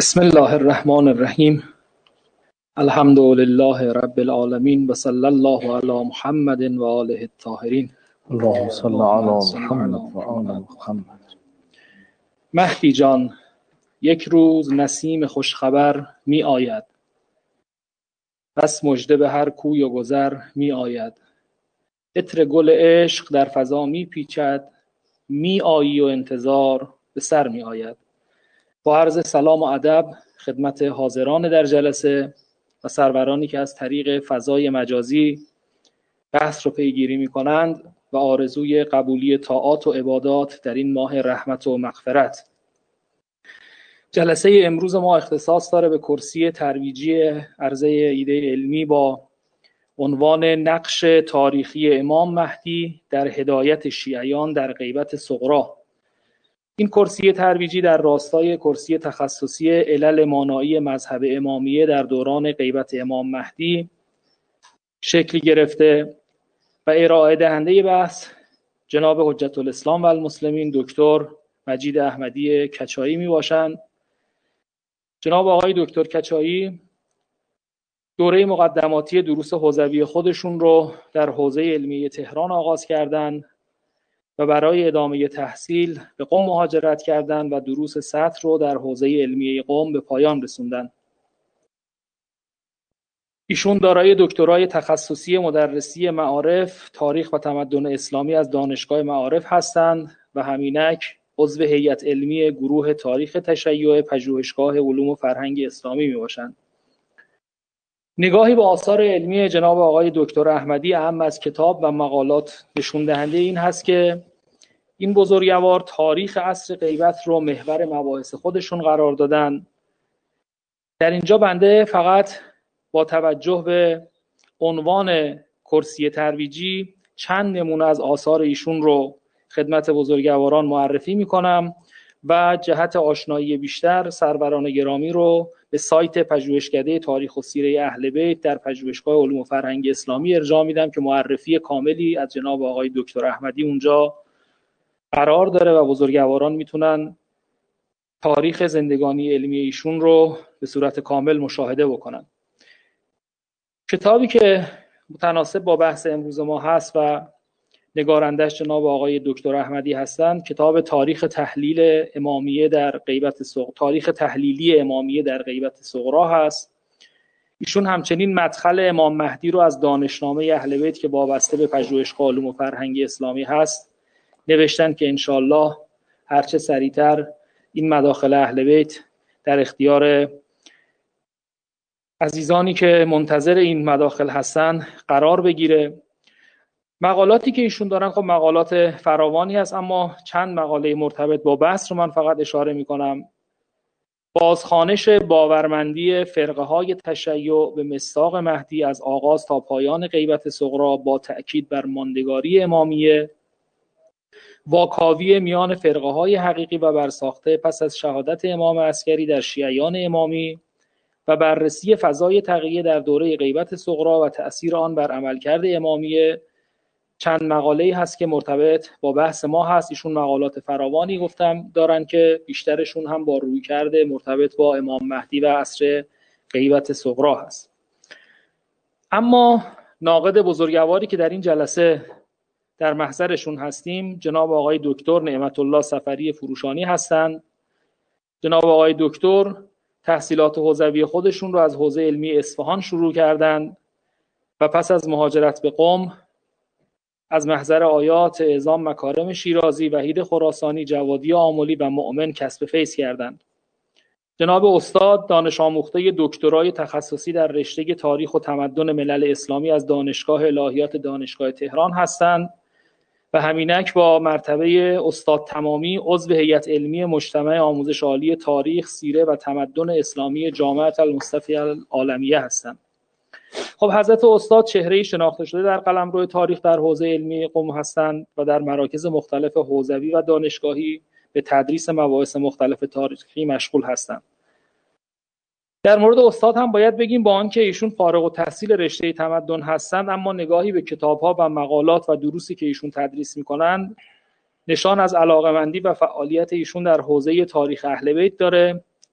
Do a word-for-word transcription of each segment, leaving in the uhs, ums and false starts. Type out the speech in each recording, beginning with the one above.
بسم الله الرحمن الرحیم. الحمد لله رب العالمین و صلی الله علی محمد و آله الطاهرین. اللهم صل علی محمد و آل محمد. مهدی جان، یک روز نسیم خوشخبر می آید، بس مژده به هر کوی و گذر می آید. عطر گل عشق در فضا می پیچد، می آیی و انتظار به سر می آید. با عرض سلام و ادب خدمت حاضران در جلسه و سرورانی که از طریق فضای مجازی بحث رو پیگیری می کنند و آرزوی قبولی طاعات و عبادات در این ماه رحمت و مغفرت. جلسه امروز ما اختصاص داره به کرسی ترویجی عرضه ایده علمی با عنوان نقش تاریخی امام مهدی در هدایت شیعیان در غیبت صغری. این کرسی ترویجی در راستای کرسی تخصصی علل مانایی مذهب امامیه در دوران غیبت امام مهدی شکل گرفته و ارائه دهنده بحث جناب حجت الاسلام و المسلمین دکتر مجید احمدی کچایی می باشند. جناب آقای دکتر کچایی دوره مقدماتی دروس حوزوی خودشون رو در حوزه علمیه تهران آغاز کردند و برای ادامه تحصیل به قم مهاجرت کردند و دروس سطح رو در حوزه علمیه قم به پایان رسوندند. ایشون دارای دکترای تخصصی مدرسی معارف، تاریخ و تمدن اسلامی از دانشگاه معارف هستند و همینک عضو هیئت علمی گروه تاریخ تشیع پژوهشگاه علوم و فرهنگ اسلامی میباشند. نگاهی به آثار علمی جناب آقای دکتر احمدی اهم از کتاب و مقالات نشون دهنده این هست که این بزرگوار تاریخ عصر غیبت رو محور مباحث خودشون قرار دادن. در اینجا بنده فقط با توجه به عنوان کرسی ترویجی چند نمونه از آثار ایشون رو خدمت بزرگواران معرفی میکنم و جهت آشنایی بیشتر سروران گرامی رو به سایت پژوهشکده تاریخ و سیره اهل بیت در پژوهشگاه علوم و فرهنگ اسلامی ارجاع میدم که معرفی کاملی از جناب آقای دکتر احمدی اونجا قرار داره و بزرگواران میتونن تاریخ زندگانی علمی ایشون رو به صورت کامل مشاهده بکنن. کتابی که متناسب با بحث امروز ما هست و نگارندش جناب آقای دکتر احمدی هستند، کتاب تاریخ تحلیل امامیه در غیبت صغری، تاریخ تحلیلی امامیه در غیبت صغری هست. ایشون همچنین مدخل امام مهدی رو از دانشنامه اهل بیت که وابسته به پژوهشگاه علوم و فرهنگ اسلامی هست نوشتن که انشالله هرچه سریعتر این مداخل اهل بیت در اختیار عزیزانی که منتظر این مداخل هستن قرار بگیره. مقالاتی که ایشون دارن خب مقالات فراوانی هست، اما چند مقاله مرتبط با بحث رو من فقط اشاره میکنم. بازخوانش باورمندی فرقه های تشیع به مصداق مهدی از آغاز تا پایان غیبت صغری با تأکید بر ماندگاری امامیه، واکاوی میان فرقه های حقیقی و برساخته پس از شهادت امام عسکری در شیعیان امامی و بررسی فضای تقیه در دوره غیبت صغری و تأثیر آن بر عملکرد امامیه چند مقاله‌ای هست که مرتبط با بحث ما هست. ایشون مقالات فراوانی گفتم دارن که بیشترشون هم با رویکرد مرتبط با امام مهدی و عصر غیبت صغری هست. اما ناقد بزرگواری که در این جلسه در محضرشون هستیم جناب آقای دکتر نعمت الله صفری فروشانی هستند. جناب آقای دکتر تحصیلات حوزوی خودشون رو از حوزه علمی اصفهان شروع کردند و پس از مهاجرت به قم از محضر آیات اعظام مکارم شیرازی، وحید خراسانی، جوادی آملی و مؤمن کسب فیض کردند. جناب استاد دانش آموخته دکترای تخصصی در رشته تاریخ و تمدن ملل اسلامی از دانشگاه الهیات دانشگاه تهران هستند و همینک با مرتبه استاد تمامی عضو هیئت علمی مجتمع آموزش عالی تاریخ، سیره و تمدن اسلامی جامعه المصطفی العالمیه هستند. خب حضرت استاد چهره‌ای شناخته شده در قلمرو تاریخ در حوزه علمی قم هستند و در مراکز مختلف حوزوی و دانشگاهی به تدریس مباحث مختلف تاریخی مشغول هستند. در مورد استاد هم باید بگیم با آنکه ایشون فارغ التحصیل رشته تمدن هستند، اما نگاهی به کتاب‌ها و مقالات و دروسی که ایشون تدریس می‌کنند نشان از علاقه‌مندی و فعالیت ایشون در حوزه تاریخ اهل بیت داره.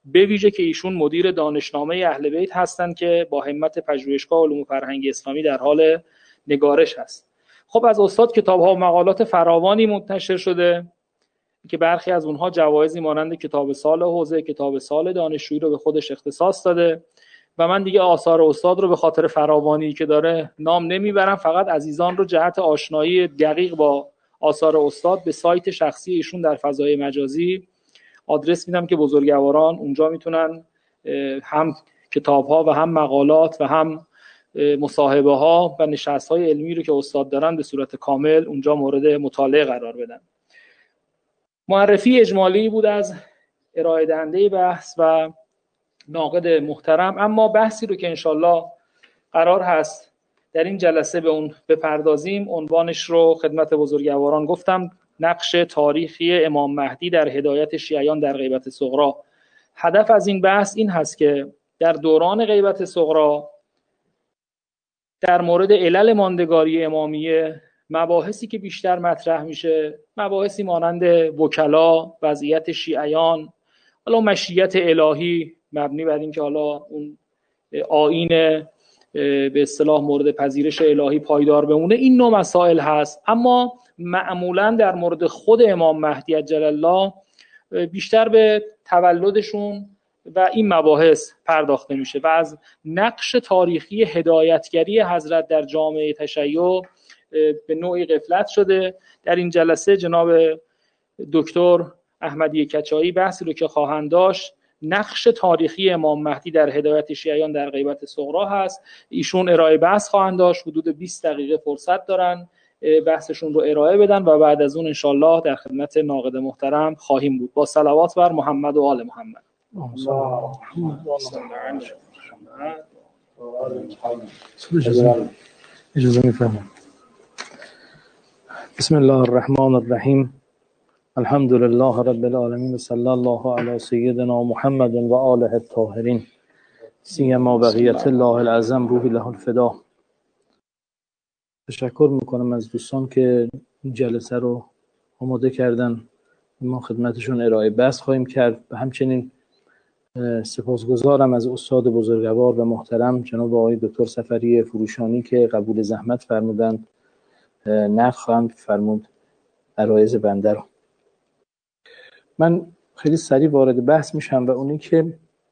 به ویژه که ایشون مدیر دانشنامه اهل بیت هستند که با همت پژوهشگاه علوم فرهنگ اسلامی در حال نگارش هست. خب از استاد کتاب‌ها و مقالات فراوانی منتشر شده که برخی از اونها جوایزی مانند کتاب سال حوزه، کتاب سال دانشجویی رو به خودش اختصاص داده و من دیگه آثار استاد رو به خاطر فراوانی که داره نام نمیبرم، فقط عزیزان رو جهت آشنایی دقیق با آثار استاد به سایت شخصی ایشون در فضای مجازی آدرس میدم که بزرگواران اونجا میتونن هم کتاب‌ها و هم مقالات و هم مصاحبه‌ها و نشست‌های علمی رو که استاد دارن به صورت کامل اونجا مورد مطالعه قرار بدن. معرفی اجمالی بود از ارائه دهنده بحث و ناقد محترم، اما بحثی رو که انشالله قرار هست در این جلسه به اون بپردازیم، عنوانش رو خدمت بزرگواران گفتم: نقش تاریخی امام مهدی در هدایت شیعیان در غیبت صغری. هدف از این بحث این هست که در دوران غیبت صغری در مورد علل ماندگاری امامیه مباحثی که بیشتر مطرح میشه، مباحثی مانند وکلا، وضعیت شیعیان، حالا مشیت الهی مبنی بر این که حالا اون آیین به اصطلاح مورد پذیرش الهی پایدار بمونه، این نوع مسائل هست. اما معمولا در مورد خود امام مهدی عجل الله بیشتر به تولدشون و این مباحث پرداخته میشه و از نقش تاریخی هدایتگری حضرت در جامعه تشیع به نوعی غفلت شده. در این جلسه جناب دکتر احمدی کچایی بحثی رو که خواهند داشت نقش تاریخی امام مهدی در هدایت شیعیان در غیبت صغری هست. ایشون ارائه بحث خواهند داشت، حدود بیست دقیقه فرصت دارن بحثشون رو ارائه بدن و بعد از اون انشالله در خدمت ناقد محترم خواهیم بود. با صلوات بر محمد و آل محمد. اجازه میفرمایید. بسم الله الرحمن الرحیم. الحمد لله رب العالمین و صلی الله علی سیدنا محمد و آله الطاهرین سیما بقیت الله العظم روحی له الفدا. تشکر میکنم از دوستان که این جلسه رو آماده کردن، ما خدمتشون ارائه بحث خواهیم کرد و همچنین سپاسگزارم از استاد بزرگوار و محترم جناب آقای دکتر صفری فروشانی که قبول زحمت فرمودند نقد خواهند فرمود عرایض بنده رو. من خیلی سریع وارد بحث میشم و اونی که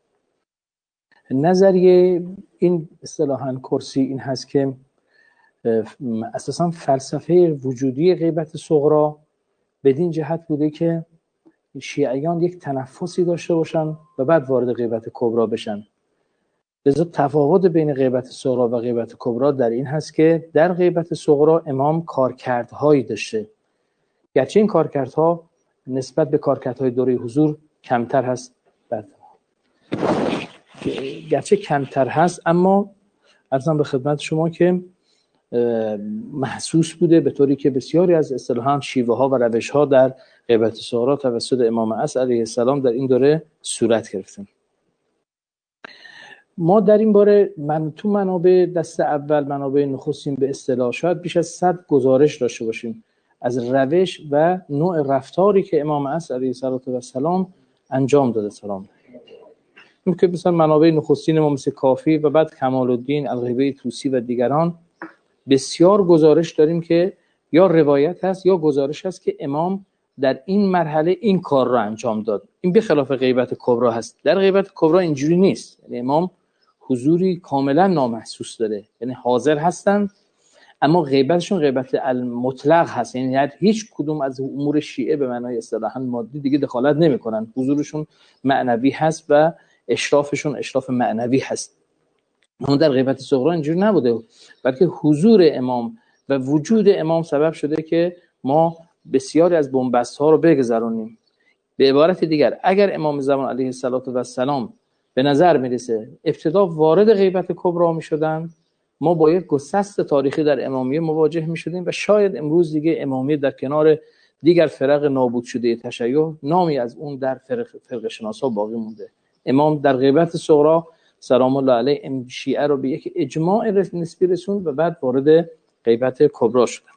نظریه این اصطلاحاً کرسی این هست که اساساً فلسفه وجودی غیبت صغری بدین جهت بوده که شیعیان یک تنفسی داشته باشن و بعد وارد غیبت کبری بشن. لذا تفاوت بین غیبت صغری و غیبت کبری در این هست که در غیبت صغری امام کارکردهایی داشته، گرچه این کارکردها نسبت به کارکردهای دوره حضور کمتر هست، بعد گرچه کمتر هست اما عرضم به خدمت شما که محسوس بوده، به طوری که بسیاری از اصطلاحاً شیوه ها و روش ها در غیبت صغری توسط امام عصر علیه السلام در این دوره صورت گرفتیم. ما در این باره من تو منابع دست اول، منابع نخستین به اصطلاح شاید بیش از صد گزارش داشته باشیم از روش و نوع رفتاری که امام عصر علیه السلام انجام داده. سلام که مثلا منابع نخستین ما مثل کافی و بعد کمال الدین الغیبی طوسی و دیگران بسیار گزارش داریم که یا روایت هست یا گزارش هست که امام در این مرحله این کار را انجام داد. این به خلاف غیبت کبری هست. در غیبت کبری اینجوری نیست، یعنی امام حضوری کاملا نامحسوس داره، یعنی حاضر هستند اما غیبتشون غیبت المطلق هست، یعنی هیچ کدوم از امور شیعه به معنای اصطلاحاً مادی دیگه دخالت نمی‌کنن. حضورشون معنوی هست و اشرافشون اشراف معنوی هست. اما در غیبت صغری اینجوری نبوده، بلکه حضور امام و وجود امام سبب شده که ما بسیاری از بن‌بست‌ها رو بگذرونیم. به عبارت دیگر اگر امام زمان علیه السلام به نظر میرسه ابتدا وارد غیبت کبری میشدن، ما با یک گسست تاریخی در امامیه مواجه میشدیم و شاید امروز دیگه امامیه در کنار دیگر فرق نابود شده تشیع نامی از اون در فرق, فرق شناسا باقی مونده. امام در غیبت صغری سلام الله علیه شیعه رو به یک اجماع نسبی رسوند و بعد وارد غیبت کبری شدن.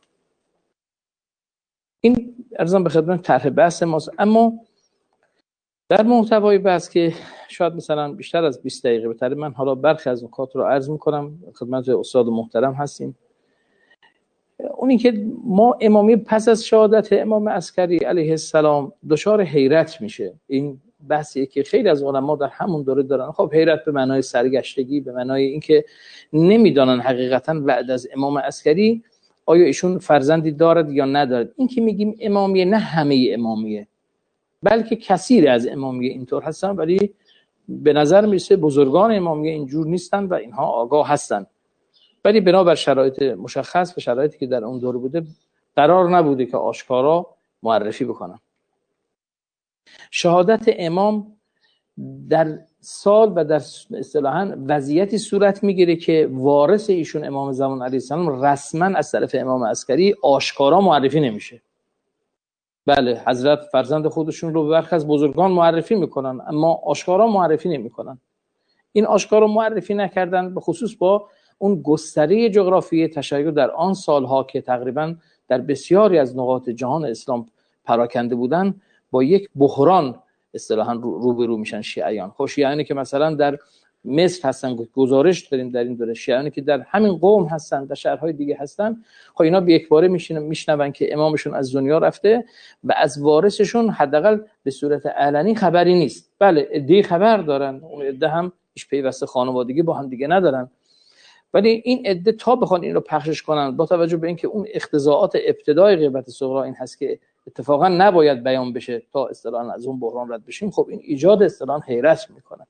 این ارزم به خدمت طرح بحث ماست. اما در محتوای بحث که شاید مثلا بیشتر از بیست دقیقه بتره من حالا برخی از نکات رو عرض میکنم خدمت استاد محترم هستیم. اونی که ما امامی پس از شهادت امام عسکری علیه السلام دچار حیرت میشه. این بحثیه که خیلی از علما در همون دوره دارن. خب حیرت به معنای سرگشتگی، به معنای اینکه نمیدانن حقیقتا بعد از امام عسکری آیا ایشون فرزندی دارد یا ندارد. این که میگیم امامیه، نه همه امامیه، بلکه کثیر از امامیه اینطور هستن، ولی به نظر میسه بزرگان امامیه اینجور نیستن و اینها آگاه هستن، ولی بنابر شرایط مشخص و شرایطی که در اون دوره بوده قرار نبوده که آشکارا معرفی بکنن. شهادت امام در سال و در اصطلاحاً وضعیتی صورت میگیره که وارث ایشون امام زمان علیه السلام رسما از طرف امام عسکری آشکارا معرفی نمیشه. بله حضرت فرزند خودشون رو به برخی از بزرگان معرفی میکنن، اما آشکارا معرفی نمیکنن. این آشکارا معرفی نکردن به خصوص با اون گستره جغرافیایی تشیع در آن سالها که تقریبا در بسیاری از نقاط جهان اسلام پراکنده بودن، با یک بحران اصطلاحاً روبرو میشن شیعیان. خب شیعیانی که مثلا در مصر هستن، گزارش داریم در این دوره، شیعیانی که در همین قوم هستن، در شهرهای دیگه هستن، خب اینا به یک باره میشنن میشنون که امامشون از دنیا رفته و از وارثشون حداقل به صورت علنی خبری نیست. بله عده خبر دارن، اون عده هم هیچ پیوسته خانوادگی با هم دیگه ندارن، ولی این عده تا بخوان این رو پخشش کنن با توجه به اینکه اون اقتضاعات ابتدای غیبت صغری این هست که اتفاقا نباید بیان بشه تا اصطلاحاً از اون بحران رد بشیم، خب این ایجاد اصطلاحاً حیرت میکنه.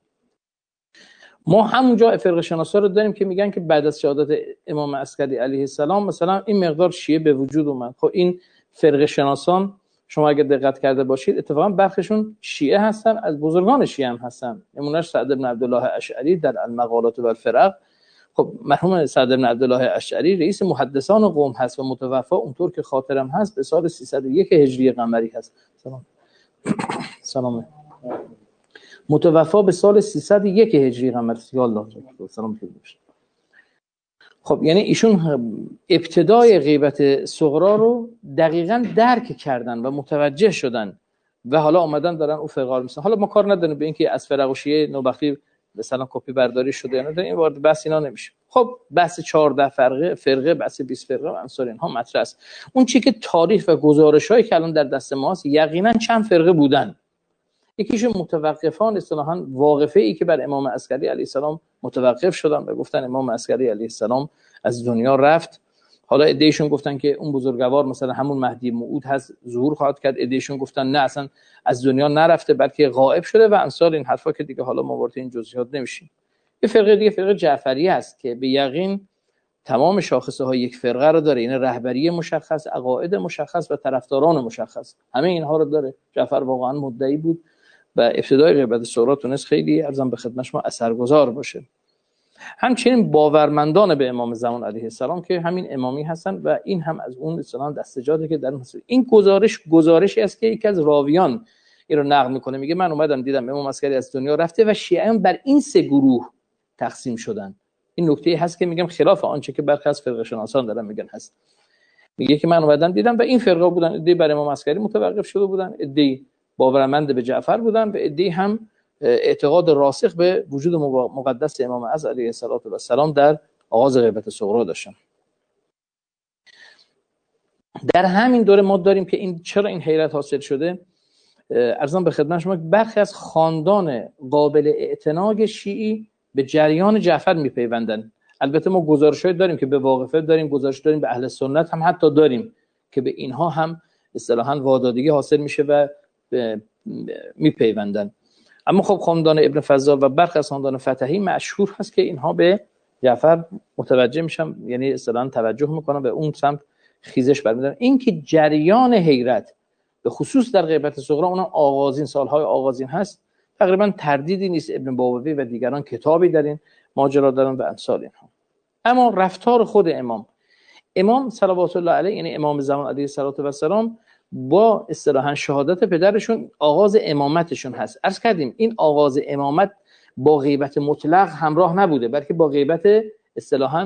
ما همونجا فرقه شناسا رو داریم که میگن که بعد از شهادت امام عسکری علیه السلام مثلا این مقدار شیعه به وجود اومد. خب این فرقه شناسان شما اگه دقت کرده باشید اتفاقا برخیشون شیعه هستن، از بزرگان شیعه هم هستن. نمونهش سعد بن عبدالله اشعری در المقالات و الفرق. خب مرحوم سعد بن عبدالله اشعری رئیس محدثان قم هست و متوفا اونطور که خاطرم هست به سال سیصد و یک هجری قمری هست. سلام سلام متوفا به سال سیصد و یک هجری قمری. یا الله سلام پیش. خب یعنی ایشون ابتدای غیبت صغرا رو دقیقاً درک کردن و متوجه شدن و حالا اومدن دارن اون فرقه رو مثلا. حالا ما کار نداریم به اینکه از فرق و شیعه نوبختی مثلا کپی برداری شده یا نه، این وارد بحث اینا نمیشه. خب بحث چهارده فرقه فرقه بحث بیست فرقه و امثال اینها مطرح است. اون چیزی که تاریخ و گزارش‌هایی که الان در دست ماست یقینا چند فرقه بودن. یکیشون متوقفان اصطلاحاً واقفه ای که بر امام عسکری علیه السلام متوقف شدن و گفتن امام عسکری علیه السلام از دنیا رفت. حالا ادعیشون گفتن که اون بزرگوار مثلا همون مهدی موعود هست، ظهور خواهد کرد. ادعیشون گفتن نه اصلا از دنیا نرفته بلکه غائب شده و امثال این حرفا که دیگه حالا ما وارد این جزئیات نمیشیم. یه فرقه دیگه فرقه جعفری است که به یقین تمام شاخصه های یک فرقه رو داره، یعنی رهبری مشخص، عقاید مشخص و طرفداران مشخص، همه اینها رو داره. جعفر واقعا مدعی بود و ابتدای غیبت صغرا تونست خیلی ارزم به خدمت شما اثرگذار باشه. همچنین باورمندان به امام زمان علیه السلام که همین امامی هستن و این هم از اون اصطلاحاً دستجاتی که در این گزارش گزارشی است که یکی از راویان این رو نقل میکنه، میگه من اومدم دیدم امام عسکری از دنیا رفته و شیعیان بر این سه گروه تقسیم شدن. این نکته هست که میگم خلاف آنچه که برخی از فرقه شناسان دارن میگن هست. میگه که من اومدم دیدم و این فرقه بودن، عده بر امام عسکری متوقف شده بودن، عده باورمند به جعفر بودن و عده هم اعتقاد راسخ به وجود مقدس امام اعظم علیه السلام در آغاز غیبت صغرا داشتن. در همین دوره ما داریم که این چرا این حیرت حاصل شده. ارزم به خدمت شما برخی از خاندان قابل اعتناق شیعی به جریان جعفر میپیوندن. البته ما گزارش‌های داریم که به واقفه داریم، گزارش داریم به اهل سنت هم حتی داریم که به اینها هم اصطلاحاً وادادگی حاصل میشه و میپیوندن. اما خب خاندان ابن فضال و برخی از خاندان فتحی مشهور هست که اینها به جعفر متوجه میشن، یعنی اصطلاحاً توجه میکنن به اون سمت خیزش برمیدارن. این که جریان حیرت به خصوص در غیبت صغرا اون آغازین سالهای آغازین هست، تقریبا تردیدی نیست. ابن بابوی و دیگران کتابی در این ماجرا دارن و امثال اینها. اما رفتار خود امام امام صلوات الله علیه، یعنی امام زمان علیه السلام، با اصطلاحاً شهادت پدرشون آغاز امامتشون هست. عرض کردیم این آغاز امامت با غیبت مطلق همراه نبوده، بلکه با غیبت اصطلاحاً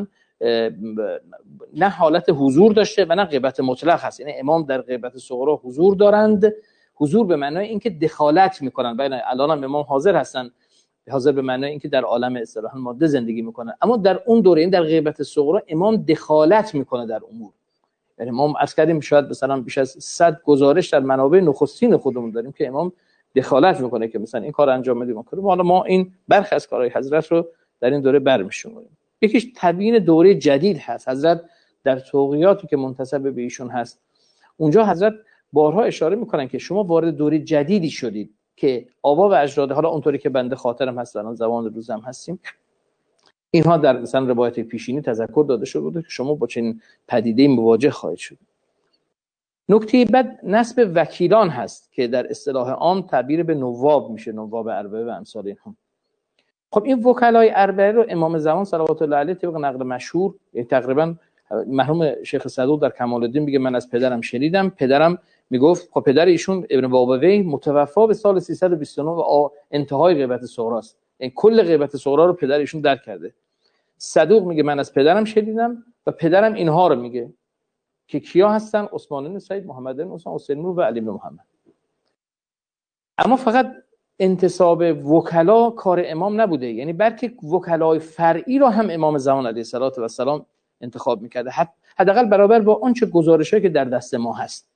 نه حالت حضور داشته و نه غیبت مطلق هست. یعنی امام در غیبت صغرا حضور دارند، حضور به معنای اینکه دخالت میکنن. ببین الان هم امام حاضر هستن، حاضر به معنای اینکه در عالم اصطلاحاً ماده زندگی میکنن، اما در اون دوره این در غیبت صغرا امام دخالت میکنه در امور. یعنی ما عرض کردیم شاید مثلا بیش از صد گزارش در منابع نخستین خودمون داریم که امام دخالت میکنه که مثلا این کار انجام بدیم کنه. حالا ما این برخی از کارهای حضرت رو در این دوره برمی‌شماریم. یکیش تبیین دوره جدید هست. حضرت در توقیاتی که منتسب به ایشون هست اونجا حضرت بارها اشاره میکنن که شما وارد دوره جدیدی شدید که آبا و اجداد، حالا اونطوری که بنده خاطرم هست الان زمان روزم هستیم، اینها در مثلا روایت پیشینی تذکر داده شده بود که شما با چنین پدیده مواجه خواهید شد. نکته بعد نسب وکیلان هست که در اصطلاح عام تعبیر به نواب میشه، نواب اربعه و امثال اینها. خب این وکلای اربعه رو امام زمان صلوات الله علیه طبق نقل مشهور، یعنی تقریبا مرحوم شیخ صدوق در کمال الدین میگه من از پدرم شنیدم، پدرم میگفت خب پدر ایشون ابن بابوی متوفا به سال سیصد و بیست و نه و انتهای غیبت صغرا است، یعنی کل غیبت صغرا رو پدر ایشون درک کرده. صدوق میگه من از پدرم شنیدم و پدرم اینها رو میگه که کیا هستن؟ عثمان بن سعید، محمد بن حسین، حسین و علی بن محمد. اما فقط انتساب وکلا کار امام نبوده، یعنی بلکه وکلای فرعی رو هم امام زمان علیه السلام انتخاب میکرده، حداقل برابر با آنچه گزارشایی که در دست ما هست.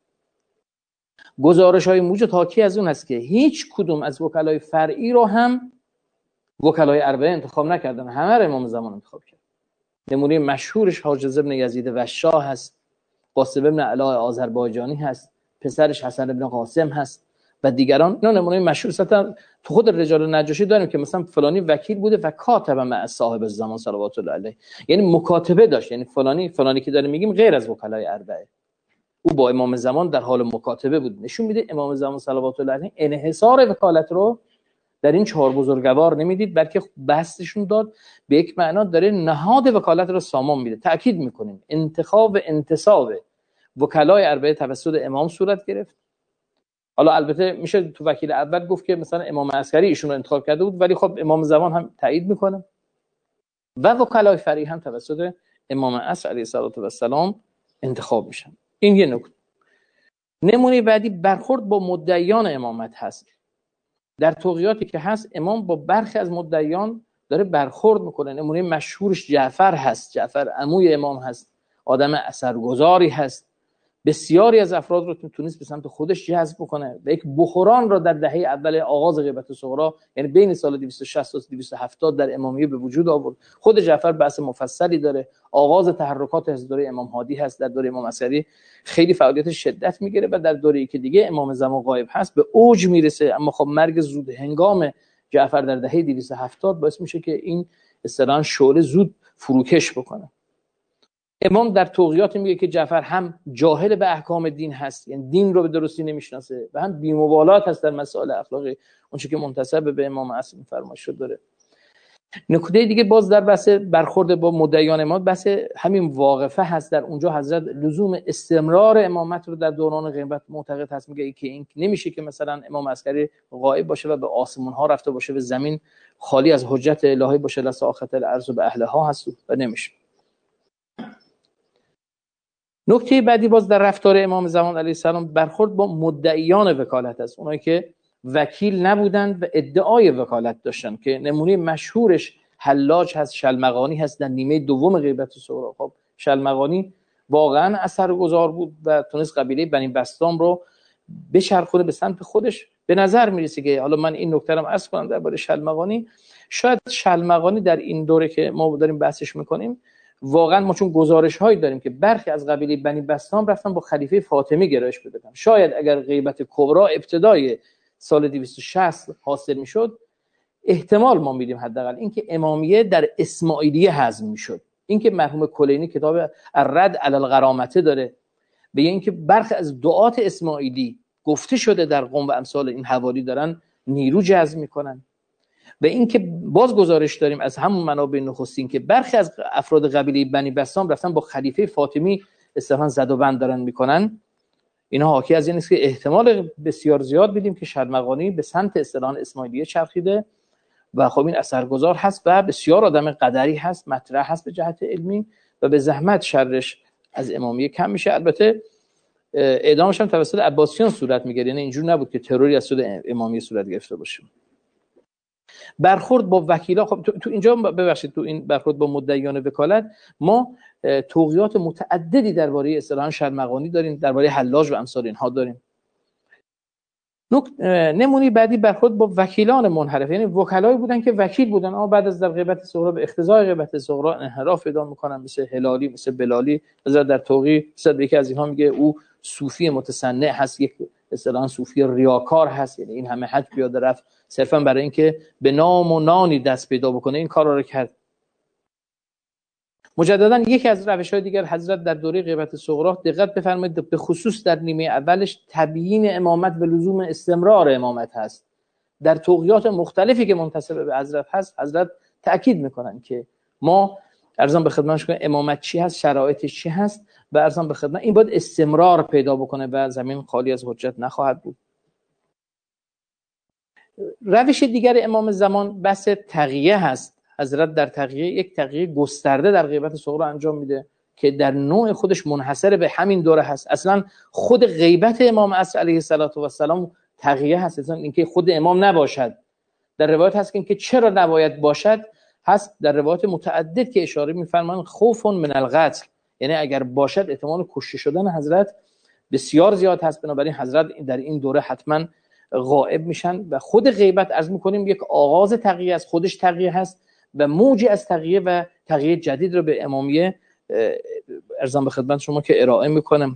گزارش‌های موجود حاکی از اون هست که هیچ کدوم از وکلای فرعی رو هم وکلای اربعه انتخاب نکردن، همه رو امام زمان انتخاب کرد. نمونه مشهورش حاجز بن یزید وشاح هست، قاسم بن علاء آذربایجانی هست، پسرش حسن بن قاسم هست و دیگران. اینا نمونه مشهور هستن. تو خود رجال نجاشی داریم که مثلا فلانی وکیل بوده و کاتب مع صاحب الزمان صلوات الله علیه، یعنی مکاتبه داشت، یعنی فلانی فلانی که داریم میگیم غیر از وکلای اربعه، او با امام زمان در حال مکاتبه بود. نشون میده امام زمان صلوات الله علیه انحصار وکالت رو در این چهار بزرگوار نمیدید، بلکه بحثشون داد به یک معنا داره نهاد وکالت رو سامان میده. تأکید میکنیم انتخاب انتصاب وکلای اربعه توسط امام صورت گرفت. حالا البته میشه تو وکیل اول گفت که مثلا امام عسکری ایشون رو انتخاب کرده بود، ولی خب امام زمان هم تایید میکنه و وکلای فرعی هم توسط امام عصر علیه السلام انتخاب میشن. این یه نکته. نمونه بعدی برخورد با مدعیان امامت هست. در توقیاتی که هست امام با برخی از مدعیان داره برخورد میکنه. نمونه مشهورش جعفر هست. جعفر عموی امام هست، آدم اثرگذاری هست، بسیاری از افراد رو تونست به سمت خودش جذب بکنه و یک بحران را در دهه اول آغاز غیبت صغرا، یعنی بین سال دویست و شصت تا دویست و هفتاد در امامیه به وجود آورد. خود جعفر بحث مفصلی داره. آغاز تحرکات از دوره امام هادی هست. در دوره امام عسکری خیلی فعالیت شدت میگیره و در دوره‌ای که دیگه امام زمان غایب هست به اوج میرسه. اما خب مرگ زود هنگام جعفر در دهه دویست و هفتاد باعث میشه که این اصطلاحاً شعله زود فروکش بکنه. امام در توقیات میگه که جعفر هم جاهل به احکام دین هست، یعنی دین رو به درستی نمیشناسه، و هم بی‌مبالات هست در مسائل اخلاقی، اونچه که منتسب به امام عصر فرمایش شد داره. نکته دیگه باز در بحث برخورد با مدعیان ما بحث همین واقفه هست. در اونجا حضرت لزوم استمرار امامت رو در دوران غیبت معتقد هست. میگه که این نمیشه که مثلا امام عسکری غایب باشه و به آسمون ها رفته باشه و زمین خالی از حجت الهی باشه، لساخت الارض به اهلها هست و نمیشه. نکته بعدی باز در رفتار امام زمان علیه السلام برخورد با مدعیان وکالت است، اونایی که وکیل نبودند و ادعای وکالت داشتن که نمونه مشهورش حلاج هست، شلمغانی هست در نیمه دوم غیبت صغرا. خب شلمغانی واقعا اثرگذار بود و تونست قبیله بنی بسطام رو بچرخونه به سمت خودش. به نظر میرسه که حالا من این نکته رو عرض کنم درباره شلمغانی، شاید شلمغانی در این دوره که ما داریم بحثش میکنیم واقعا ما چون گزارش هایی داریم که برخی از قبیله بنی بسطام رفتن با خلیفه فاطمی گرایش پیدا کردن. شاید اگر غیبت کبرا ابتدای سال دویست و شصت حاصل میشد، احتمال ما میدیم حداقل اینکه امامیه در اسماعیلیه هضم میشد. اینکه مرحوم کلینی کتاب الرد علی الغرامته داره به اینکه برخی از دعات اسماعیلی گفته شده در قم و امثال این حوالی دارن نیرو جذب میکنن، و اینکه باز گزارش داریم از همون منابع نخستین که برخی از افراد قبیله بنی بسطام رفتن با خلیفه فاطمی اصطلاحاً زد و بند دارن میکنن. اینا حاکی از این است که احتمال بسیار زیاد میدیم که شلمغانی به سمت اصطلاحاً اسماعیلیه چرخیده و خب این اثرگذار هست و بسیار آدم قدری هست، مطرح هست به جهت علمی و به زحمت شرش از امامیه کم میشه. البته اعدامش هم توسط عباسیان صورت میگیره، یعنی اینجور نبود که تروری از سود امامی صورت گرفته باشه. برخورد با وکیلا، خب تو, تو اینجا ببخشید تو این برخورد با مدعیان وکالت ما توقیات متعددی درباره اصطلاحاً شرمغانی داریم، درباره حلاج و امثال اینها داریم. نمونی بعدی برخورد با وکیلان منحرف، یعنی وکلایی بودن که وکیل بودن اما بعد از در غیبت صغرا به اقتضای غیبت صغرا انحراف پیدا میکنن، مثل هلالی، مثل بلالی. مثلا در توقیع مثلا یکی از اینها میگه او صوفی متصنع هست، یک اصطلاحاً صوفی ریاکار هست، یعنی این همه حج پیاده رفت صرفا برای اینکه به نام و نانی دست پیدا بکنه این کارا رو کرد. مجددا یکی از روش‌های دیگر حضرت در دوره غیبت صغرا دقت بفرمایید به خصوص در نیمه اولش تبیین امامت و لزوم استمرار امامت هست. در توقیات مختلفی که منتسب به حضرت هست حضرت تأکید میکنن که ما ارزان به خدمتش کنیم امامت چی هست، شرایطش چی هست و ارزان به خدمت این باید استمرار پیدا بکنه و زمین خالی از حجت نخواهد بود. روش دیگر امام زمان بحث تقیه هست. حضرت در تقیه یک تقیه گسترده در غیبت صغرا انجام میده که در نوع خودش منحصر به همین دوره هست. اصلا خود غیبت امام عصر علیه السلام تقیه هست، اصلا اینکه خود امام نباشد. در روایت هست که اینکه چرا نباید باشد هست در روایت متعدد که اشاره میفرمان خوف من القتل، یعنی اگر باشد احتمال کشته شدن حضرت بسیار زیاد هست، بنابراین حضرت در این دوره حتما غائب میشن و خود غیبت عرض میکنیم یک آغاز تقیه از خودش تقیه هست و موجی از تقیه و تقیه جدید رو به امامیه ارزان به خدمت شما که ارائه میکنم.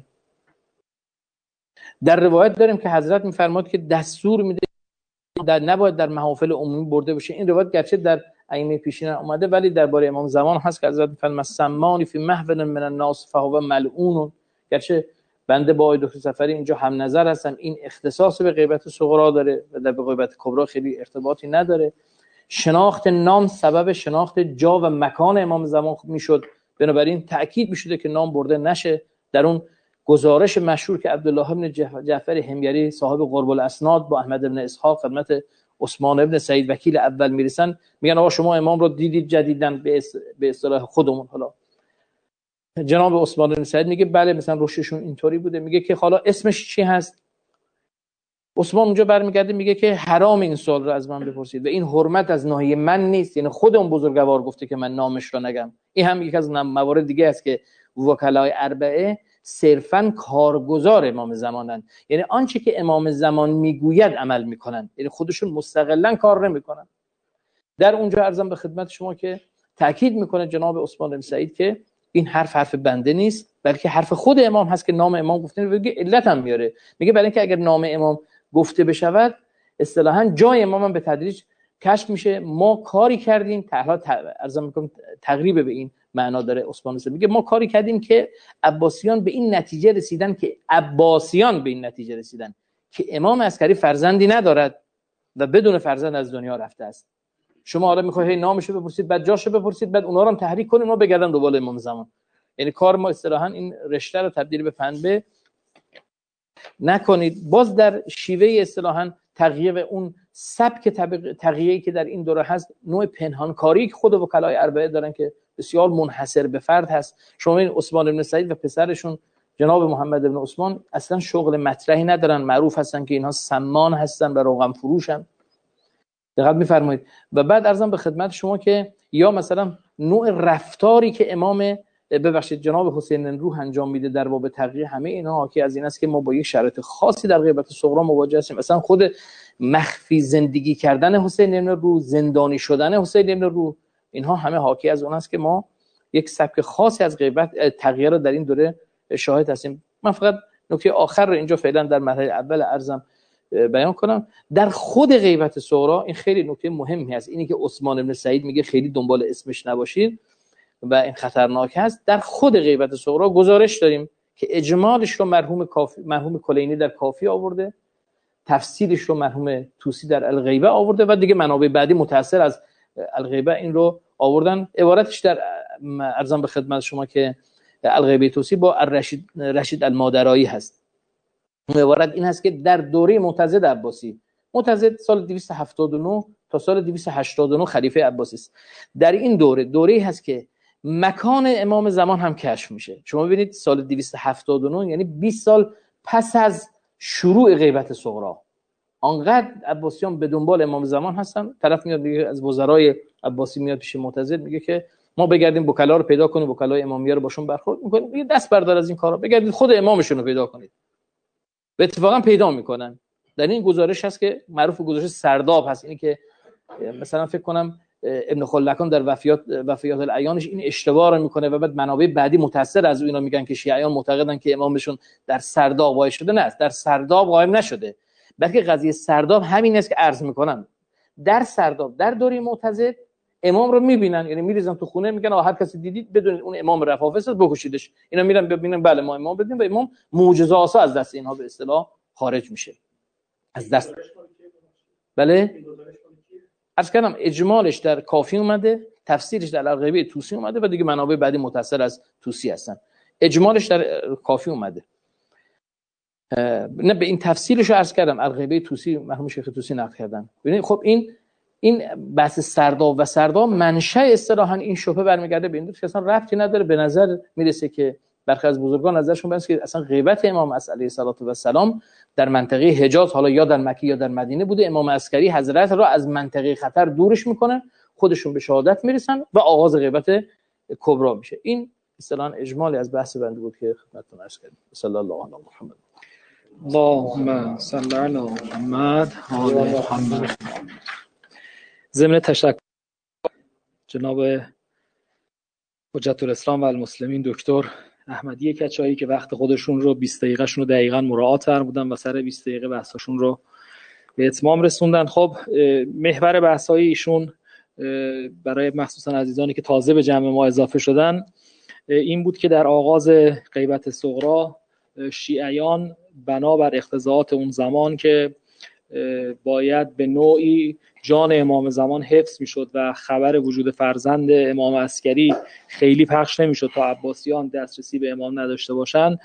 در روایت داریم که حضرت میفرماد که دستور میده در نباید در محافل عمومی برده بشه. این روایت گرچه در ائمه پیشین اومده ولی درباره امام زمان هست که حضرت میفرماد سمانی فی محفل من الناس فهو ملعون. گرچه بنده با آقای دکتر سفری اینجا هم نظر هستم، این اختصاص به غیبت صغرا داره و در غیبت کبرا خیلی ارتباطی نداره. شناخت نام سبب شناخت جا و مکان امام زمان میشد، بنابراین تأکید میشده که نام برده نشه. در اون گزارش مشهور که عبدالله بن جعفر حمگری صاحب قرب الاسناد با احمد بن اسحاق خدمت عثمان بن سعید وکیل اول میرسن، میگن آقا شما امام رو دیدید جدیدن به اصطلاح خودمون. حالا جناب عثمان بن سعید میگه بله مثلا روششون اینطوری بوده. میگه که حالا اسمش چی هست؟ عثمان اونجا برمیگرده میگه که حرام این سوال رو از من بپرسید و این حرمت از ناحیه من نیست، یعنی خود اون بزرگوار گفته که من نامش رو نگم. این هم یک از موارد دیگه است که وکلای اربعه صرفاً کارگزار امام زمانن، یعنی آنچه که امام زمان میگوید عمل میکنن، یعنی خودشون مستقلاً کار نمیکنن. در اونجا عرضم به خدمت شما که تاکید میکنه جناب عثمان بن سعید که این حرف حرف بنده نیست بلکه حرف خود امام هست که نام امام گفته. میگه علت هم میاره، میگه برای اینکه اگر نام امام گفته بشود اصطلاحاً جای امام هم به تدریج کشف میشه. ما کاری کردیم تا عرضم میکنم تقریبا به این معنا داره عثمان بن میگه ما کاری کردیم که عباسیان به این نتیجه رسیدن که عباسیان به این نتیجه رسیدن که امام عسکری فرزندی ندارد و بدون فرزند از دنیا رفته است. شما حالا میخواید هی نامشو بپرسید بعد جاشو بپرسید بعد اونها رو هم تحریک کنید ما بگردن دنبال امام زمان. یعنی کار ما اصطلاحاً این رشته رو تبدیل به پنبه نکنید. باز در شیوه اصطلاحاً تغییر و اون سبک تغییری که در این دوره هست نوع پنهانکاری که خود وکلای اربعه دارن که بسیار منحصر به فرد هست. شما این عثمان بن سعید و پسرشون جناب محمد بن عثمان اصلا شغل مطرحی ندارن، معروف هستن که اینها سمان هستن و روغن فروشن. دقت می‌فرمایید. و بعد عرضم به خدمت شما که یا مثلا نوع رفتاری که امام ببخشید جناب حسین روح انجام میده در باب تغییر، همه اینها حاکی از این است که ما با یک شرایط خاصی در غیبت صغرا مواجه هستیم. مثلا خود مخفی زندگی کردن حسین روح، زندانی شدن حسین روح، اینها همه حاکی از اون است که ما یک سبک خاصی از غیبت تغییر رو در این دوره شاهد هستیم. من فقط نکته آخر رو اینجا فعلا در مرحله اول عرضم بیان کنم. در خود غیبت صغرا این خیلی نکته مهمی است، اینی که عثمان بن سعید میگه خیلی دنبال اسمش نباشید و این خطرناک هست. در خود غیبت صغرا گزارش داریم که اجمالش رو مرحوم کافی مرحوم کلینی در کافی آورده، تفسیرش رو مرحوم توسی در الغیبه آورده و دیگه منابع بعدی متأثر از الغیبه این رو آوردن. عبارتش در ارزم به خدمت شما که الغیبه توسی با رشید رشید المادرایی هست. عبارت این هست که در دوره معتضد عباسی، معتضد سال دویست و هفتاد و نه تا سال دویست و هشتاد و نه خلیفه عباسی است، در این دوره دوره‌ای هست که مکان امام زمان هم کشف میشه. شما ببینید سال دویست و هفتاد و نه یعنی بیست سال پس از شروع غیبت صغرا آنقدر عباسیان به دنبال امام زمان هستن، طرف میاد میگه از وزرای عباسی میاد پیش معتزد میگه که ما بگردیم وکلا رو پیدا کنیم، وکلای امامیه رو باشون برخورد میکنیم، میگه دست بردار از این کارا، بگردید خود امامشون رو پیدا کنید. و اتفاقا پیدا میکنن. در این گزارش هست که معروف گزارش سرداب هست، اینی که مثلا فکر کنم ابن خلکان در وفیات وفیات الایانش این اشتباه رو میکنه و بعد منابع بعدی متأثر از اینا میگن که شیعیان معتقدن که امامشون در سرداب واقع شده. نه، در سرداب قائم نشده، بلکه قضیه سرداب همین است که عرض میکنم. در سرداب در دوره معتزد امام رو میبینن، یعنی میریزن تو خونه میگن آ هر کسی دیدید بدونید اون امام رفافس است بکشیدش. اینا میرن ببینن بله ما امام بدیم و امام معجزه آسا از دست اینها به اصطلاح خارج میشه از دست. بله عرض کردم اجمالش در کافی اومده، تفسیرش در الغیبه طوسی اومده و دیگه منابع بعدی متأثر از طوسی هستن. اجمالش در کافی اومده، نه به این تفسیرش رو عرض کردم الغیبه طوسی مرحوم شیخ طوسی نقل کردن. ببینید خب این این بحث سرداب و سرداب منشأ اصطلاحاً این شبهه برمیگرده به این که اصلا ربطی نداره. به نظر میرسه که برخی از بزرگان نظرشون بس که اصلا غیبت امام علیه السلام در منطقه حجاز، حالا یا در مکه یا در مدینه بوده. امام عسکری حضرت را از منطقه خطر دورش میکنن، خودشون به شهادت میرسن و آغاز غیبت کبرا میشه. این اصطلاحاً اجمالی از بحث بنده بود که خدمتتون عرض کردم. صلی الله علی محمد. اللهم صل علی محمد و آل محمد. ضمن تشکر جناب حجت الاسلام و المسلمین دکتر احمدی کچایی که وقت خودشون رو بیست دقیقه شون رو دقیقاً مراعات فرمودن و سر بیست دقیقه بحثاشون رو به اتمام رسوندن. خب محور بحث‌های ایشون برای مخصوصا عزیزانی که تازه به جمع ما اضافه شدن این بود که در آغاز غیبت صغرا شیعیان بنابر اقتضاعات اون زمان که باید به نوعی جان امام زمان حفظ میشد و خبر وجود فرزند امام عسکری خیلی پخش نمیشد تا عباسیان دسترسی به امام نداشته باشند،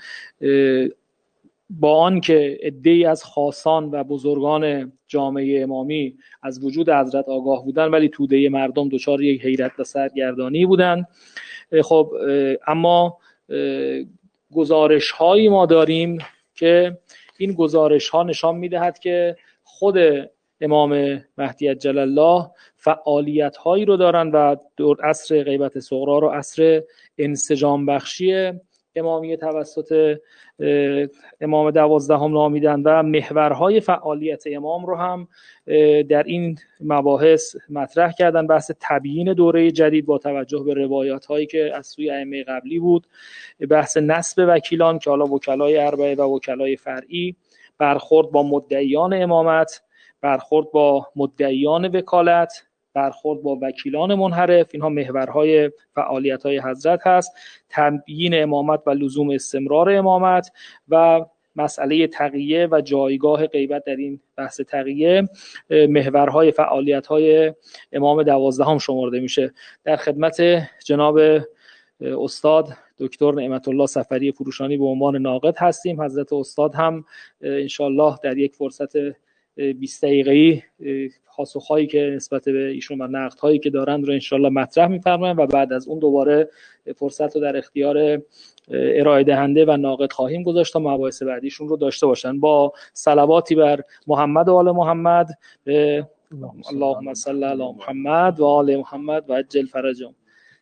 با آن که عده‌ای از خاصان و بزرگان جامعه امامی از وجود حضرت آگاه بودن ولی توده مردم دچار یک حیرت و سرگردانی بودند. خب اما گزارش هایی ما داریم که این گزارش ها نشان میدهد که خود امام مهدی عجل الله فعالیت هایی رو دارن و دور عصر غیبت صغرا رو عصر انسجام بخشی امامیه توسط امام دوازدهم نامیدن و محورهای فعالیت امام رو هم در این مباحث مطرح کردن. بحث تبیین دوره جدید با توجه به روایات هایی که از سوی ائمه قبلی بود، بحث نسب وکیلان که حالا وکلای اربعه و وکلای فرعی، برخورد با مدعیان امامت، برخورد با مدعیان وکالت، برخورد با وکیلان منحرف، اینها محورهای فعالیت‌های حضرت هست. تبیین امامت و لزوم استمرار امامت و مسئله تقیه و جایگاه غیبت در این بحث تقیه محورهای فعالیت‌های امام دوازدهم شمرده میشه. در خدمت جناب استاد دکتر نعمت الله صفری فروشانی به عنوان ناقد هستیم. حضرت استاد هم انشالله در یک فرصت بیست دقیقه‌ای پاسخ‌هایی که نسبت به ایشون و نقدهایی که دارند رو انشالله مطرح می‌فرمایند و بعد از اون دوباره فرصت رو در اختیار ارائه دهنده و ناقد خواهیم گذاشت تا مباحث بعدیشون رو داشته باشن. با صلواتی بر محمد و آل محمد، به اللهم صل علی محمد و آل محمد و عجل فرجهم.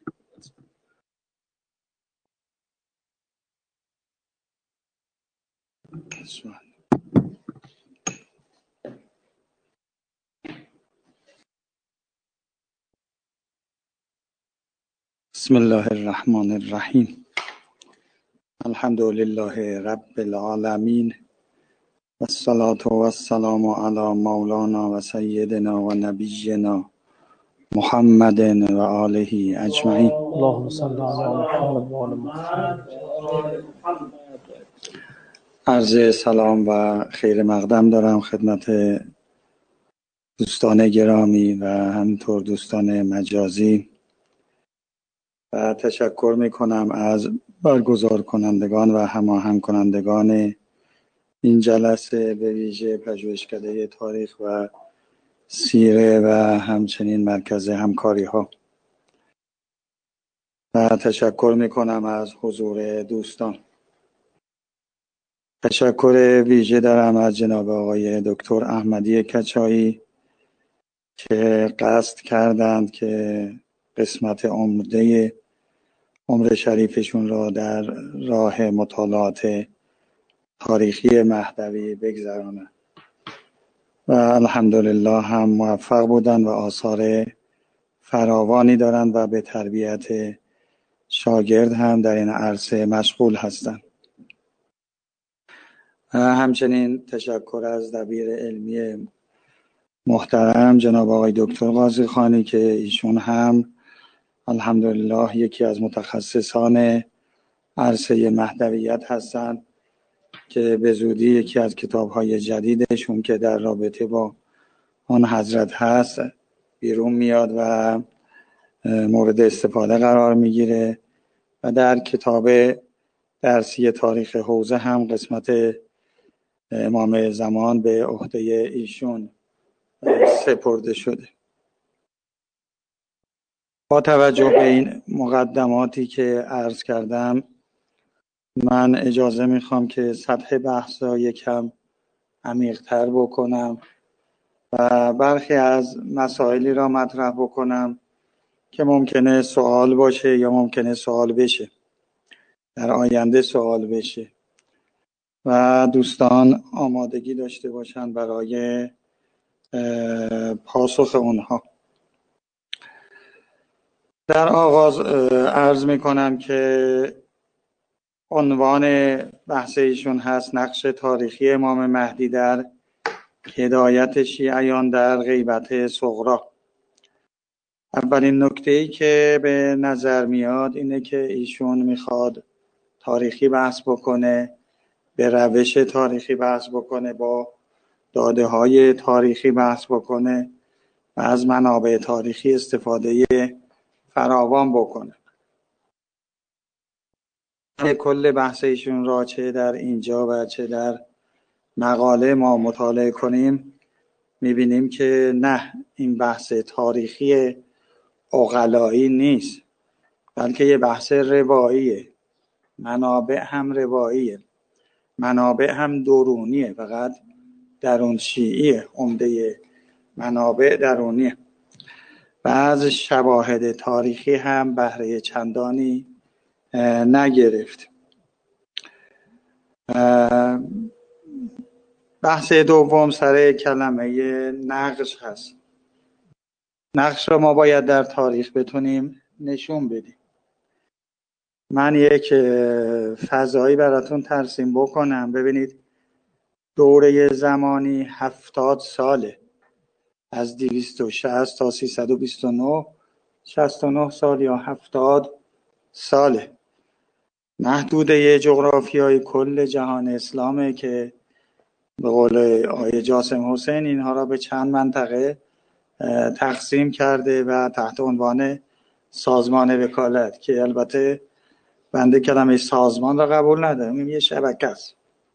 بسم الله الرحمن الرحیم. الحمد لله رب العالمین و الصلاة و السلام علی مولانا و سیدنا و نبینا محمد و آله اجمعین. اللهم صل علی محمد و آل محمد. عرض سلام و خیر مقدم دارم خدمت دوستان گرامی و همینطور دوستان مجازی و تشکر میکنم از برگزار کنندگان و هماهنگ کنندگان این جلسه، به ویژه پژوهشکده تاریخ و سیره و همچنین مرکز همکاری ها، و تشکر میکنم از حضور دوستان. تشکر ویژه دارم از جناب آقای دکتر احمدی کچایی که قصد کردند که قسمت عمده عمر شریفشون را در راه مطالعات تاریخی مهدوی بگذرانند و الحمدلله هم موفق بودند و آثار فراوانی دارند و به تربیت شاگرد هم در این عرصه مشغول هستند. همچنین تشکر از دبیر علمی محترم جناب آقای دکتر قاضیخانی که ایشون هم الحمدلله یکی از متخصصان عرصه مهدویت هستند که به زودی یکی از کتاب‌های جدیدشون که در رابطه با آن حضرت هست بیرون میاد و مورد استفاده قرار میگیره و در کتاب درسی تاریخ حوزه هم قسمت امام زمان به عهده ایشون سپرده شده. با توجه به این مقدماتی که عرض کردم من اجازه میخوام که سطح بحث را یکم عمیق‌تر بکنم و برخی از مسائلی را مطرح بکنم که ممکنه سوال باشه یا ممکنه سوال بشه، در آینده سوال بشه و دوستان آمادگی داشته باشند برای پاسخ اونها. در آغاز عرض میکنم که عنوان بحث ایشون هست نقش تاریخی امام مهدی در هدایت شیعیان در غیبت صغری. اولین نکته‌ای که به نظر میاد اینه که ایشون میخواد تاریخی بحث بکنه، به روش تاریخی بحث بکنه، با داده های تاریخی بحث بکنه و از منابع تاریخی استفاده فراوان بکنه. کل بحث ایشون را چه در اینجا و چه در مقاله ما مطالعه کنیم میبینیم که نه، این بحث تاریخی عقلایی نیست بلکه یه بحث رواییه. منابع هم رواییه، منابع هم درونیه، فقط درون شیعیه، عمده منابع درونیه و از شواهد تاریخی هم بهره چندانی نگرفت. بحث دوم سر کلمه نقش هست. نقش را ما باید در تاریخ بتونیم نشون بدیم. من یک فضایی براتون ترسیم بکنم. ببینید دوره زمانی هفتاد ساله، از دویست و شصت تا سیصد و بیست و نه، شصت و نه سال یا هفتاد ساله. محدوده جغرافیای کل جهان اسلامه که به قول آقای جاسم حسین اینها را به چند منطقه تقسیم کرده و تحت عنوان سازمان وکالت، که البته بنده کلمه سازمان را قبول ندارم، این یه شبکه است.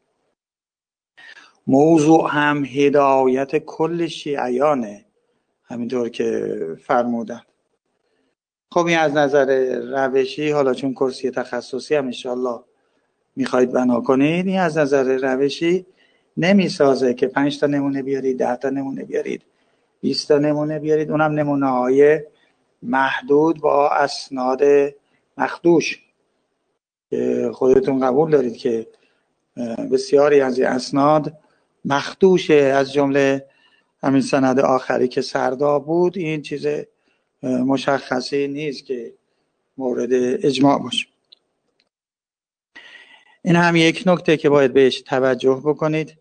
موضوع هم هدایت کل شیعیانه، همینطور که فرمودن. خب این از نظر روشی، حالا چون کرسی تخصصی هم انشالله میخواید بنا کنید، این از نظر روشی نمیسازه که پنج تا نمونه بیارید، ده تا نمونه بیارید، بیست تا نمونه بیارید، اونم نمونه های محدود با اسناد مخدوش که خودتون قبول دارید که بسیاری از این اسناد مخدوشه، از جمله همین سند آخری که سرداب بود. این چیز مشخصی نیست که مورد اجماع باشه. این هم یک نکته که باید بهش توجه بکنید.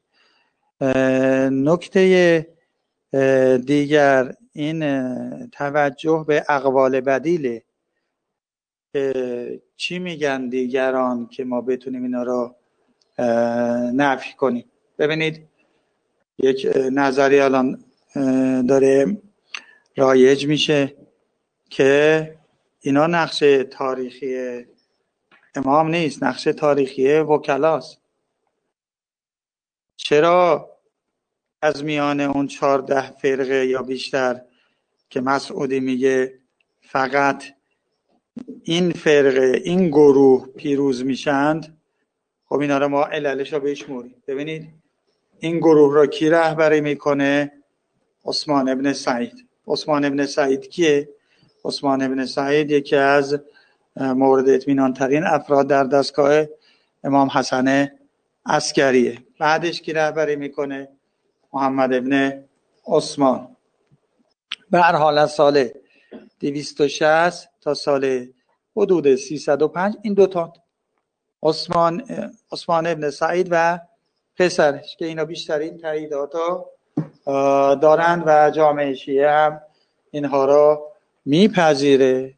نکته دیگر این توجه به اقوال بدیله که چی میگن دیگران که ما بتونیم اینا را نفی کنیم. ببینید یک نظری الان داره رایج میشه که اینا نقش تاریخی امام نیست، نقش تاریخی وکلاست. چرا از میان اون چهارده فرقه یا بیشتر که مسعودی میگه فقط این فرقه، این گروه پیروز میشند؟ خب خب اینا رو ما عللش رو بشموریم. ببینید این گروه را کی رهبری میکنه؟ عثمان ابن سعید. عثمان ابن سعید کیه؟ عثمان ابن سعید یکی از مورد اطمینان ترین افراد در دستگاه امام حسن عسکریه. بعدش کی رهبری میکنه؟ محمد ابن عثمان. به هر حال از سال دویست و شصت تا سال حدود سیصد و پنج این دوتا عثمان عثمان ابن سعید و پسرش که اینا بیشترین تاییدات دارند و جامعه شیعه هم اینها را میپذیره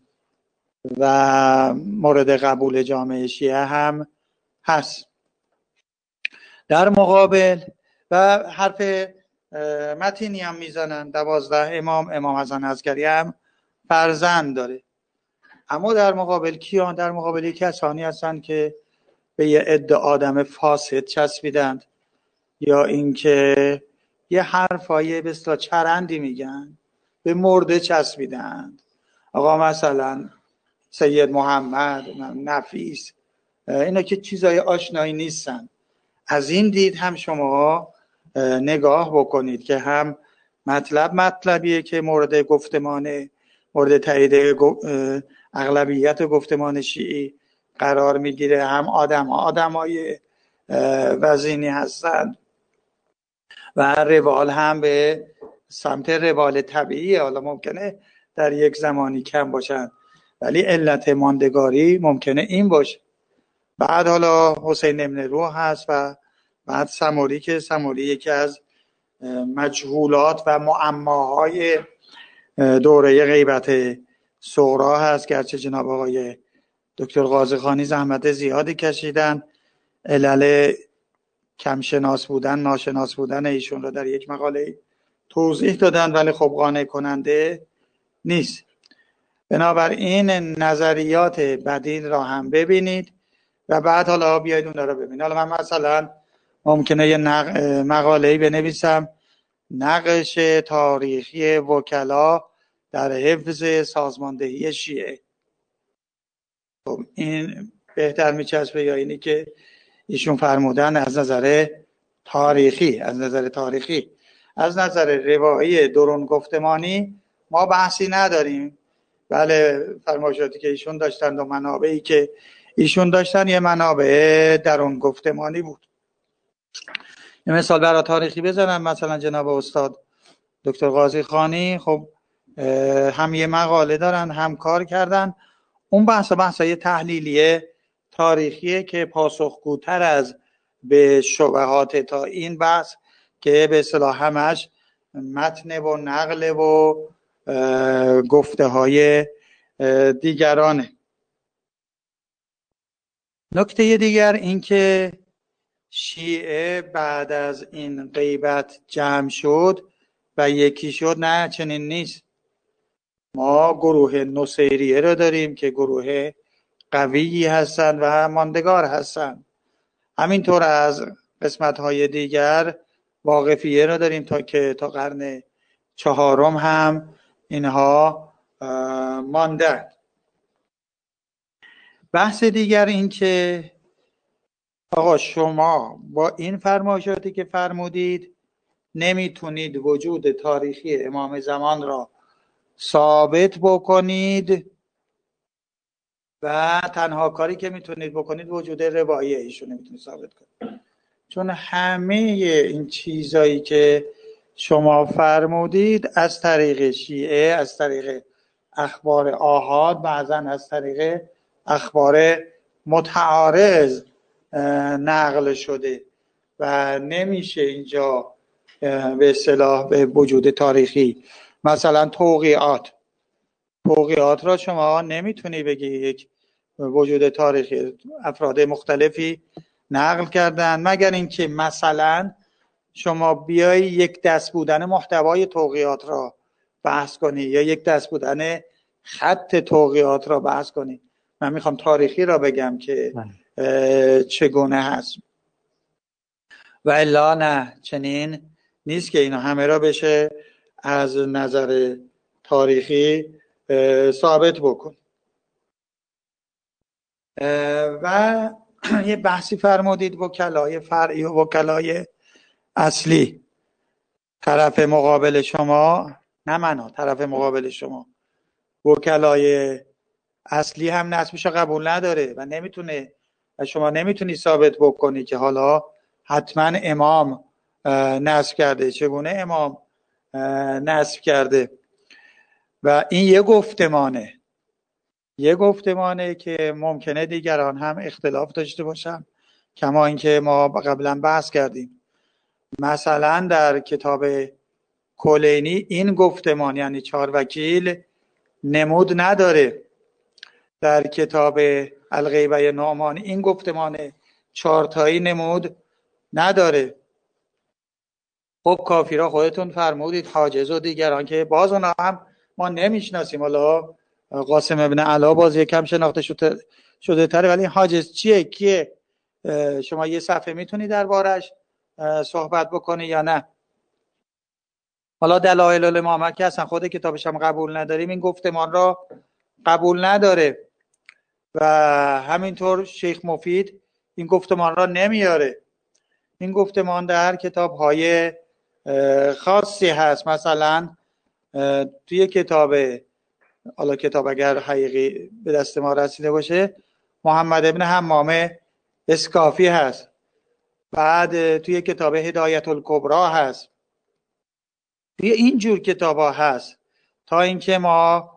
و مورد قبول جامعه شیعه هم هست. در مقابل و حرف متینی هم میزنن، دوازده امام، امام حسن عسکری هم فرزند داره. اما در مقابل کیان؟ در مقابل کسانی هستند که به یه عده آدم فاسد چسبیدند یا اینکه یه حرفای به اصطلاح چرندی میگن، به مرده چسبیدند. آقا مثلا سید محمد، نفیس، اینا که چیزای آشنایی نیستن. از این دید هم شما نگاه بکنید که هم مطلب مطلبیه که مورد گفتمان، مورد تایید اغلبیت گفتمان شیعی قرار میگیره، هم آدم ها آدم های وزینی هستند و روال هم به سمت روال طبیعی. حالا ممکنه در یک زمانی کم باشن ولی علت ماندگاری ممکنه این باشه. بعد حالا حسین ابن روح هست و بعد سموری که سموری یکی از مجهولات و معماهای دوره غیبت صغرا هست، گرچه جناب آقای دکتر قاضیخانی زحمت زیادی کشیدن علل کم شناس بودن، ناشناس بودن ایشون رو در یک مقاله توضیح دادن، ولی خب قانع کننده نیست. بنابراین نظریات بدیل را هم ببینید و بعد حالا بیاید اون رو ببینید. حالا من مثلا ممکنه یه نق... مقاله‌ای بنویسم نقش تاریخی وکلا در حفظ سازماندهی شیعه. خب این بهتر میچسبه یا اینی که ایشون فرمودن از نظر تاریخی؟ از نظر تاریخی از نظر روایی درون گفتمانی ما بحثی نداریم. بله، فرمایشاتی که ایشون داشتن و منابعی که ایشون داشتن یه منابع درون گفتمانی بود. یه مثال برای تاریخی بزنم، مثلا جناب استاد دکتر قاضیخانی خب هم یه مقاله دارن، هم کار کردن. اون بحث بحثای تحلیلیه تاریخیه که پاسخگوتر از به شبهات تا این بحث که به اصطلاح همش متن و نقل و گفته های دیگرانه. نکته دیگر این که شیعه بعد از این غیبت جمع شد و یکی شد. نه، چنین نیست. ما گروه نصیریه رو داریم که گروه قویی هستن و ماندگار هستن. همینطور از قسمت‌های دیگر واقفیه رو داریم تا که تا قرن چهارم هم اینها ماندن. بحث دیگر این که آقا شما با این فرمایشاتی که فرمودید نمیتونید وجود تاریخی امام زمان را ثابت بکنید و تنها کاری که میتونید بکنید وجود روایی ایشون نمیتونید ثابت کنید. چون همه این چیزایی که شما فرمودید از طریق شیعه، از طریق اخبار آحاد، بعضا از طریق اخبار متعارض نقل شده و نمیشه اینجا به اصطلاح به وجود تاریخی. مثلا توقیعات توقیعات را شما نمیتونی بگی یک وجود تاریخی، افراد مختلفی نقل کردن، مگر اینکه مثلا شما بیای یک دست بودن محتوای توقیعات را بحث کنی یا یک دست بودن خط توقیعات را بحث کنی. من میخوام تاریخی را بگم که چگونه هست و الا نه، چنین نیست که اینا همه را بشه از نظر تاریخی ثابت بکن. و یه بحثی فرمودید وکلای فرعی و وکلای اصلی. طرف مقابل شما، نه منو، طرف مقابل شما وکلای اصلی هم نسبشو قبول نداره و نمیتونه و شما نمیتونی ثابت بکنی که حالا حتما امام نسب کرده. چگونه امام نسب کرده؟ و این یه گفتمانه یه گفتمانه که ممکنه دیگران هم اختلاف داشته باشن، کما اینکه ما قبلا بحث کردیم. مثلا در کتاب کلینی این گفتمان یعنی چهار وکیل نمود نداره. در کتاب الغیبه نعمان این گفتمان چهارتایی نمود نداره. خب کافیرا خودتون فرمودید حاجز و دیگران که باز اونا هم ما نمیشناسیم. حالا قاسم ابن علا باز یکم شناخته شده, شده تره، ولی حاجز چیه کیه؟ شما یه صفحه میتونی دربارش صحبت بکنی یا نه؟ حالا دلایل الامامه که اصلا خود کتابش هم قبول نداریم، این گفتمان را قبول نداره و همینطور شیخ مفید این گفتمان را نمیاره. این گفتمان در کتاب‌های خاصی هست. مثلا توی کتاب، حالا کتاب اگر حقیقی به دست ما رسیده باشه، محمد ابن حمام اسکافی هست. بعد توی کتاب هدایت الکبری هست. توی اینجور کتاب ها هست تا اینکه ما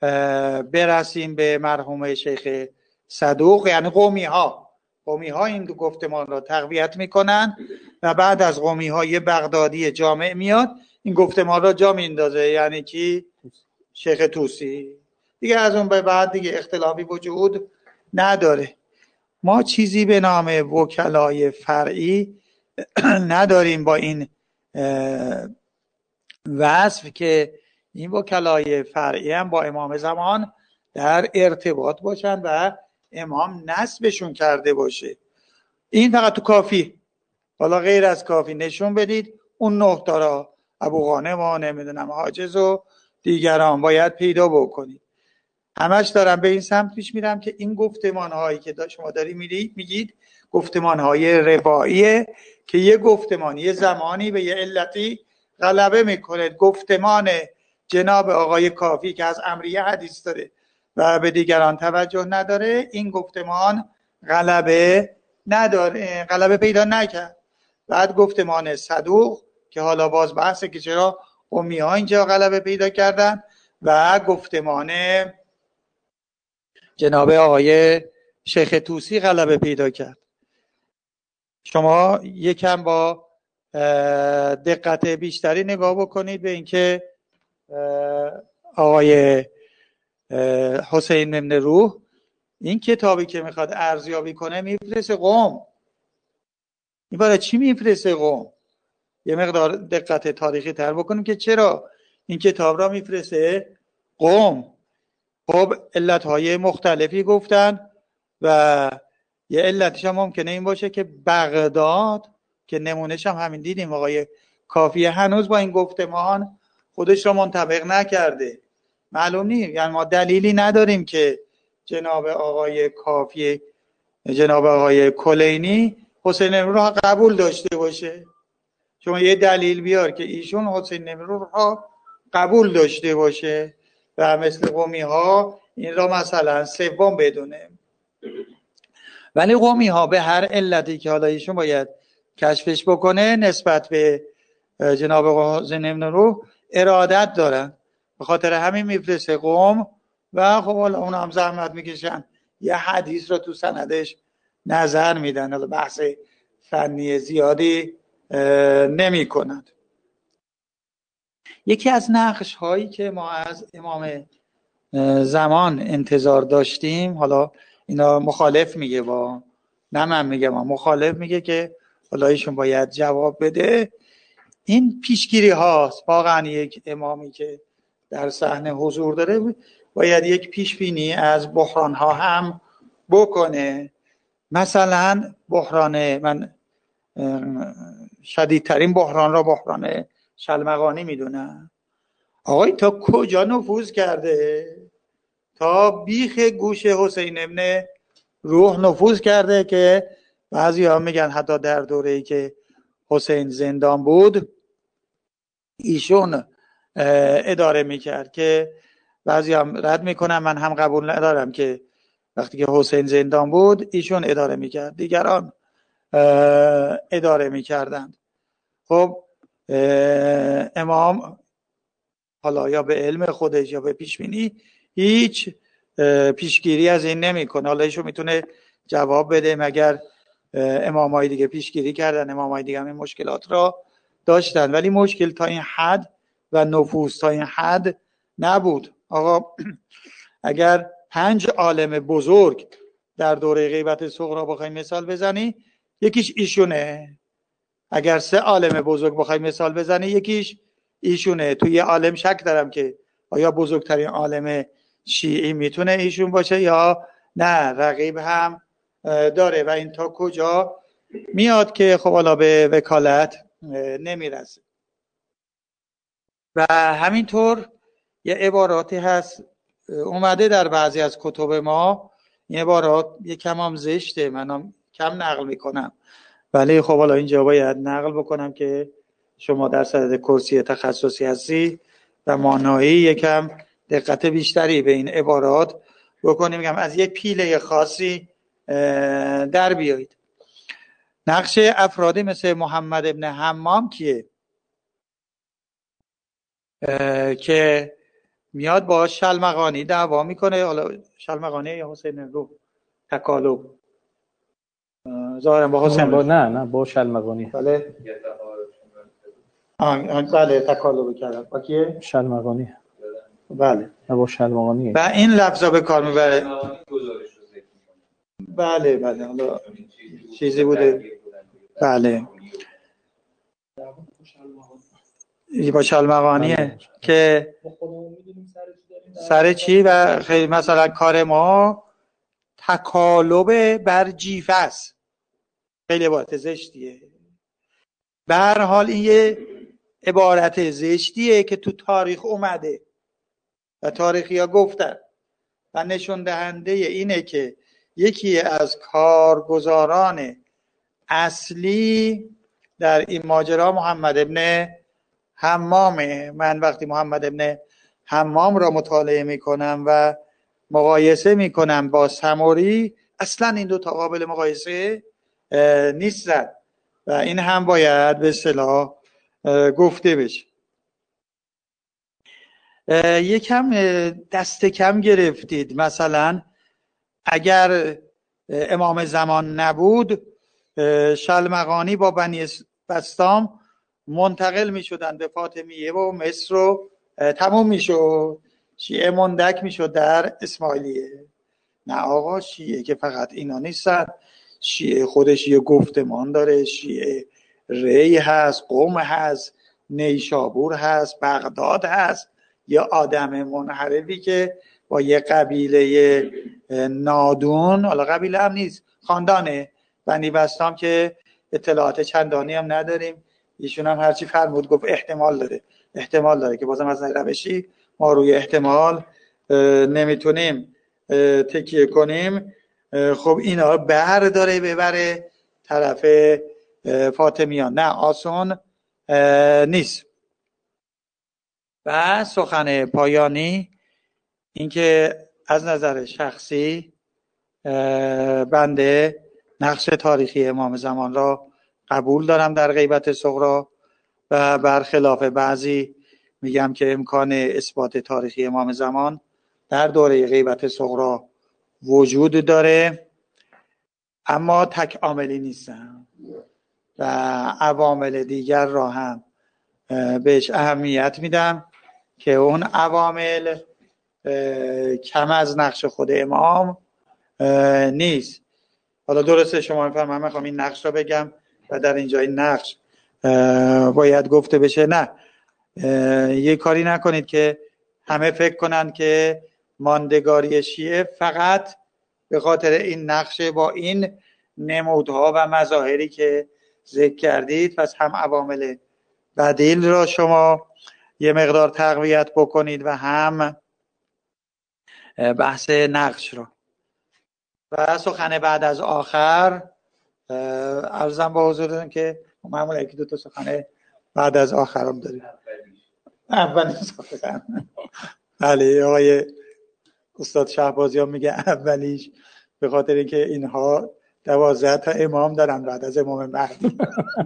برسیم به مرحوم شیخ صدوق، یعنی قومی ها قومی ها این دو گفتمان را تقویت میکنن و بعد از قومی های بغدادی جامع میاد این گفتمان را جا میندازه، یعنی کی؟ شیخ طوسی. دیگه از اون به بعد دیگه اختلافی وجود نداره. ما چیزی به نام وکلای فرعی نداریم با این وصف که این وکلای فرعی هم با امام زمان در ارتباط باشن و امام نسبشون کرده باشه. این فقط تو کافی. حالا غیر از کافی نشون بدید اون نه تا را ابو غانم و نمیدونم حاجز و دیگران باید پیدا بکنید. همش دارم به این سمت پیش میرم که این گفتمان هایی که شما داری میگید گفتمان های رواییه که یه گفتمان یه زمانی به یه علتی غلبه میکنه. گفتمان جناب آقای کافی که از امریه حدیث داره و به دیگران توجه نداره، این گفتمان غلبه نداره، غلبه پیدا نکرد. بعد گفتمان صدوق که حالا باز بحثه که چرا قمی ها اینجا غلبه پیدا کردن، و گفتمان جناب آقای شیخ طوسی غلبه پیدا کرد. شما یکم با دقت بیشتری نگاه بکنید به اینکه آقای حسین بن روح این کتابی که میخواد ارزیابی کنه میفرسته قم. این برای چی میفرسته قم؟ یه مقدار دقت تاریخی تر بکنیم که چرا این کتاب را میفرسته قم. خب علتهای مختلفی گفتن و یه علتش هم ممکنه این باشه که بغداد که نمونهش هم همین دیدیم آقای کافی هنوز با این گفتمان خودش را منطبق نکرده. معلوم نیست، یعنی ما دلیلی نداریم که جناب آقای کافی جناب آقای کلینی حسین امرو را قبول داشته باشه. شما یه دلیل بیار که ایشون حسین امرو را قبول داشته باشه و مثل قومی ها این را مثلا سوم بدونه. ولی قومی ها به هر علتی که حالا ایشون باید کشفش بکنه نسبت به جناب حسین ابن روح ارادت دارن، به خاطر همین میفرسته قوم و خب حالا اون هم زحمت میکشن یه حدیث رو تو سندش نظر میدن، حالا بحث فنی زیادی نمی کند. یکی از نقش هایی که ما از امام زمان انتظار داشتیم، حالا اینا مخالف میگه با نه من میگم مخالف میگه که حالا ایشون باید جواب بده، این پیشگیری هاست. واقعا یک امامی که در صحنه حضور داره باید یک پیشبینی از بحران ها هم بکنه. مثلا بحران، من شدیدترین بحران را بحران شلمغانی میدونم. آقای تا کجا نفوذ کرده تا بیخ گوش حسین ابن روح نفوذ کرده که بعضی ها میگن حتی در دوره‌ای که حسین زندان بود ایشون اداره میکرد، که بعضی هم رد میکنن، من هم قبول ندارم که وقتی که حسین زندان بود ایشون اداره میکرد، دیگران اداره میکردند. خب امام حالا یا به علم خودش یا به پیشبینی هیچ پیشگیری از این نمیکنه. حالا ایشون میتونه جواب بده مگر امامای دیگه پیشگیری کردن، امامای دیگه هم این مشکلات را داشتن، ولی مشکل تا این حد و نفوذ تا این حد نبود. آقا اگر پنج عالم بزرگ در دوره غیبت صغرا بخوای مثال بزنی یکیش ایشونه، اگر سه عالم بزرگ بخوای مثال بزنی یکیش ایشونه. توی یه عالم شک دارم که آیا بزرگترین عالم شیعی میتونه ایشون باشه یا نه، رقیب هم داره و این تا کجا میاد که خب حالا به وکالت نمیرسه. و همینطور یه عباراتی هست اومده در بعضی از کتب ما، این عبارات یکم هم زشته، منم کم نقل میکنم، ولی خب حالا اینجا باید نقل بکنم که شما در صدد کرسی تخصصی هستی و مانایی یکم دقت بیشتری به این عبارات بکنیم، میگم از یک پیله خاصی در بیایید. نقش افرادی مثل محمد ابن حمام کیه که میاد با شلمغانی دعوا میکنه؟ حالا شلمغانی یا حسین رو تکالب ظاهرا با حسین با نه نه با شلمغانی. بله آن بله تکالب کردن با کیه؟ شلمغانی. بله نه با شلمغانی. و این لفظا به کار میبره. بله بله حالا چیزی بوده. بله با شلمغانیه که سر چی و خیلی مثلا کار ما تکالب بر جیفه است، خیلی عبارت زشتیه. به هر حال این یه عبارت زشتیه که تو تاریخ اومده و تاریخی ها گفتن و نشون دهنده اینه که یکی از کارگزاران اصلی در این ماجرا محمد ابن حمامه. من وقتی محمد ابن حمام را مطالعه میکنم و مقایسه میکنم با سموری، اصلا این دو تا قابل مقایسه نیستن و این هم باید به اصطلاح گفته بشه. یکم دست کم گرفتید. مثلا اگر امام زمان نبود شلمغانی با بنی بسطام منتقل می شدن به فاطمیه و مصر رو تموم می شد، شیعه مندک می شد در اسماعیلیه. نه آقا، شیعه که فقط اینا نیستن، شیعه خودش یه گفتمان داره، شیعه ری هست، قم هست، نیشابور هست، بغداد هست. یه آدم منحرفی که با یه قبیله نادون، حالا قبیله هم نیست، خاندانه بنی بسطام که اطلاعات چندانی هم نداریم، ایشون هم هرچی فرمود گفت احتمال داره احتمال داره که بازم از روشی ما روی احتمال نمیتونیم تکیه کنیم. خب اینا بر داره ببره طرف فاطمیان، نه آسون نیست. و سخن پایانی اینکه از نظر شخصی بنده نقش تاریخی امام زمان را قبول دارم در غیبت صغرا و برخلاف بعضی میگم که امکان اثبات تاریخی امام زمان در دوره غیبت صغرا وجود داره، اما تک عاملی نیستن و عوامل دیگر را هم بهش اهمیت میدم که اون عوامل کم از نقش خود امام نیست. حالا درسته شما میفرمایید من میخوام این نقش رو بگم و در اینجا این نقش باید گفته بشه. نه، یه کاری نکنید که همه فکر کنند که ماندگاری شیعه فقط به خاطر این نقش با این نمودها و مظاهری که ذکر کردید، پس هم عوامل بدیل را شما یه مقدار تقویت بکنید و هم بحث نقش را. و سخن بعد از آخر عرضم با حضورتون که معمولا یکی دو تا سخن بعد از آخرم داریم. اولین سخن بله آقای استاد شهبازیان میگه اولیش به خاطر اینکه اینها دوازده تا امام دارن بعد از امام مهدی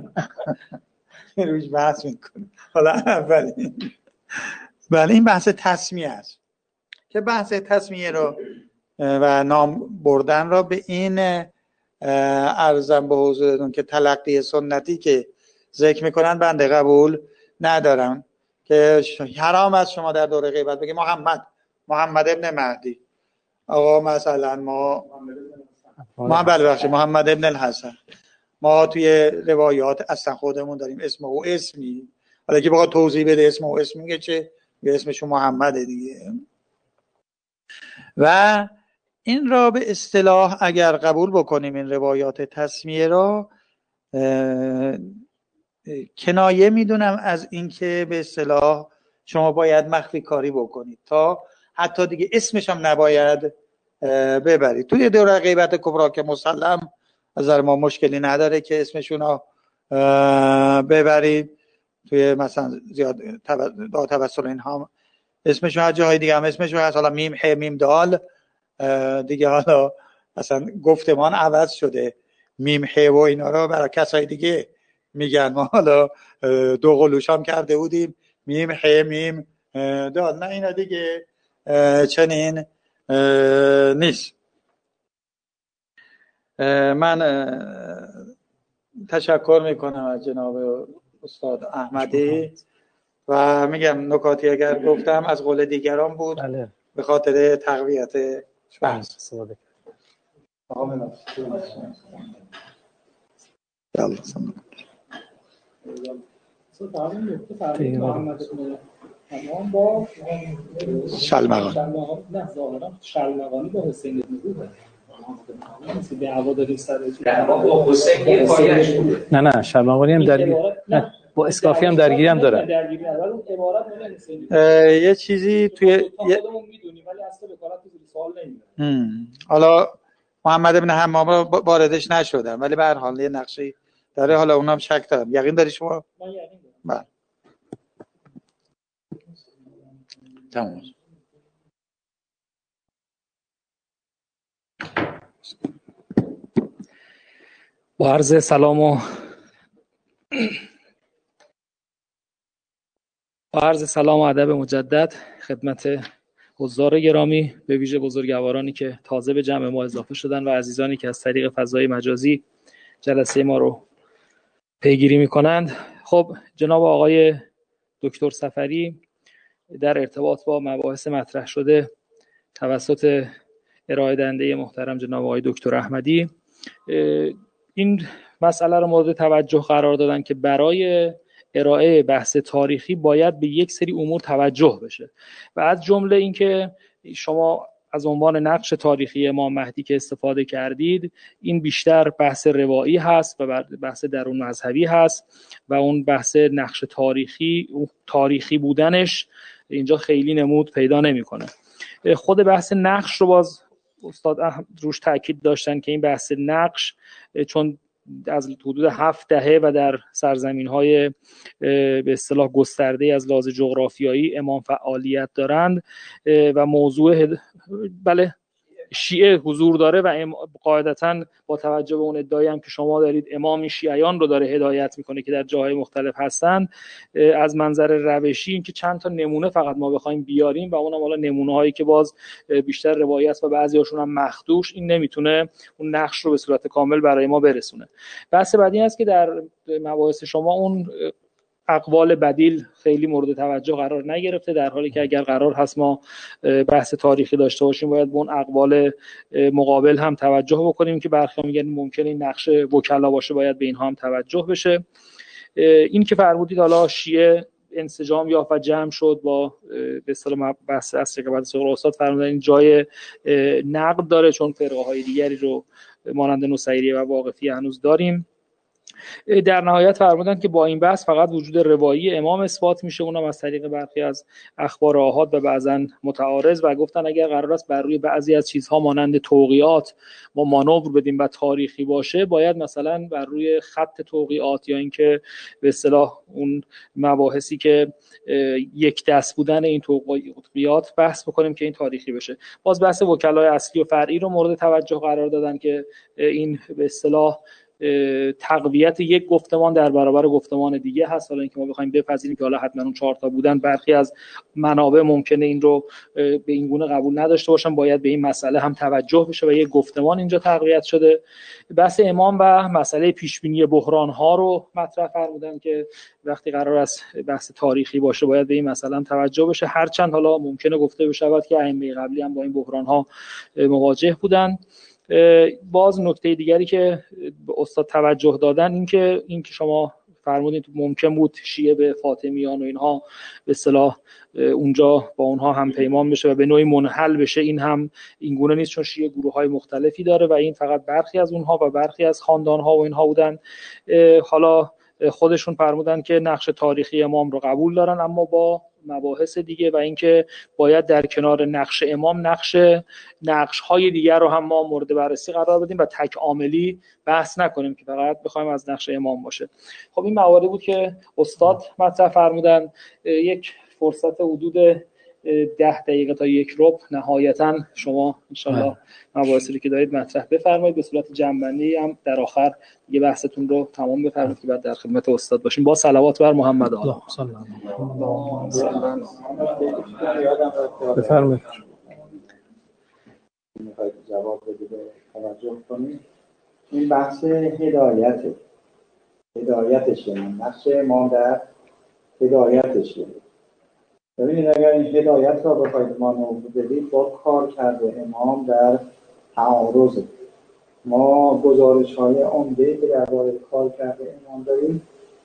روش بحث میکنه. حالا اولی بله این بحث تسمیه است که بحث تسمیه رو و نام بردن را به این عرضم به حضورتون که تلقی سنتی که ذکر میکنن بنده قبول ندارم که حرام است شما در دوره غیبت بگید محمد محمد ابن مهدی. آقا مثلا ما محمد بخشی محمد ابن الحسن ما توی روایات اصلا خودمون داریم اسم او اسمی، حالا که بخواد توضیح بده اسم او اسم میگه چه به اسمشون محمده دیگه. و این را به اصطلاح اگر قبول بکنیم این روایات تسمیه را کنایه میدونم از اینکه به اصطلاح شما باید مخفی کاری بکنید تا حتی دیگه اسمش هم نباید ببرید. توی دوره غیبت کبرا که مسلم از ما مشکلی نداره که اسمشون رو ببرید، توی مثلا زیاد دا توسل اینها اسمشون هر جاهای دیگه هم اسمشون هست، حالا میم ح میم دال دیگه، حالا اصلا گفتمان عوض شده، میم ح و اینا رو برای کسای دیگه میگن، ما حالا دو قلوش هم کرده بودیم میم ح میم دال، نه اینا دیگه چنین نیست. من تشکر میکنم از جناب استاد احمدی و میگم نکاتی اگر گفتم از قول دیگران بود بله. به خاطر تقویت بحث. آقا شلمغانی نه ظاهرا شلمغانی با حسین ابن روح دعوا داریم سر با حسین نه نه شلمغانی هم درگیری نه با اسکافی هم درگیری هم داره. یه چیزی توی خودمون میدونیم ولی اصلا به کارت سوال نمیاد. حالا محمد ابن حمام رو واردش نشدم ولی به هر حال یه نقشی داره، حالا اونم شک دارم. یقین داری شما؟ من یقین دارم. تمام. با عرض سلام و با عرض سلام و ادب مجدد خدمت حضار گرامی، به ویژه بزرگوارانی که تازه به جمع ما اضافه شدن و عزیزانی که از طریق فضای مجازی جلسه ما رو پیگیری می‌کنند. خب جناب آقای دکتر صفری در ارتباط با مباحث مطرح شده توسط ارائه دهنده محترم جناب آقای دکتر احمدی این مسئله رو مورد توجه قرار دادن که برای ارائه بحث تاریخی باید به یک سری امور توجه بشه و از جمله اینکه شما از عنوان نقش تاریخی امام مهدی که استفاده کردید این بیشتر بحث روایی هست و بحث درون مذهبی هست و اون بحث نقش تاریخی اون تاریخی بودنش اینجا خیلی نمود پیدا نمیکنه. خود بحث نقش رو باز استاد روش تاکید داشتن که این بحث نقش چون از حدود هفت دهه و در سرزمین‌های به اصطلاح گسترده از لحاظ جغرافیایی امام فعالیت دارند و موضوع بله شیعه حضور داره و قاعدتاً با توجه به اون ادعایی هم که شما دارید امام شیعیان رو داره هدایت میکنه که در جاهای مختلف هستن، از منظر روشی این که چند تا نمونه فقط ما بخوایم بیاریم و اونم حالا نمونه هایی که باز بیشتر روایت و بعضی هاشون هم مخدوش، این نمیتونه اون نقش رو به صورت کامل برای ما برسونه. بحث بعدی هست که در مباحث شما اون اقوال بدیل خیلی مورد توجه قرار نگرفته، در حالی که اگر قرار هست ما بحث تاریخی داشته باشیم باید به اون اقوال مقابل هم توجه بکنیم که برخی میگن ممکنه این نقش وکلا باشه، باید به اینها هم توجه بشه. این که فرمودید حالا شیعه انسجام یافت و جمع شد با به اصطلاح بحث اصل که بعد از استاد فرمودن این جای نقد داره چون فرقه های دیگری رو مانند نصیریه و واقفی هنوز داریم. در نهایت فرمودند که با این بحث فقط وجود روایی امام اثبات میشه، اونم از طریق برخی از اخبار آحاد و بعضا متعارض، و گفتن اگر قرار است بر روی بعضی از چیزها مانند توقیات ما مانور بدیم و تاریخی باشه، باید مثلا بر روی خط توقیات یا اینکه به اصطلاح اون مباحثی که یک دست بودن این توقیات بحث بکنیم که این تاریخی بشه. باز بحث وکلای اصلی و فرعی رو مورد توجه قرار دادن که این به اصطلاح تقویت یک گفتمان در برابر گفتمان دیگه هست. حالا اینکه ما بخوایم بپذیریم که حالا حتما اون چهار تا بودن، برخی از منابع ممکنه این رو به این گونه قبول نداشته باشن، باید به این مسئله هم توجه بشه و یک گفتمان اینجا تقویت شده. بحث امام و مسئله پیش بینی بحران ها رو مطرح فرمودن که وقتی قرار است بحث تاریخی باشه باید به این مسئله هم توجه بشه، هرچند حالا ممکنه گفته بشود که ائمه قبلی هم با این بحران ها مواجه بودن. باز نکته دیگری که به استاد توجه دادن این که این که شما فرمودید ممکن بود شیعه به فاطمیان و اینها به اصطلاح اونجا با اونها هم پیمان بشه و به نوعی منحل بشه، این هم این گونه نیست، چون شیعه گروه‌های مختلفی داره و این فقط برخی از اونها و برخی از خاندان‌ها و اینها بودن. حالا خودشون فرمودن که نقش تاریخی امام رو قبول دارن، اما با مباحث دیگه، و اینکه باید در کنار نقش امام نقش نقش های دیگر رو هم ما مورد بررسی قرار بدیم و تک عاملی بحث نکنیم که فقط بخوایم از نقش امام باشه. خب این مواردی بود که استاد مطرح فرمودن. یک فرصت حدود ده دقیقه تا یک ربع نهایتا شما انشالله مباحثی که دارید مطرح بفرمایید، به صورت جمع‌بندی هم در آخر یه بحثتون رو تمام بفرمایید که بعد در خدمت استاد باشیم. با صلوات بر محمد آل. بفرمایید. میخواید جواب بدید توجه کنید. این بحث هدایت هدایتشه، نقش ما در هدایتشه. ببینید اگر این هدایت را بخواید مانور بدید با کار کرده امام در تعارض، ما گزارش های عمده که درباره کار کرده امام داریم،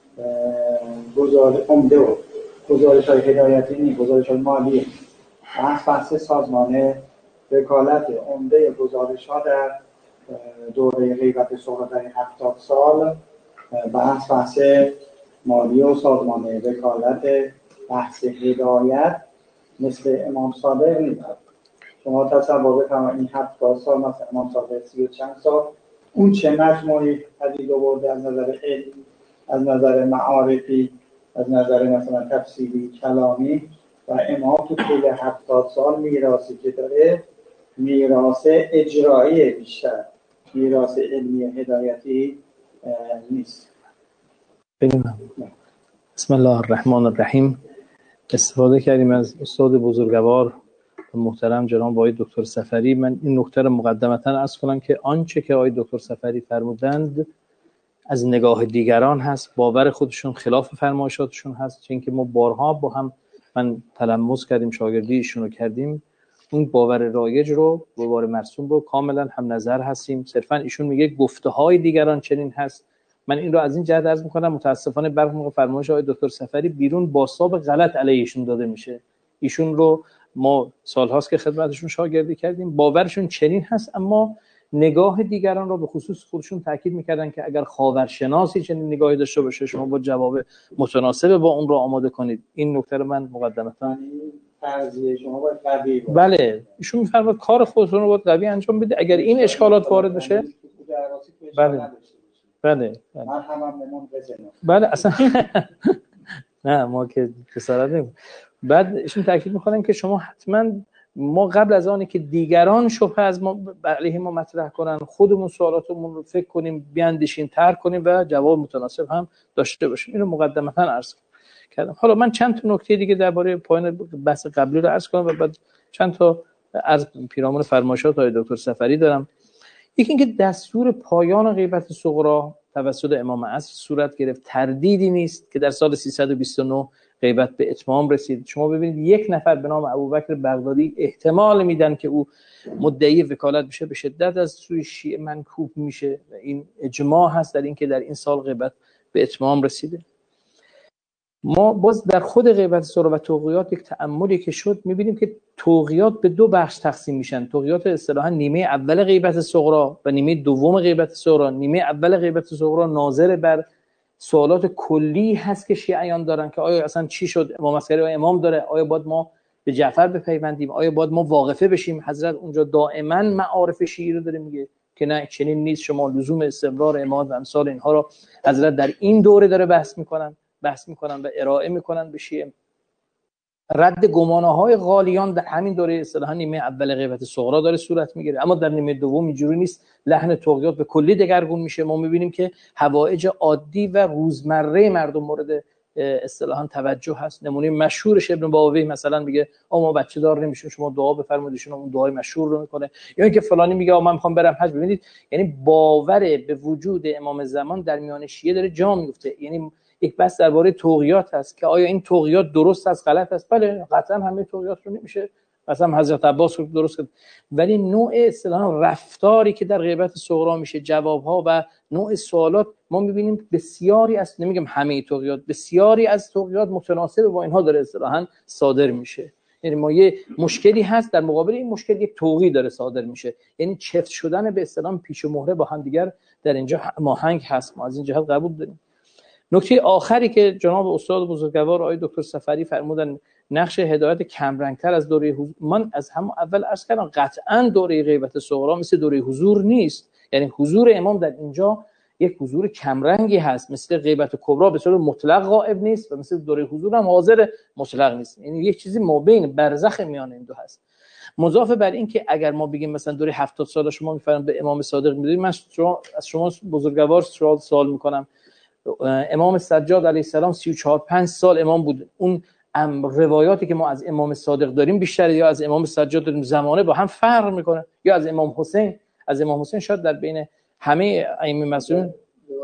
گزارش عمده و گزارش های هدایتی نیست، گزارش های مالی. بحث بحث سازمان وکالت عمده گزارش ها در دوره غیبت صغرا در هفتاد سال، بحث بحث مالی و سازمان وکالت، بحث هدایت مثل امام صادق نیست. شما تصور بفرمایید این هفتاد سال مثلا امام صادق سی و چند سال اون چه مجموعی پدید آورده از نظر علم، از نظر معارفی، از نظر مثلا تفسیری کلامی، و امام تو طول هفتاد سال میراثی که داره میراث اجرایی بیشتر، میراث علمی هدایتی نیست. ببینم بسم الله الرحمن الرحیم. استفاده کردیم از استاد بزرگوار محترم جناب آقای دکتر صفری. من این نکته رو مقدمتاً عرض کنم که آنچه که آقای دکتر صفری فرمودند از نگاه دیگران هست، باور خودشون خلاف فرمایشاتشون هست، چون که ما بارها با هم من تلمس کردیم، شاگردی ایشونو کردیم، اون باور رایج رو، باور مرسوم رو کاملا هم نظر هستیم. صرفا ایشون میگه گفته های دیگران چنین هست. من این رو از این جهت عرض میکنم متاسفانه برخی موقع فرمایش آقای دکتر صفری بیرون باساب غلط علیه ایشون داده میشه. ایشون رو ما سالهاست که خدمتشون شاگردی کردیم، باورشون چنین هست، اما نگاه دیگران رو به خصوص خودشون تاکید میکردن که اگر خاورشناسی چنین نگاهی داشته باشه شما با جواب متناسب با اون رو آماده کنید. این نکته رو من مقدمتاً فرضیه شما باید قوی باشه. بله ایشون میفرماد کار خودتون رو باید قوی انجام بده. اگر این اشکالات وارد بشه بله بله بله من هممون بزنم بله اصلا نه ما که جسارت نمی‌کنیم. بعد ایشون تاکید میکنن که شما حتما ما قبل از آنی که دیگران شبهه از ما علیه ما مطرح کنن خودمون سوالاتمون رو فکر کنیم، بیاندیشیم، طرح کنیم و جواب متناسب هم داشته باشیم. اینو مقدمتا عرض کردم. حالا من چند تا نکته دیگه درباره پایان بحث قبلی رو عرض کنم و بعد چند تا از پیرامون فرمایشات آقای دکتر صفری دارم. یکی اینکه دستور پایان غیبت صغرا توسط امام عصر صورت گرفت، تردیدی نیست که در سال سیصد و بیست و نه غیبت به اتمام رسید. شما ببینید یک نفر به نام ابوبکر بغدادی احتمال میدن که او مدعی وکالت بشه، به شدت از سوی شیعه منکوب میشه و این اجماع هست در این که در این سال غیبت به اتمام رسیده. ما باز در خود غیبت صغرا و طغیات یک تأملی که شد می‌بینیم که طغیات به دو بخش تقسیم میشن. طغیات اصطلاحاً نیمه اول غیبت صغرا و نیمه دوم غیبت صغرا. نیمه اول غیبت صغرا ناظر بر سوالات کلی هست که شیعیان دارن که آیا اصلا چی شد امام عسکری آیا امام داره، آیا باید ما به جعفر بپیوندیم، آیا باید ما واقفه بشیم. حضرت اونجا دائما معارف شیعی رو داره میگه که نه چنین نیست، شما لزوم استمرار امام و امثال اینها رو حضرت در این دوره داره بحث میکنن بحث میکنن و ارائه میکنن به شیعه. رد گمانه‌های غالیان در همین دوره اصطلاحاً نیمه اول غیبت صغرا داره صورت میگیره، اما در نیمه دوم اینجوری نیست، لحن طغیات به کلی دگرگون میشه. ما میبینیم که حوائج عادی و روزمره مردم مورد اصطلاحاً توجه هست. نمونه مشهورش ابن باوی مثلا میگه آ ما بچه دار نمیشیم، شما دعا بفرمایید، ایشون اون دعای مشهور رو میکنه، یا اینکه فلانی میگه آ من میخوام برم حج. ببینید یعنی باور به وجود امام زمان در میان شیعه داره جا میفته. یعنی یک بحث درباره طغیات هست که آیا این طغیات درست است غلط است. بله قطعا همه طغیات رو نمیشه مثلا حضرت عباس رو درست کرد، ولی نوع اصطلاحاً رفتاری که در غیبت صغرا میشه، جوابها و نوع سوالات، ما میبینیم بسیاری از، نمیگم همه طغیات، بسیاری از طغیات متناسب با اینها داره اصطلاحاً صادر میشه. یعنی ما یه مشکلی هست، در مقابل این مشکل یک طغی داره صادر میشه، یعنی چفت شدن به اصطلاح پیش و مهره با هم دیگر در اینجا ماهنگ هست. ما از این جهت قبول داریم. نکته آخری که جناب استاد بزرگوار آقای دکتر صفری فرمودن، نقش هدایت کمرنگتر از دوره حضور. من از همون اول عرض کردم قطعا دوره غیبت صغرا مثل دوره حضور نیست. یعنی حضور امام در اینجا یک حضور کمرنگی هست، مثل غیبت کبرا به صورت مطلق غائب نیست و مثل دوره حضور هم حاضر مطلق نیست. یعنی یک چیزی مابین برزخ میان این دو هست. مضاف بر این که اگر ما بگیم مثلا دوره هفتاد ساله شما میفرمایید به امام صادق میدید، من شما از شما بزرگوار سوال سوال میکنم، امام سجاد علیه السلام سی و چهار پنج سال امام بود، اون روایاتی که ما از امام صادق داریم بیشتر یا از امام سجاد داریم زمانه با هم فرق میکنه، یا از امام حسین. از امام حسین شاید در بین همه ائمه مسئولین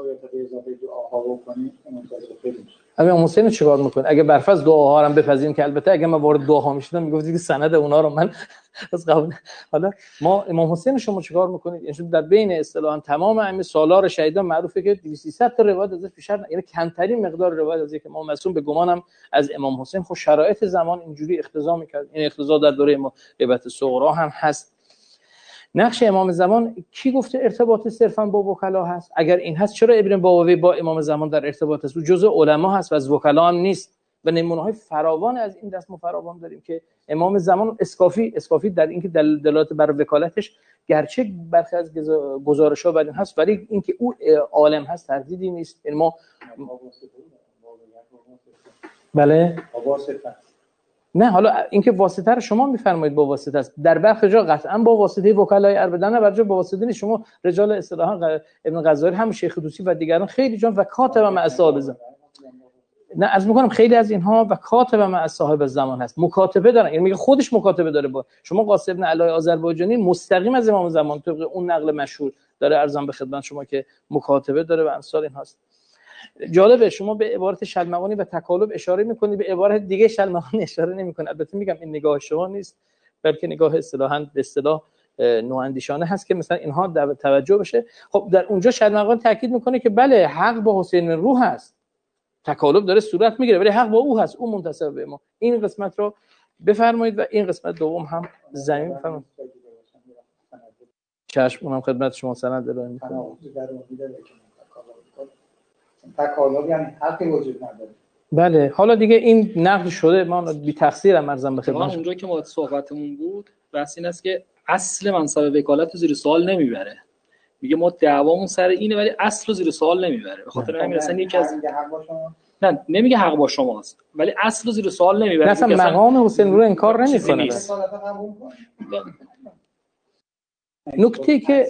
امام حسین رو چیکار میکنه؟ اگه برفض دعاها هم بپذیریم که البته اگه من وارد دعاها میشدم میگفتید که سند اونا رو من از قبول. حالا ما امام حسین شما چیکار میکنید؟ یعنی در بین اصطلاحا تمام ائمه سالار شهیدان معروفه که دویست سیصد تا روایت ازش بیشتر، یعنی کمترین مقدار روایت از یک امام معصوم به گمانم از امام حسین. خب شرایط زمان اینجوری اقتضا میکرد. این اقتضا در دوره ما غیبت صغرا هم هست. نقش امام زمان کی گفته ارتباط صرفا با وکلا هست؟ اگر این هست چرا ابن باوی با امام زمان در ارتباط است؟ او جزء علما هست و از وکلا هم نیست. و نمونه‌های فراوان از این دست فراوان داریم که امام زمان اسکافی اسکافی در اینکه دلالت بر وکالتش گرچه برخی از گزارش‌ها بر این هست، ولی اینکه او عالم هست تردیدی نیست. یعنی ما بله نه، حالا اینکه واسطه رو شما میفرمایید با واسطه است، در برخی جا قطعا با واسطه وکلای اربدن، نه برجا با واسطه نیست. شما رجال اصطلاحا ابن غزالی هم شیخ دوسی و دیگران خیلی جان و کاتب مع اصحاب زمان، نه از میگم خیلی از اینها و کاتب مع اصحاب زمان هست، مکاتبه دارن. یعنی میگه خودش مکاتبه داره با شما. قاسم بن علای آذربایجانی مستقیم از امام زمان طبق اون نقل مشهور داره ارزم به خدمت شما که مکاتبه داره و امثال این هست. جالبه شما به عبارت شلمغانی و تکالب اشاره میکنید، به عبارت دیگه شلمغانی اشاره نمیکنه. البته میگم این نگاه شما نیست، بلکه نگاه اصطلاحاً به اصطلاح نواندیشانه هست که مثلا اینها در توجه بشه. خب در اونجا شلمغانی تاکید میکنه که بله حق با حسین روح هست، تکالب داره صورت میگیره ولی حق با او هست، او منتسب به ما. این قسمت رو بفرمایید و این قسمت دوم هم زمین بفرمایید. چشم، اونم خدمت شما سند ارائه میکنم. تکالب یعنی حقی وجود نداره. بله حالا دیگه این نقد شده، ما بی تقصیرم ارزم به خدمت. اونجا که ما صحبتمون بود بحث این است که اصل منصب وکالت رو زیر سوال نمیبره. میگه ما دعوامون سر اینه ولی اصل رو زیر سوال نمیبره. به خاطر همین مثلا یکی از نه نمیگه حق با شماست ولی اصل رو زیر سوال نمیبره. مثلا مقام حسین رو انکار نمیکنه. نکته که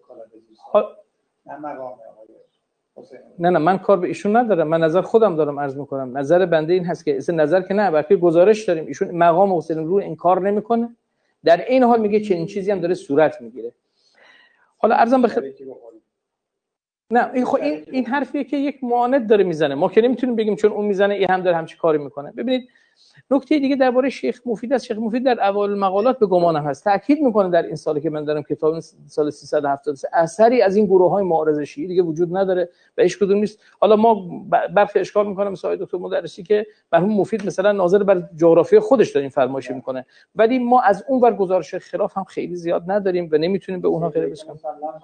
نه نه من کار به ایشون ندارم، من نظر خودم دارم عرض میکنم. نظر بنده این هست که اصلا نظر که نه، بلکه گزارش داریم ایشون مقام حسین رو انکار نمیکنه، در این حال میگه چنین چیزی هم داره صورت میگیره. حالا عرضم بخیر نه این خب این این حرفیه که یک معاند داره میزنه، ما که نمیتونیم بگیم چون اون میزنه این هم داره همچین کاری میکنه. ببینید نکته دیگه درباره شیخ مفید است. شیخ مفید در اوایل مقالات به گمانم هست تاکید میکنه در این سالی که من دارم کتاب سال سیصد و هفتاد و سه اثری از این گروه‌های معارضه شیعی دیگه وجود نداره و هیچ کدوم نیست. حالا ما برخی اشکال میکنه مثلا دکتر مدرسی که مرحوم مفید مثلا ناظر بر جغرافی خودش داره این فرمایش میکنه، ولی ما از اون ور گزارش خلاف هم خیلی زیاد نداریم و نمیتونیم به اونها خیلی بسیم.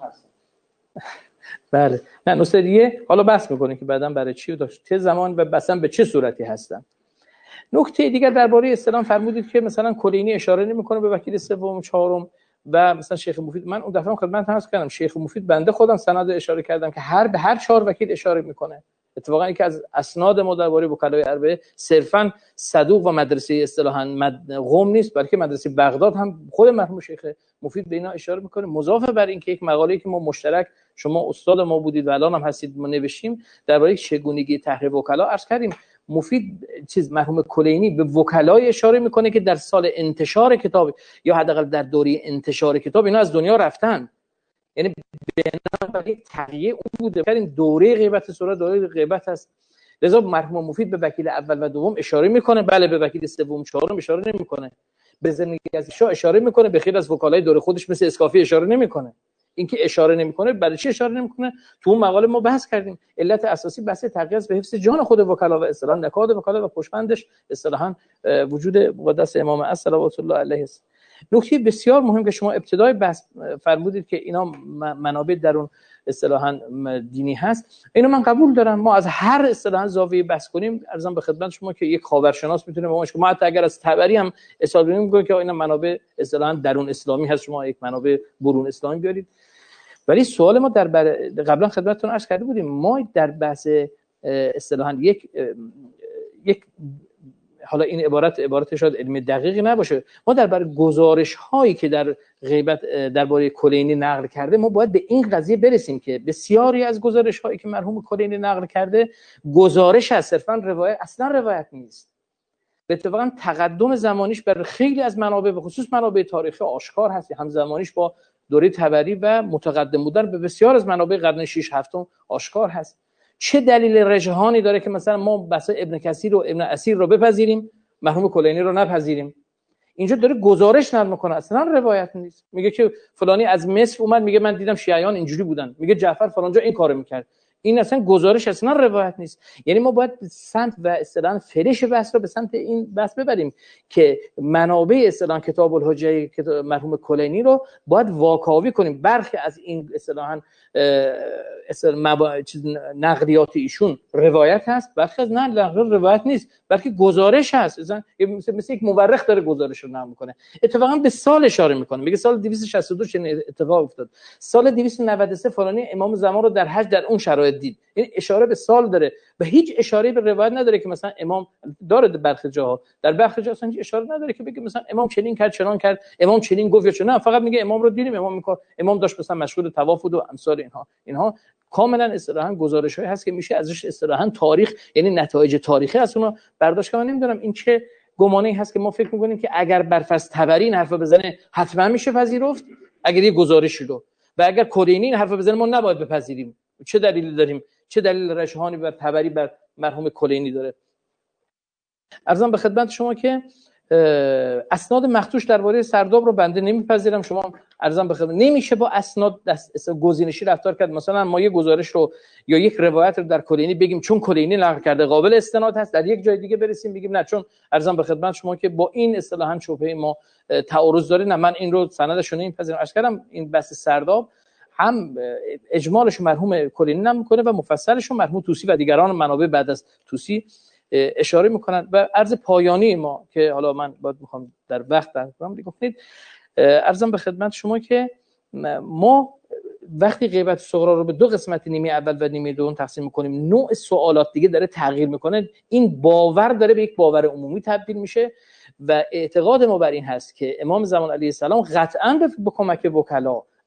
بله نه نکته دیگه حالا بحث میکنیم که بعداً برای چی داشت چه زمان و مثلا به چه صورتی هستن. نکته دیگر درباره استلام فرمودید که مثلا کلینی اشاره نمیکنه به وکیل سوم چهارم و مثلا شیخ مفید. من اون دفعه خدمت عرض کردم شیخ مفید بنده خودم سند اشاره کردم که هر به هر چهار وکیل اشاره میکنه. اتفاقا یکی از اسناد ما درباره وکلای اربعه صرفا صدوق و مدرسه اصطلاحاً مد... قم نیست، بلکه مدرسه بغداد هم خود مرحوم شیخ مفید به اینا اشاره میکنه. مضافه بر این که یک مقاله‌ای که ما مشترک شما استاد ما بودید و الان هم هستید ما نوشتیم درباره چگونگی تحریر وکلا عرض کردیم. مفید چیز مرحوم کلینی به وکلای اشاره میکنه که در سال انتشار کتاب یا حداقل در دوره انتشار کتاب اینا از دنیا رفتن، یعنی بنا بر تغییر اون بوده. این دوره غیبت سورا دوره غیبت است، لذا مرحوم مفید به وکیل اول و دوم اشاره میکنه، بله به وکیل سوم چهارم اشاره نمیکنه. به زندگی از شاه اشاره میکنه، به خیلی از وکلای دوره خودش مثل اسکافی اشاره نمیکنه. اینکه اشاره نمیکنه برای چی اشاره نمیکنه؟ تو اون مقاله ما بحث کردیم علت اساسی بحث تقیید به حفظ جان خود وکلا و اصطلاح نکاد وکلا و پشمندش اصطلاحاً وجود مقدس امام عصر صلوات الله علیه است. نکته بسیار مهم که شما ابتدای بحث فرمودید که اینا منابع درون اصطلاحاً دینی هست، اینو من قبول دارم. ما از هر اصطلاحاً زاویه بحث کنیم ارزم به خدمت شما که یک خاورشناس میتونه به ما ما حتی اگر از تبری هم استفاده می‌کنیم که اینا منابع اصطلاحاً درون اسلامی هست، شما یک منابع برون اسلامی بیارید. ولی سوال ما در بر... قبلا خدمتتون عرض کرده بودیم ما در بحث اصطلاحاً یک یک حالا این عبارت عبارت شاید علمی دقیقی نباشه، ما در بر گزارش هایی که در غیبت درباره کلینی نقل کرده ما باید به این قضیه برسیم که بسیاری از گزارش هایی که مرحوم کلینی نقل کرده گزارش است، صرفا روایت اصلا روایت نیست. به اتفاقا تقدم زمانیش بر خیلی از منابع به خصوص منابع تاریخی آشکار هست، هم زمانیش با دوره تبری و متقدم بودن به بسیار از منابع قرن شش هفتم آشکار هست. چه دلیل رجحانی داره که مثلا ما بحث ابن کثیر و ابن اسیر رو بپذیریم مرحوم کلینی رو نپذیریم؟ اینجا داره گزارش نقل میکنه، اصلا روایت نیست. میگه که فلانی از مصر اومد میگه من دیدم شیعیان اینجوری بودن، میگه جعفر فلانجا این کارو میکرد. این اصلا گزارش اصلا روایت نیست. یعنی ما باید سمت و اصطلاحاً فرش بحث رو به سمت این بحث ببریم که منابع اصطلاحاً کتاب الحجه مرحوم کلینی رو باید واکاوی کنیم. برخی از این اصطلاحاً نقلیات ایشون روایت هست، برخی از نه روایت نیست بلکه گزارش هست، مثلا مثل, مثل یک مورخ داره گزارش رو نقل میکنه. اتفاقا به سال اشاره میکنه، میگه سال دویست و شصت و دو چه اتفاق افتاد، سال دویست و نود و سه فلانی امام زمان رو در حج در اون شرایط دید. این اشاره به سال داره و هیچ اشاره به روایت نداره که مثلا امام داره برخی جاها در برخی جاها اصلا اشاره نداره که بگه مثلا امام چنین کرد چنان کرد، امام چنین گفت یا چنان، فقط میگه امام رو دیدیم امام میگه امام داشت مثلا مشغول طواف بود و امثال اینها. اینها کاملا اصطلاحاً گزارش‌هایی هست که میشه ازش اصطلاحاً تاریخ یعنی نتایج تاریخی از اونها برداشت کنم. نمیدونم این چه گمانه‌ای هست که ما فکر می‌کنیم که اگر بر فرض تبری این حرفو بزنه حتما میشه پذیرفت اگر یه گزارشی رو، و اگر کلینی این حرفو بزنه ما نباید بپذیریم. چه دلیلی داریم؟ چه دلیل رجحانی بر تبری بر مرحوم کلینی داره؟ عرضم به خدمت شما که اسناد مخدوش درباره سرداب رو بنده نمیپذیرم. شما عرضم به خدمت نمیشه با اسناد گزینشی رفتار کرد. مثلا ما یه گزارش رو یا یک روایت رو در کلینی بگیم چون کلینی نقل کرده قابل استناد هست، در یک جای دیگه برسیم بگیم نه چون عرضم به خدمت شما که با این اصطلاحاً شبهه ما تعارض داره، نه من این رو سندش رو نمیپذیرم. عرض کردم این بحث سرداب هم اجمالش مرحوم کلینی نقل میکنه و مفصلش مرحوم طوسی و دیگران منابع بعد از طوسی اشاره میکنن. و عرض پایانی ما که حالا من باید میخوام در وقت برم بگید عرضم به خدمت شما که ما وقتی غیبت صغرا رو به دو قسمت نیمه اول و نیمه دوم تقسیم میکنیم نوع سوالات دیگه داره تغییر میکنه. این باور داره به یک باور عمومی تبدیل میشه و اعتقاد ما بر این هست که امام زمان علیه السلام قطعاً به کمک وکلا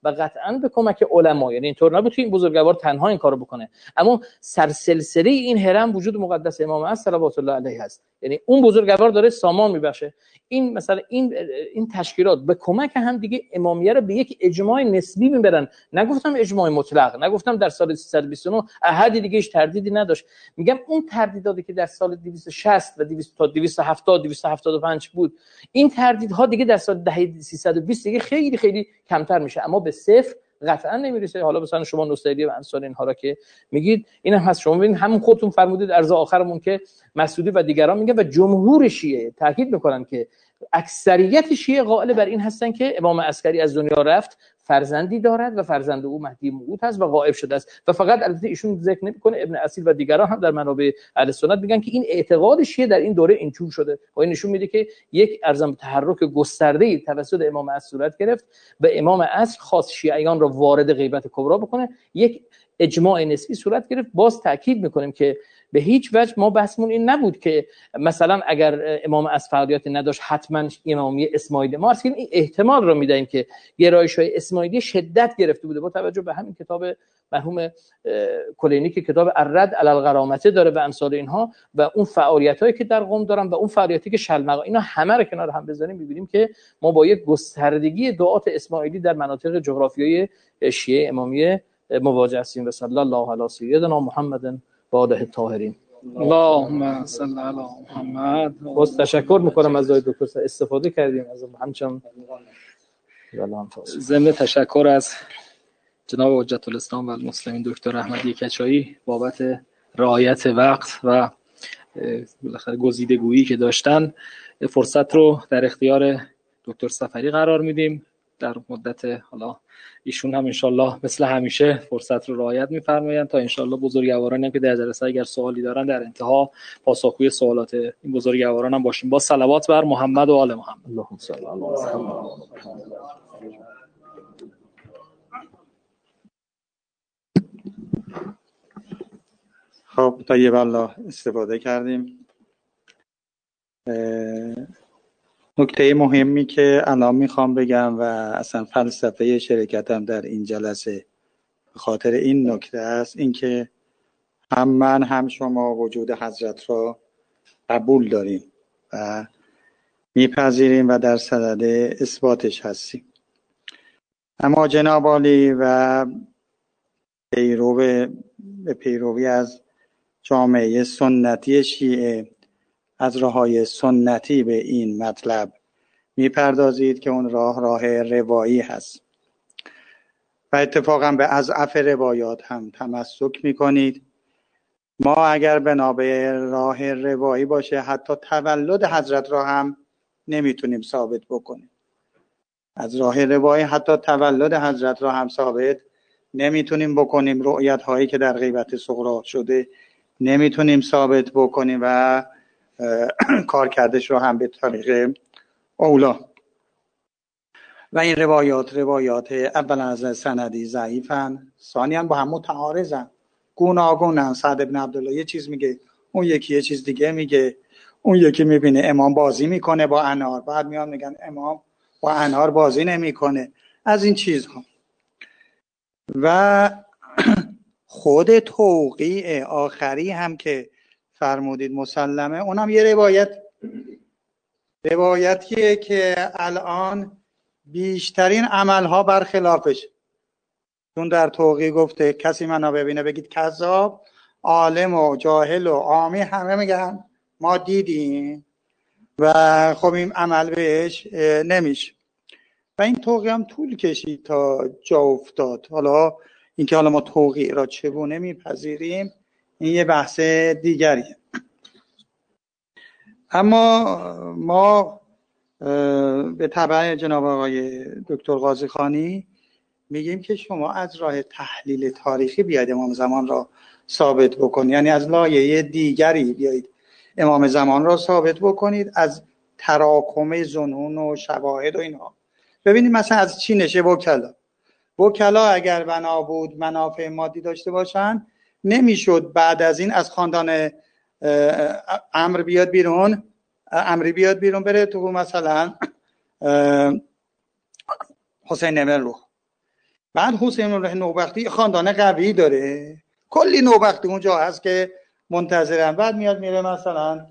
و قطعا به کمک علما. یعنی اینطور نبود که این بزرگوار تنها این کارو بکنه، اما سرسلسله این هرم وجود مقدس امام عصر صلوات الله علیه هست. یعنی اون بزرگوار داره سامان میبخشه، این مثلا این این تشکیلات به کمک هم دیگه امامیه رو به یک اجماع نسبی میبرن. نگفتم اجماع مطلق، نگفتم در سال سیصد و بیست و نه احدی دیگه هیچ تردیدی نداشت. میگم اون تردیداتی که در سال دویست و شصت و دویست تا دویست و هفتاد دویست و هفتاد و پنج بود، این تردیدها دیگه در سال دهه سیصد و بیست دیگه خیلی خیلی کمتر میشه، اما به صفر قطعا نمیرسه. حالا مثلا شما نصیری و انصار اینها را که میگید اینم هست، شما ببینید همون خودتون فرمودید عرض آخرمون که مسعودی و دیگران میگن و جمهور شیعه تاکید میکنن که اکثریت شیعه قائل بر این هستن که امام عسکری از دنیا رفت، فرزندی دارد و فرزند او مهدی موعود هست و غائب شده است. و فقط البته ایشون ذکر نمیکنه، ابن اصیل و دیگران هم در منابع اهل سنت میگن که این اعتقاد شیعه در این دوره اینجور شده و این نشون میده که یک ارزم تحرک گسترده‌ای توسط امام عصر صورت گرفت و امام عصر خاص شیعیان را وارد غیبت کبرا بکنه، یک اجماع نسبی صورت گرفت. باز تاکید میکنیم که به هیچ وجه ما بحثمون این نبود که مثلا اگر امام از فعالیت نداشت حتما امامی اسماعیلی، ما اصلا این احتمال رو میدیم که گرایش‌های اسماعیلی شدت گرفته بوده با توجه به همین کتاب مرحوم کلینی که کتاب الرد علی الغرامته داره و امثال اینها و اون فعالیتایی که در قم دارن و اون فعالیتی که شلمقا، اینا همه رو کنار هم بذاریم می‌بینیم که ما با یک گستردگی دعات اسماعیلی در مناطق جغرافیایی شیعه امامیه مواجه هستیم. و صلی الله علی سیدنا محمد و آله الطاهرین. اللهم صل علی محمد. باز تشکر میکنم از آقای دکتر، استفاده کردیم از همچنان ضمن تشکر از جناب حجت الاسلام و المسلمین دکتر احمدی کچایی بابت رعایت وقت و بالاخره گزیدگویی که داشتن. فرصت رو در اختیار دکتر سفری قرار میدیم در مدت، حالا ایشون هم انشالله مثل همیشه فرصت رو رعایت می‌فرمایند تا انشالله بزرگوارانی هم که در جلسه اگر سوالی دارن در انتها پاسخگوی سوالات این بزرگواران هم باشیم. با صلوات بر محمد و آل محمد. اللهم صل علی محمد. خب طیب الله استفاده کردیم. نکته مهمی که الان میخوام بگم و اصلا فلسفه شرکتم در این جلسه به خاطر این نکته است، این که هم من هم شما وجود حضرت را قبول داریم و میپذیریم و در صدد اثباتش هستیم. اما جناب عالی و پیرو به پیروی از جامعه سنتی شیعه از راه‌های سنتی به این مطلب میپردازید که اون راه راه روایی هست و اتفاقا به اضعف روایات هم تمسک میکنید. ما اگر بنا به راه روایی باشه حتی تولد حضرت را هم نمیتونیم ثابت بکنیم. از راه روایی حتی تولد حضرت را هم ثابت نمیتونیم بکنیم. رؤیت هایی که در غیبت صغرا شده نمیتونیم ثابت بکنیم و کار کردش رو هم به طریق اولا. و این روایات روایات اولا از سندی ضعیفن، ثانیاً با هم متعارضن، گوناگونن. سعد بن عبدالله یه چیز میگه، اون یکی یه چیز دیگه میگه. اون یکی میبینه امام بازی میکنه با انار، بعد میان میگن امام با انار بازی نمیکنه. از این چیزها. و خود توقیع آخری هم که فرمودید مسلمه، اونم یه روایت روایتیه که الان بیشترین عملها برخلافش. چون در توقیع گفته کسی منو ببینه بگید کذاب، عالم و جاهل و عامی همه میگن ما دیدیم و خب این عمل بهش نمیشه. و این توقیع هم طول کشید تا جا افتاد. حالا اینکه حالا ما توقیع را چگونه میپذیریم این یه بحث دیگریه. اما ما به تبع جناب آقای دکتر قاضیخانی میگیم که شما از راه تحلیل تاریخی بیاید امام زمان را ثابت بکنید، یعنی از لایه دیگری بیایید امام زمان را ثابت بکنید، از تراکم ظنون و شواهد و اینها. ببینید مثلا از چی نشه وکلا وکلا اگر بنا بود منافع مادی داشته باشن نمیشد بعد از این از خاندان امر بیاد بیرون، امری بیاد بیرون بره تو مثلا حسین نمر رو. بعد حسین الله نوبختی خاندان قوی داره، کلی نوبختی اونجا هست که منتظرن. بعد میاد میره مثلا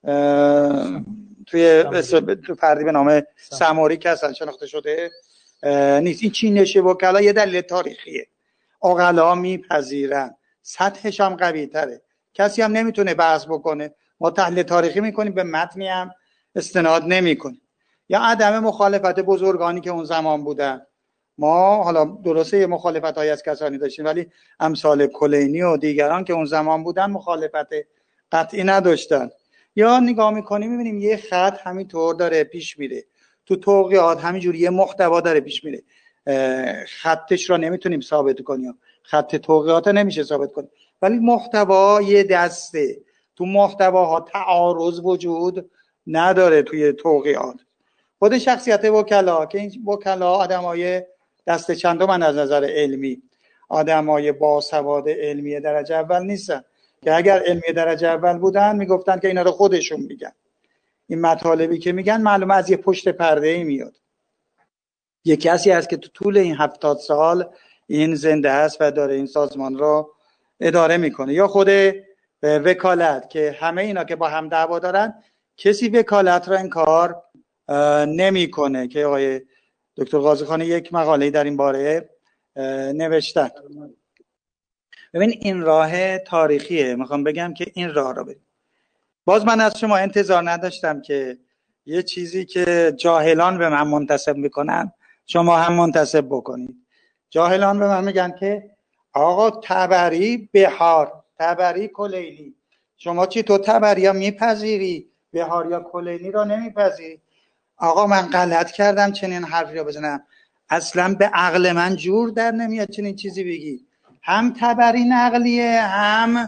توی تو فردی به نام سماری که اصلا شناخته شده نیست. این چینش وکلا یه دلیل تاریخیه. عقلا میپذیرن، سطحش هم قوی تره، کسی هم نمیتونه بحث بکنه. ما تحلیل تاریخی میکنیم، به متنی هم استناد نمیکنیم. یا عدم مخالفت بزرگانی که اون زمان بودن. ما حالا درسته یه مخالفت های از کسانی داشتیم، ولی امثال کلینی و دیگران که اون زمان بودن مخالفت قطعی نداشتن. یا نگاه میکنیم میبینیم یه خط همینطور داره پیش میره، تو توقیات همینجوری یه محتوا داره پیش میره، خطش رو نمیتونیم ثابت کنیم، خط توقیات نمیشه ثابت کنیم، ولی محتوا یه دسته. تو محتواها تعارض وجود نداره. توی توقیات خود شخصیت وکلا که این وکلا آدمای دست چندم از نظر علمی، آدمای باسواد علمی درجه اول نیستن، که اگر علمی درجه اول بودن میگفتن که اینا رو خودشون میگن. این مطالبی که میگن معلومه از یه پشت پرده ای میاد. یه کسی هست که تو طول این هفتاد سال این زنده است و داره این سازمان رو اداره میکنه. یا خود وکالت که همه اینا که با هم دعوا دارن، کسی وکالت رو انکار نمیکنه که آقای دکتر قاضیخانی یک مقاله در این باره نوشتن. ببین این راه تاریخیه، میخوام بگم که این راه رو بریم. باز من از شما انتظار نداشتم که یه چیزی که جاهلان به من منتسب میکنن شما هم منتسب بکنید. جاهلان به من میگن که آقا تبری بهار، تبری کلینی، شما چی تو تبری ها میپذیری بهار یا کلینی رو نمیپذیری؟ آقا من غلط کردم چنین حرفی رو بزنم؟ اصلا به عقل من جور در نمیاد چنین چیزی بگی. هم تبری نقلیه هم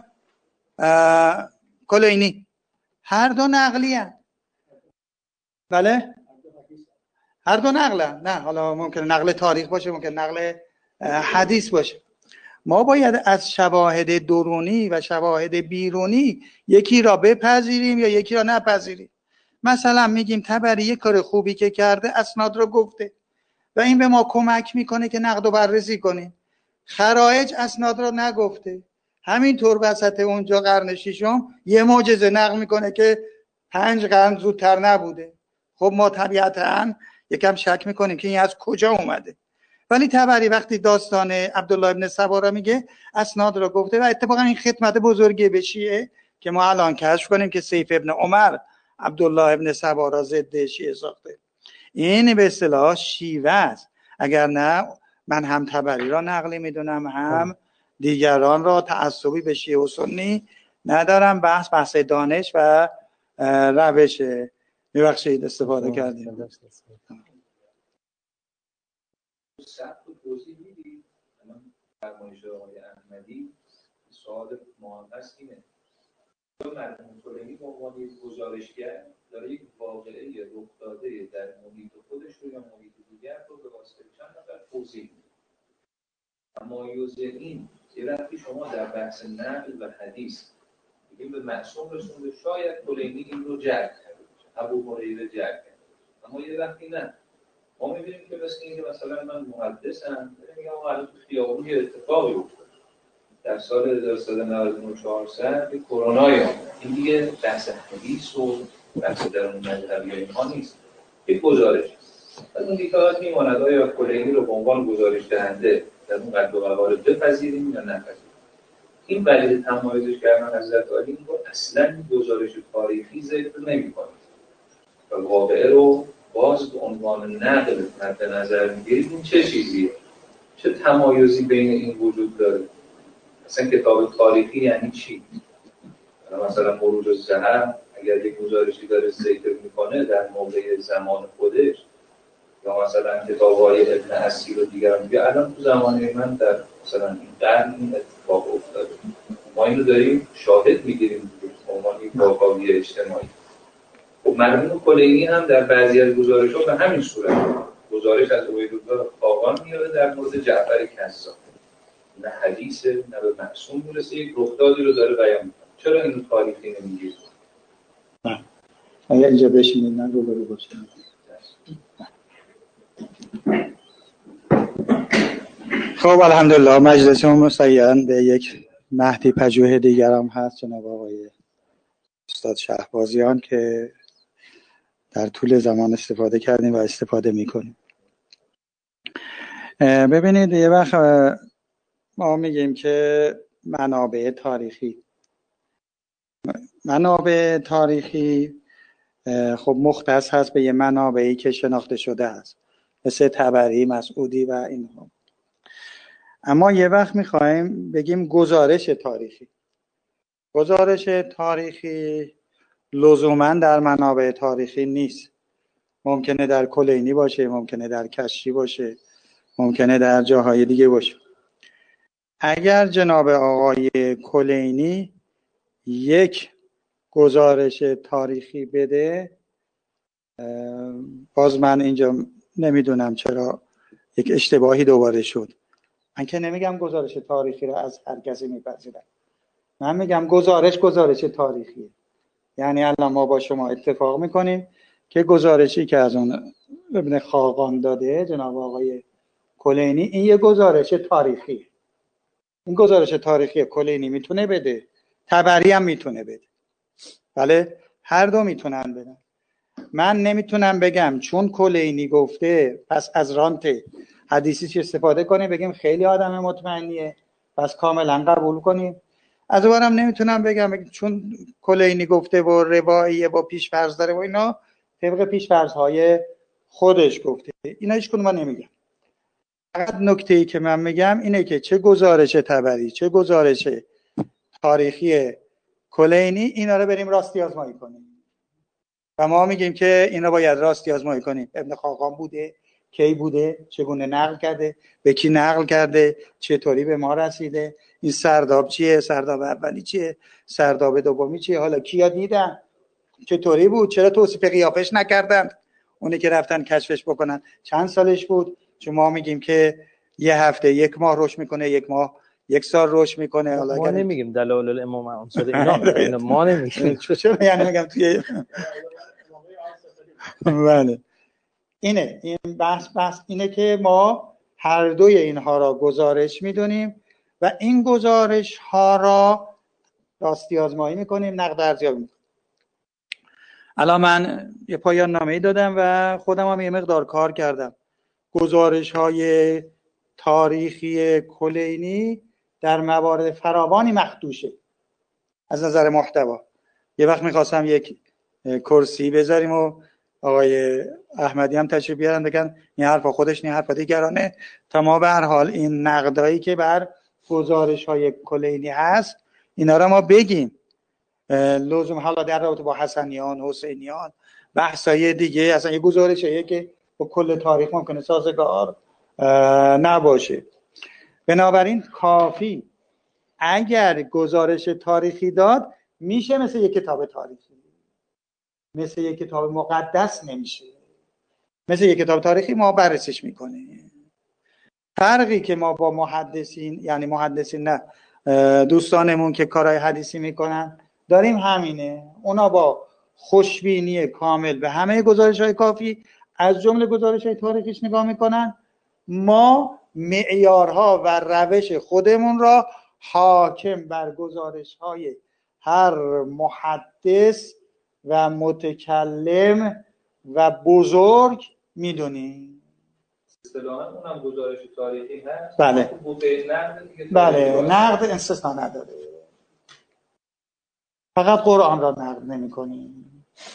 کلینی، هر دو نقلیه. بله هر دو نقله. نه حالا ممکنه نقل تاریخ باشه، ممکنه نقل حدیث باشه. ما باید از شواهد درونی و شواهد بیرونی یکی را بپذیریم یا یکی را نپذیریم. مثلا میگیم تبری یک کار خوبی که کرده اسناد رو گفته و این به ما کمک میکنه که نقد و بررسی کنیم. خرایج اسناد رو نگفته، همینطور وسط اونجا قرن ششم یه معجزه نقل میکنه که پنج قرن زودتر نبوده. خب ما طبیعتاً یکم شک میکنیم که این از کجا اومده. ولی تبری وقتی داستان عبدالله ابن سبا را میگه اسناد رو گفته و اتفاقا این خدمت بزرگی به شیعه که ما الان کشف کنیم که سیف ابن عمر عبدالله ابن سبا را ضد شیعه ساخته. این به اصطلاح شیوه است. اگر نه من هم تبری را نقلی میدونم هم دیگران را تعصبی به شیعه و سنی ندارم. بحث بحث دانش و روش. میبخشید استفاده کردیم. سخت و توضیح میدید. الان فرمایش آقای احمدی سوال مهم هست اینه: مرحوم کلینی به عنوان یک گزارشگر داره یک واقعه رخ داده در محیط خودش رو یا محیط دیگر رو به واسطه چند نفر توضیح میده. تمایز این یه وقتی شما در بحث نقل و حدیث بگیم به معصوم رسونده، شاید کلینی این رو جرد کرده، ابو هریره جرد کرده، اما یه وقتی نه. ما می‌بینیم که مثل این که مثلا من محدثم، میگم آقا الان تو خیابون یه اتفاقی افتاد در سال هزار و سیصد و نود و نه چهارصد که کرونایی اومد. این دیگه بحث حدیث و بحث درون مذهبی اینها نیست، یک گزارش. از اون دیگه میماند آیا کلینی رو به عنوان گزارش دهنده در اون قد و قوارب بپذیریم یا نپذیریم. این ولی تمایزش کردن حضرت علی این رو اصلا گزارش تاریخی ذکر نمی‌کنه و واقعه رو باز به عنوان نقل مد نظر میگیرید. این چه چیزیه؟ چه تمایزی بین این وجود داره؟ مثلا کتاب تاریخی یعنی چی؟ مثلا مروج الذهب اگر یک گزارشی داره ذکر میکنه در موقع زمان خودش، یا مثلا کتاب‌های ابن اسیر و دیگران میگه الان تو زمان من در مثلا این قرن این اتفاق افتاده، ما اینو داریم شاهد میگیریم به عنوان یک واقعی اجتماعی. خب مرحوم کلینی هم در بعضی از گزارش‌ها به همین صورت گزارش از عبیدالله خاقان میاره در مورد جعفر کذاب، نه حدیث نه به معصوم میرسه، یک رخدادی رو داره بیان میکنه. چرا اینو تاریخی نمیگید؟ نه اگر اینجا بشینید من رو برو باشم. خب الحمدلله مجلسمون مسیرا به یک مهدی پژوه دیگر هم هست، جناب آقای استاد شهبازیان که در طول زمان استفاده کردیم و استفاده میکنیم. ببینید یه وقت ما میگیم که منابع تاریخی منابع تاریخی خب مختص هست به یه منابعی که شناخته شده است، مثل طبری، مسعودی و اینها. اما یه وقت میخوایم بگیم گزارش تاریخی. گزارش تاریخی لزوما در منابع تاریخی نیست. ممکنه در کلینی باشه، ممکنه در کشی باشه، ممکنه در جاهای دیگه باشه. اگر جناب آقای کلینی یک گزارش تاریخی بده، باز من اینجا نمیدونم چرا یک اشتباهی دوباره شد. من که نمیگم گزارش تاریخی رو از هر کسی میپذیرم. من میگم گزارش گزارش تاریخیه. یعنی الان ما با شما اتفاق میکنیم که گزارشی که از اون ابن خاقان داده جناب آقای کلینی، این یه گزارش تاریخی. این گزارش تاریخی کلینی میتونه بده، طبری هم میتونه بده. بله، هر دو میتونن بدن. من نمیتونم بگم چون کلینی گفته پس از رانت حدیثیش استفاده کنیم، بگیم خیلی آدم مطمئنیه پس کاملا قبول کنیم. از اونم نمیتونم بگم چون کلینی گفته و رواییه و پیش‌فرض داره و اینا، طبق پیش‌فرض‌های خودش گفته. اینا هیچ کدوم من نمیگم. فقط نکته‌ای که من میگم اینه که چه گزارش طبری چه گزارش تاریخی کلینی، اینا رو بریم راستی آزمایی کنیم و ما میگیم که اینا باید راستی آزمایی کنیم. ابن خاقان بوده، کی بوده، چگونه نقل کرده، به کی نقل کرده، چطوری به ما رسیده، این سرداب چیه، سرداب اولی چیه، سرداب دومی چیه، حالا کیا دیدن، چطوری بود، چرا توصیف قیافش نکردن اونی که رفتن کشفش بکنن، چند سالش بود. چون ما میگیم که یه هفته یک ماه رشد میکنه، یک ماه یک سال رشد میکنه. حالا ما نمیگیم دلائل الامام انصار اینا، اینا ما نمیگیم. چرا یعنی میگم توی بله اینه این بحث بحث اینه که ما هر دوی اینها را گزارش میدونیم و این گزارش ها را راستی آزمایی میکنیم، نقد ارزیابی میکنیم. الان من یه پایان نامه‌ای دادم و خودم هم یه مقدار کار کردم. گزارش های تاریخی کلینی در موارد فراوانی مخدوشه از نظر محتوا. یه وقت میخواستم یک کرسی بذاریم و آقای احمدی هم تشریف بیارن بگن این حرفا خودش، این حرفا دیگرانه، تا ما به هر حال این نقدایی که بر گزارش های کلینی هست اینا را ما بگیم. لزوم حالا در رابطه با حسنیان، حسینیان، بحثای دیگه، اصلا یه گزارشیه که با کل تاریخ ممکنه سازگار نباشه. بنابراین کافی اگر گزارش تاریخی داد میشه مثل یک کتاب تاریخی، مثل یک کتاب مقدس نمیشه. مثل یک کتاب تاریخی ما بررسیش میکنیم. فرقی که ما با محدثین، یعنی محدثین نه، دوستانمون که کارهای حدیثی میکنن داریم همینه. اونا با خوشبینی کامل به همه گزارش‌های کافی از جمله گزارش‌های تاریخیش نگاه میکنن. ما معیارها و روش خودمون را حاکم بر گزارش‌های هر محدث و متکلم و بزرگ میدونیم. اصطلاحاً اونم گزارش تاریخی هست. بله. بوده نقد دیگه. بله، نقد استثنا نداره. فقط قرآن را نقد نمی‌کنیم.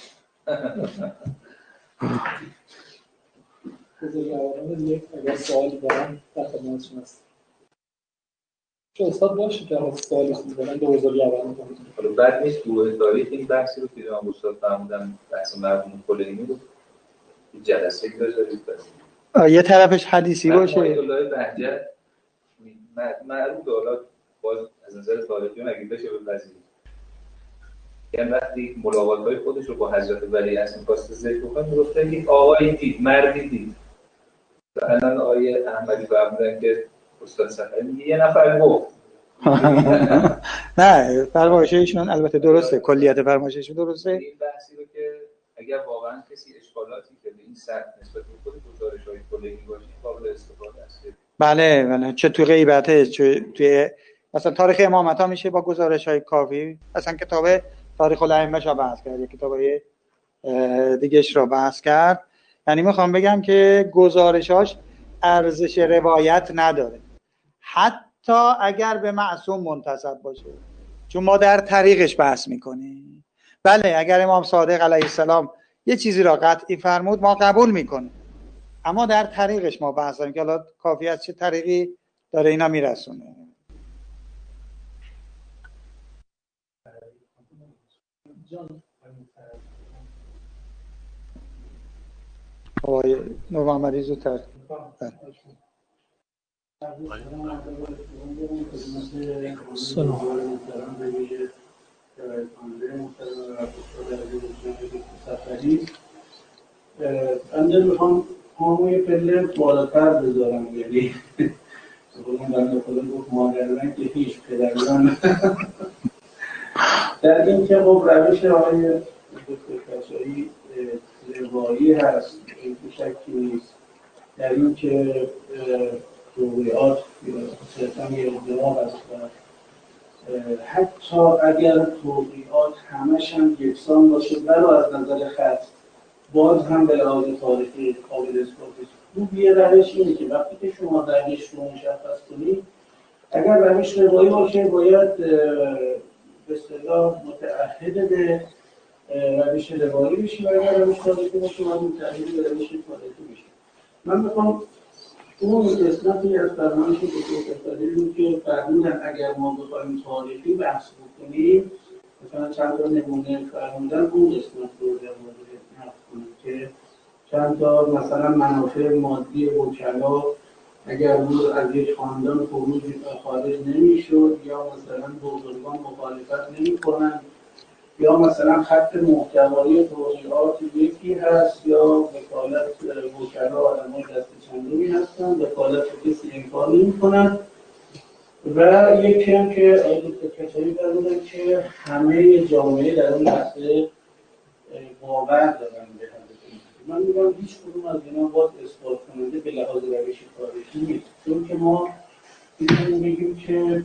بزرگواران یک اگر سوالی دارن در خدمتشون هست. چه استاد باشه که از سوالی خوب دارن به بزرگواران کنید. حالا بعد نیست گروه تاریخ این بحثی رو که جناب استاد فرمودن بحث مرحوم کلینی رو جلسه بذارید بس. یه طرفش حدیثی باشه. آیت الله بهجت معروف حالا باز از نظر تاریخی اگه بشه بپذیرید. یعنی وقتی ملاقات‌های خودش رو با حضرت ولی اصل می‌خواست ذکر کنه میگفت یک آقایی دید، مردی دید. و الان آقای احمدی فرمودن که استاد صفحه میگه یه نفر گفت. نه فرمایششون البته درسته، کلیت فرمایششون درسته. این بحثی رو که اگر واقعا کسی اشکالاتی که به این سطح نسبت به خود گزارش‌های کلینی باشه قابل استفاده است. بله بله، چه تو غیبته چه توی مثلا تاریخ امامت ها میشه با گزارش های کافی. اصلا کتاب تاریخ الائمه را بحث کرد، یک کتاب دیگهش را بحث کرد. یعنی میخوام بگم که گزارشاش ارزش روایت نداره، حتی اگر به معصوم منتسب باشه، چون ما در طریقش بحث میکنیم. بله اگر امام صادق علیه السلام یه چیزی را قطعی فرمود ما قبول میکنیم، اما در طریقش ما بحث داریم که حالا کافی از چه طریقی داره اینا میرسونه. آقای نور محمدی زودتر. سلام. من میخوام همون پله بالاتر بذارم، یعنی بخونم بنده خدا گفت مادرمن که هیچ پدرمن در این که خب روش آقای دکتر کشایی روایی هست، این شکی نیست در این که توقیات صرفا یه اقدام است و حتی اگر توقیات همش هم یکسان باشه ولو از نظر خط باز هم به لحاظ تاریخی قابل اثبات است. خوب یه روش اینه که وقتی که شما روش رو مشخص کنید، اگر روش روایی باشه باید به اصطلاح متعهد به روش روایی بشی و اگر روش تاریخی باشه باید متعهد به روش تاریخی بشی. من میخوام اون قسمتی از برنامه‌ای که بکنیم که فرمودن اگر ما بخوایم تاریخی بحث بکنیم، مثلا چند تا نمونه فرمودن، اون قسمت رو در مورد نقد کنیم که چند تا مثلا منافع مادی وکلا اگر روز از یک خاندان خروج خارج نمیشد، یا مثلا بزرگان مخالفت نمی‌کنند، یا مثلا خط محتوایی توضیحات یکی هست، یا وکالت وکلا آدمای دست چندمی هستن، وکالت کسی انکار نمی‌کنن. و یکی هم که آقای دکتر کشایی فرمودن که همه جامعه در اون لحظه باور دارن به هدف. من میگم هیچ کدوم از اینا باید اثبات کننده به لحاظ روش تاریخی نیست، چون که ما میتونیم بگیم که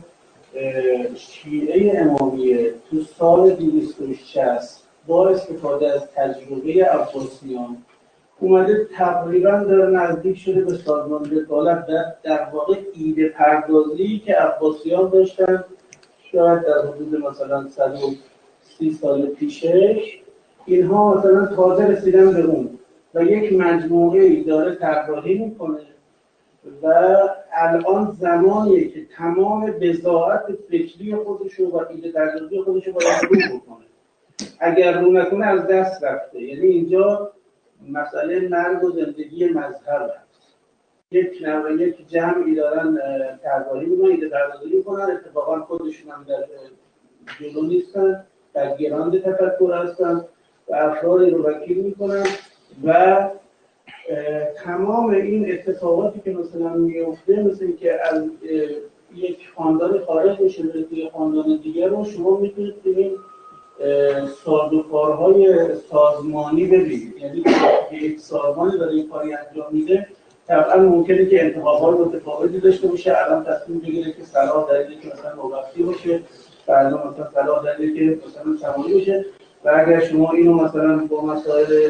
شیعه امامیه تو سال دویست و شصت با استفاده از تجربه عباسیان اومده تقریبا داره نزدیک شده به سازمان وکالت. در, در واقع ایده پردازی که عباسیان داشتن شاید در حدود مثلا صد و سی سال پیشش، اینها مثلا تازه رسیدن به اون و یک مجموعه‌ای داره طراحی میکنه و الان زمانیه که تمام بضاعت فکری خودشو و ایده پردازی خودشو باید رو بکنه. اگر رو نکنه از دست رفته. یعنی اینجا مسئله مرگ و زندگی مذهب هست. یک نوع یک جمعی دارن طراحی میکنن، ایده پردازی میکنن، اتفاقا خودشون هم در جلو نیستن، در گراند تفکر هستن و افرادی رو وکیل میکنن و تمام این اتفاقاتی که مثلا میفته، مثل که از یک خاندان خارج میشه به توی خاندان دیگر رو شما میتونید ببینید سازوکارهای سازمانی ببینید. یعنی یک سازمانی داره این کاری انجام میده، طبعا ممکنه که انتخابات متفاوتی داشته باشه. الان تصمیم بگیره که صلاح در اینه که مثلا نوبتی باشه، بعدا مثلا صلاح در اینه که مثلا سماعی باشه. و اگر شما اینو مثلا با مسائل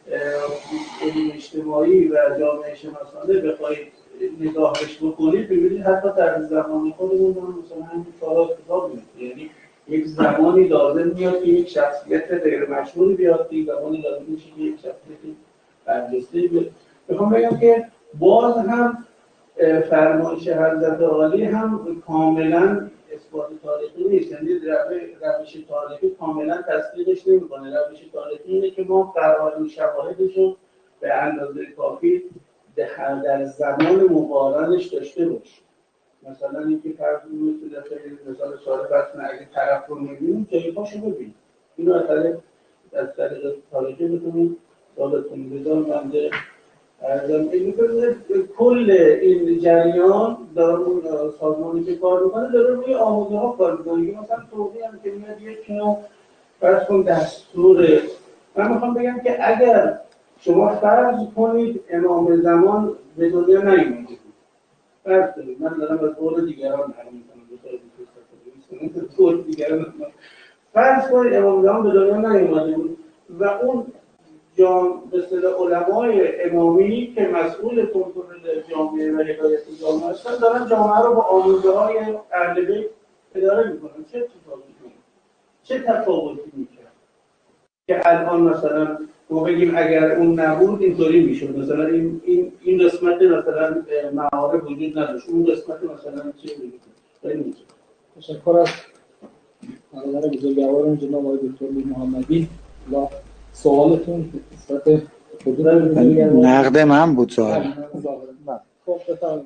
علم اجتماعی و جامعه شناسانه بخواید نگاهش بکنید، ببینید حتی در زمان خودمون مثلا همین کارا اتفاق میفته. یعنی یک زمانی لازم میاد که یک شخصیت غیر مشهوری بیاد، یک زمانی لازم میشه که یک شخصیت برجسته بیاد. میخوام بگم که باز هم فرمایش حضرت عالی هم کاملا اثبات تاریخی نیست. یعنی روش تاریخی کاملا تصدیقش نمیکنه. روش تاریخی اینه که ما قرائن شواهدش رو به اندازه کافی در زمان مقارنش داشته باشیم. مثلا اینکه فرض کنید که در مثال سوال فرض کنید اگه طرف رو می‌بینیم جایگاهشو ببینید. اینو از طریق از طریق تاریخی بتونید سوالتون بذارم بنده ارزم این کل این جریان داره اون سازمانی که کار میکنه داره روی آموزه ها کار میکنه. مثلا توضیح هم که میاد یک نوع فرض کن دستوره. من میخوام بگم که اگر شما فرض کنید امام زمان به دنیا نیامده بود فرض کنید من دارم از قول دیگران نقل می‌کنم، دو تا دیگه قول دیگران فرض کنید امام جان به دنیا نیومده بود و اون جام به اصطلاح علمای امامی که مسئول کنترل جامعه و هدایت جامعه هستن دارن جامعه رو با آموزه‌های اهل بیت اداره میکنن. چه اتفاقی میفته؟ چه تفاوتی میشه که الان مثلا ما بگیم اگر اون نبود اینطوری میشد، مثلا این این این قسمت مثلا معارف وجود نداشت، اون قسمت مثلا چه میشه؟ تشکر از برادر بزرگوارم جناب آقای دکتر محمدی. با سوالتون نسبت حدود نقد من بود سوال. خب بفرمایید.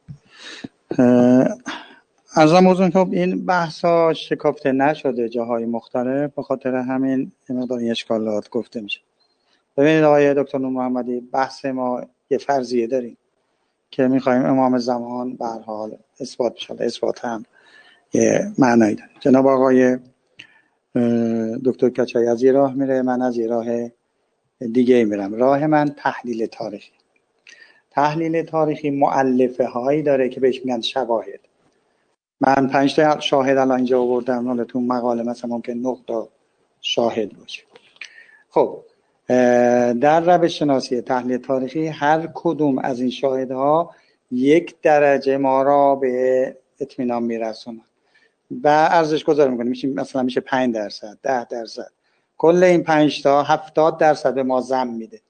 ارزم حضورتون خب این بحثا شکافته نشده جاهای مختلف، به خاطر همین یه مقدار اشکالات گفته میشه. ببینید آقای دکتر نور محمدی، بحث ما یه فرضیه داریم که میخوایم امام زمان به هر حال اثبات بشه. اثبات هم یه معنایی داره. جناب آقای دکتر کچایی از یه راه میره، من از یه راه دیگه میرم. راه من تحلیل تاریخی. تحلیل تاریخی مؤلفه هایی داره که بهش میگن شواهد. من پنج تا شاهد الان اینجا آوردم، حالا تو مقاله مثلا ممکن نه تا شاهد باشه. خب در روش شناسی تحلیل تاریخی هر کدوم از این شاهدها یک درجه ما را به اطمینان میرسونن و ارزش گذاری میکنه. میشه مثلا میشه پنج درصد، ده درصد. کل این پنج تا هفتاد درصد به ما زن میده.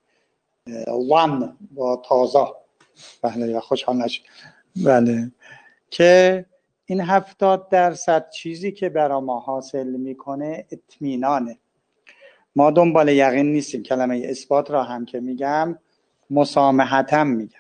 وان با تازه بله خوشحال نشید. بله که این هفتاد درصد چیزی که برای ما حاصل میکنه اطمینانه. ما دنبال یقین نیستیم. کلمه اثبات را هم که میگم مسامحتم میگم.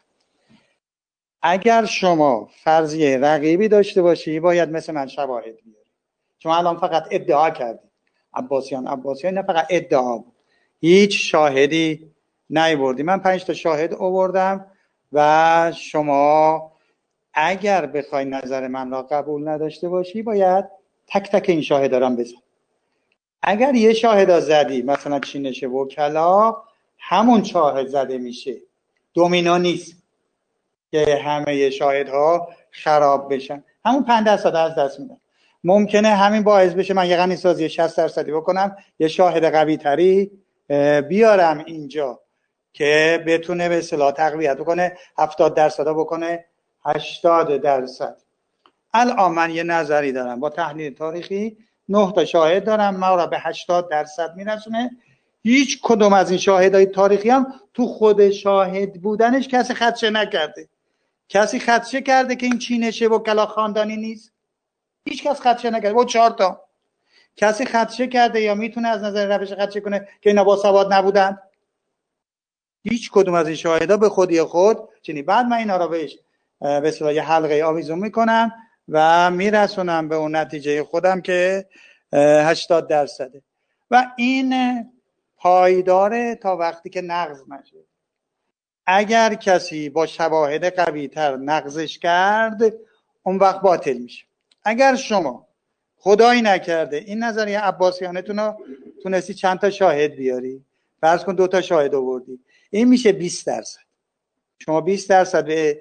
اگر شما فرضیه رقیبی داشته باشی باید مثل من شواهد بیاری. شما الان فقط ادعا کردی عباسیان عباسیان نه، فقط ادعا بود، هیچ شاهدی نیاوردی. من پنج تا شاهد آوردم و شما اگر بخوای نظر من را قبول نداشته باشی باید تک تک این شاهد دارم بزن. اگر یه شاهد زدی مثلا چینش وکلا، همون شاهد زده میشه، دومینا نیست که همه شاهدها خراب بشن. همون پنج درصد از دست میدن. ممکنه همین باعث بشه من یه غنی سازی شصت درصدی بکنم، یه شاهد قوی تری بیارم اینجا که بتونه به اصطلاح تقویت بکنه، هفتاد درصد بکنه هشتاد درصد. الان من یه نظری دارم با تحلیل تاریخی، نه تا شاهد دارم، ما را به هشتاد درصد میرسونه. هیچ کدوم از این شاهدهای تاریخی هم تو خود شاهد بودنش کسی خدشه نکرده. کسی خدشه کرده که این چینشه و کلا خاندانی نیست؟ هیچ کس خدشه نکرده. با چهار تا کسی خدشه کرده یا میتونه از نظر روش خدشه کنه که اینا با سواد نبودن؟ هیچ کدوم از این شاهدا به خودی خود چنین. بعد من اینا را بهش به اصطلاح یه حلقه آویزون میکنم و میرسونم به اون نتیجه خودم که هشتاد درصده و این پایداره تا وقتی که نقض نشه. اگر کسی با شواهد قوی تر نقضش کرد اون وقت باطل میشه. اگر شما خدایی نکرده این نظریه عباسیانتون رو تونستی چند تا شاهد بیاری، فرض کن دو تا شاهد آوردی، این میشه بیست درصد. شما بیست درصد به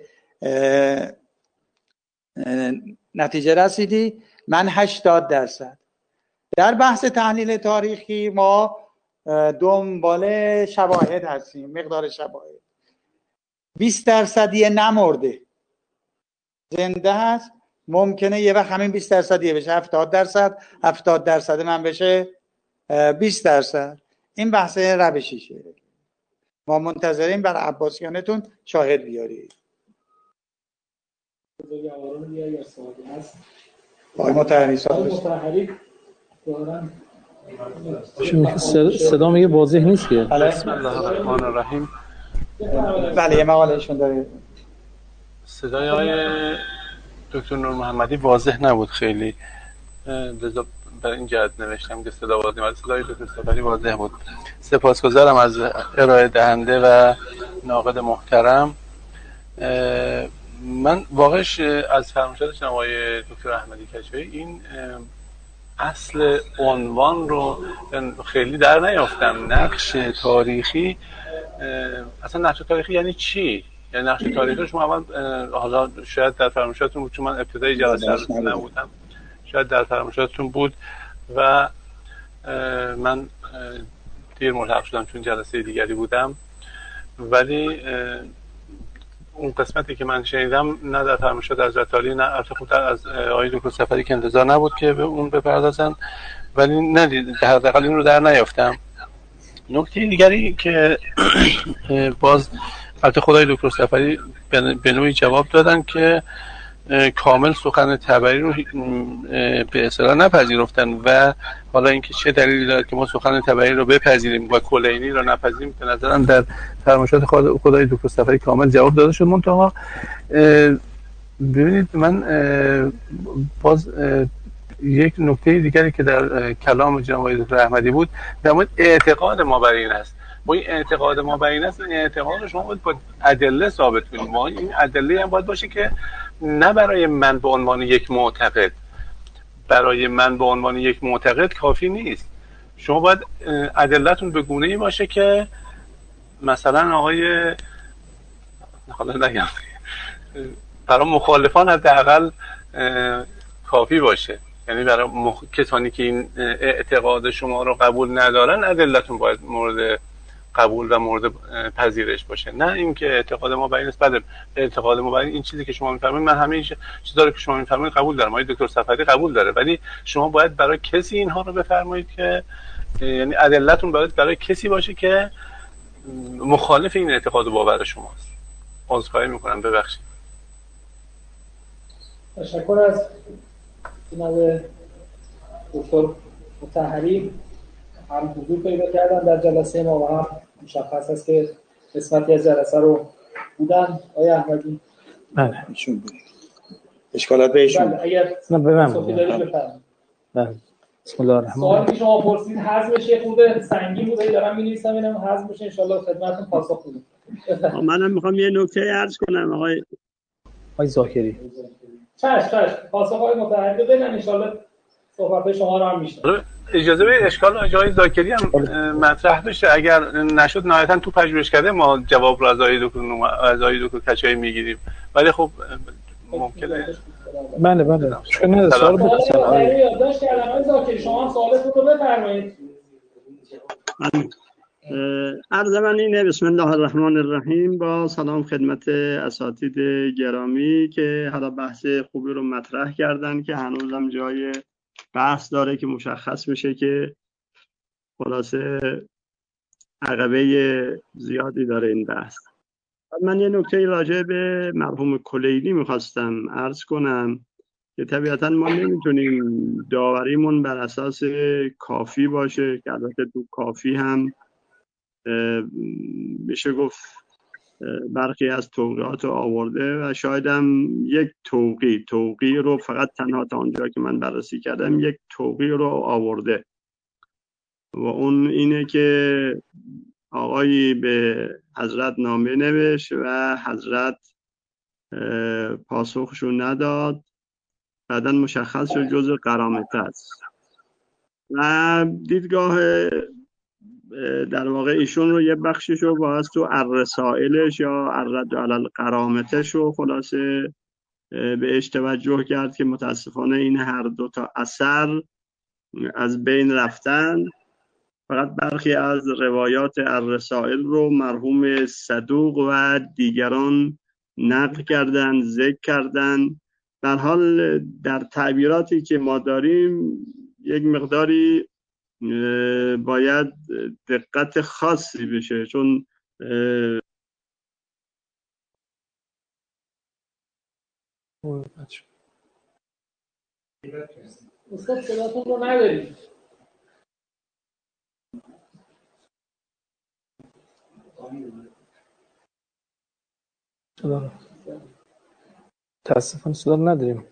نتیجه رسیدی، من هشتاد درصد. در بحث تحلیل تاریخی ما دنبال شواهد هستیم، مقدار شواهد. بیست درصدی نمرده زنده هست، ممکنه یه وقت همین بیست درصدیه بشه هفتاد درصد، هفتاد درصد من بشه بیست درصد. این بحث روشیشه. ما منتظریم بر عباسیانتون شاهد بیارید. آقای مطهری مطهری دارن صدا میگه واضح نیست که. بسم الله الرحمن الرحیم. بله یه مقاله ایشون داره. صدای آقای دکتر نور محمدی واضح نبود خیلی، لذا برای این جهت نوشتم که صدا واضح نبود. صدای دکتر سفری واضح بود. سپاسگزارم از ارائه دهنده و ناقد محترم. من واقعش از فرمایشات جناب آقای دکتر احمدی کچایی این اصل عنوان رو خیلی در نیافتم. نقش تاریخی، اصلا نقش تاریخی یعنی چی؟ یعنی نقش تاریخی شما اول حالا شاید در فرمایشاتون بود، چون من ابتدای جلسه نبودم، شاید در فرمایشاتون بود و من دیر ملحق شدم چون جلسه دیگری بودم، ولی اون قسمتی که من شنیدم نه در فرمایشات حضرت عالی نه البته خود از آقای دکتر صفری که انتظار نبود که به اون بپردازن، ولی نه حداقل این رو در نیافتم. نکته دیگری که باز البته خدای دکتر صفری به نوعی جواب دادن که کامل سخن تبری رو به اصطلاح نپذیرفتن و حالا اینکه چه دلیلی داره که ما سخن تبری رو بپذیریم و کلینی رو نپذیریم به نظرم در فرمایشات خدای دکتر صفری کامل جواب داده شد. منتها ببینید من باز یک نکته دیگری که در کلام جناب آقای دکتر احمدی بود در مورد اعتقاد ما بر این است. با این اعتقاد ما بر این است، این اعتقاد رو شما باید با ادله ثابت کنید. ما این ادله هم باید باشه که نه برای من به عنوان یک معتقد، برای من به عنوان یک معتقد کافی نیست. شما باید ادلتون به گونه‌ای باشه که مثلا آقای حالا نگم برای مخالفان حداقل کافی باشه، یعنی برای مخ... کسانی که این اعتقاد شما رو قبول ندارن ادلتون باید مورد قبول و مورد پذیرش باشه، نه اینکه اعتقاد ما بر این است. بعد اعتقاد ما بر این چیزی که شما میفرمایید من همه چیزا رو که شما میفرمایید قبول دارم، آقای دکتر صفری قبول داره، ولی شما باید برای کسی اینها رو بفرمایید که یعنی ادلتون باید برای کسی باشه که مخالف این اعتقاد و باور شماست. عذرخواهی میکنم، ببخشید. تشکر از جناب دکتر مطهری، هم حضور پیدا کردن در جلسه ما و هم مشخص است که قسمتی از جلسه رو بودن. آقای احمدی بله ایشون بود. اشکالات به ایشون. بله اگر نه به من صحبتی دارید بفرمایید. بله بسم الله الرحمن سوالی که شما پرسید حذف شه خوده سنگین بوده، دارم می‌نویسم اینم حذف بشه ان شاء الله خدمتتون پاسخ میدم. منم میخوام یه نکته عرض کنم آقای آقای زاکری. چش چش پاسخ آقای متحدی بدن ان شاء الله صحبت شما رو هم میشنم. اجازه بدید اشکال آقای زاکری هم مطرح بشه، اگر نشد نهایتا تو پژوهشکده ما جواب رو از آقای دکتر از آقای دکتر کچایی میگیریم، ولی خب ممکنه. بله بله چون نه سوال بپرسید آقای یادداشت کردم آقای زاکری شما هم سوالتون رو بفرمایید. عرض من اینه. بسم الله الرحمن الرحیم. با سلام خدمت اساتید گرامی که حالا بحث خوبی رو مطرح کردن که هنوزم جای بحث داره که مشخص میشه که خلاصه عقبه زیادی داره این بحث. من یه نکته راجع به مرحوم کلینی میخواستم عرض کنم که طبیعتا ما نمیتونیم داوریمون بر اساس کافی باشه که البته تو کافی هم میشه گفت برخی از توقیات رو آورده و شاید هم یک توقی توقی رو فقط تنها تا اونجا که من بررسی کردم یک توقی رو آورده و اون اینه که آقایی به حضرت نامه نوشت و حضرت پاسخشو نداد، بعداً مشخص شد جزء قرامته است و دیدگاه در واقع ایشون رو یه بخشیشو باز تو الرسائلش یا الرد علی القرامتش رو خلاصه بهش توجه کرد که متاسفانه این هر دو تا اثر از بین رفتن. فقط برخی از روایات الرسائل رو مرحوم صدوق و دیگران نقل کردن، ذکر کردن. در حال در تعبیراتی که ما داریم یک مقداری باید دقت خاصی بشه، چون استاد صداتون رو نداریم. صدا تاسفانه صدا نداریم.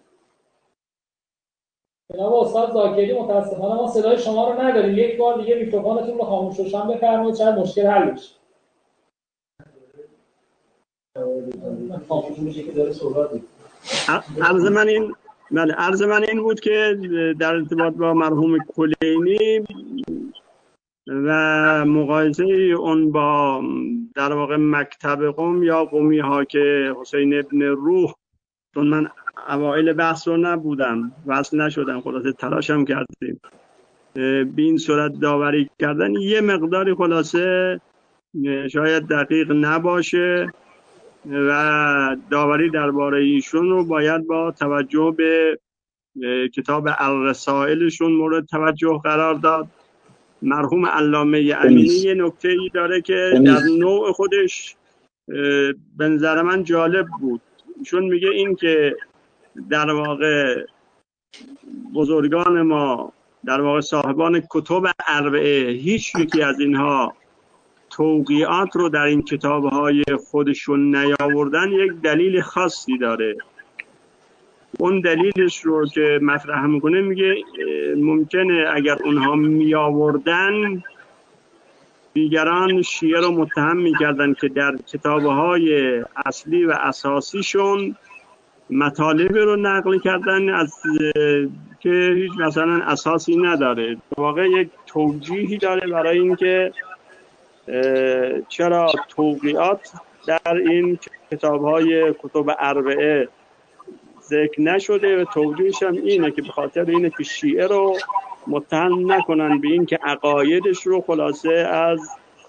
جناب استاد زاکری متاسفانه ما صدای شما رو نداریم. یک بار دیگه میکروفونتون رو خاموش روشن بفرمایید شاید مشکل حل بشه. عرض من این بله عرض من این بود که در ارتباط با مرحوم کلینی و مقایسه اون با در واقع مکتب قم یا قمی ها که حسین ابن روح، چون من اوائل بحث رو نبودم، وصل نشدم، خلاصه تلاشم کردیم به این صورت داوری کردن یه مقداری خلاصه شاید دقیق نباشه و داوری درباره ایشون رو باید با توجه به کتاب الرسائلشون مورد توجه قرار داد. مرحوم علامه امینی یه نکته ای داره که در نوع خودش به نظر من جالب بود. ایشون میگه این که در واقع بزرگان ما، در واقع صاحبان کتب اربعه، هیچ یکی از اینها توقیعات رو در این کتابهای خودشون نیاوردن، یک دلیل خاصی داره. اون دلیلش رو که مطرح میکنه میگه ممکنه اگر اونها میآوردن دیگران شیعه رو متهم میکردن که در کتابهای اصلی و اساسیشون مطالب رو نقل کردن از که هیچ مثلا اساسی نداره. واقعا یک توجیهی داره برای اینکه چرا توقیعات در این کتاب‌های کتب اربعه ذکر نشده و توجیهش هم اینه که به خاطر اینه که شیعه رو متهم نکنن به این که عقایدش رو خلاصه از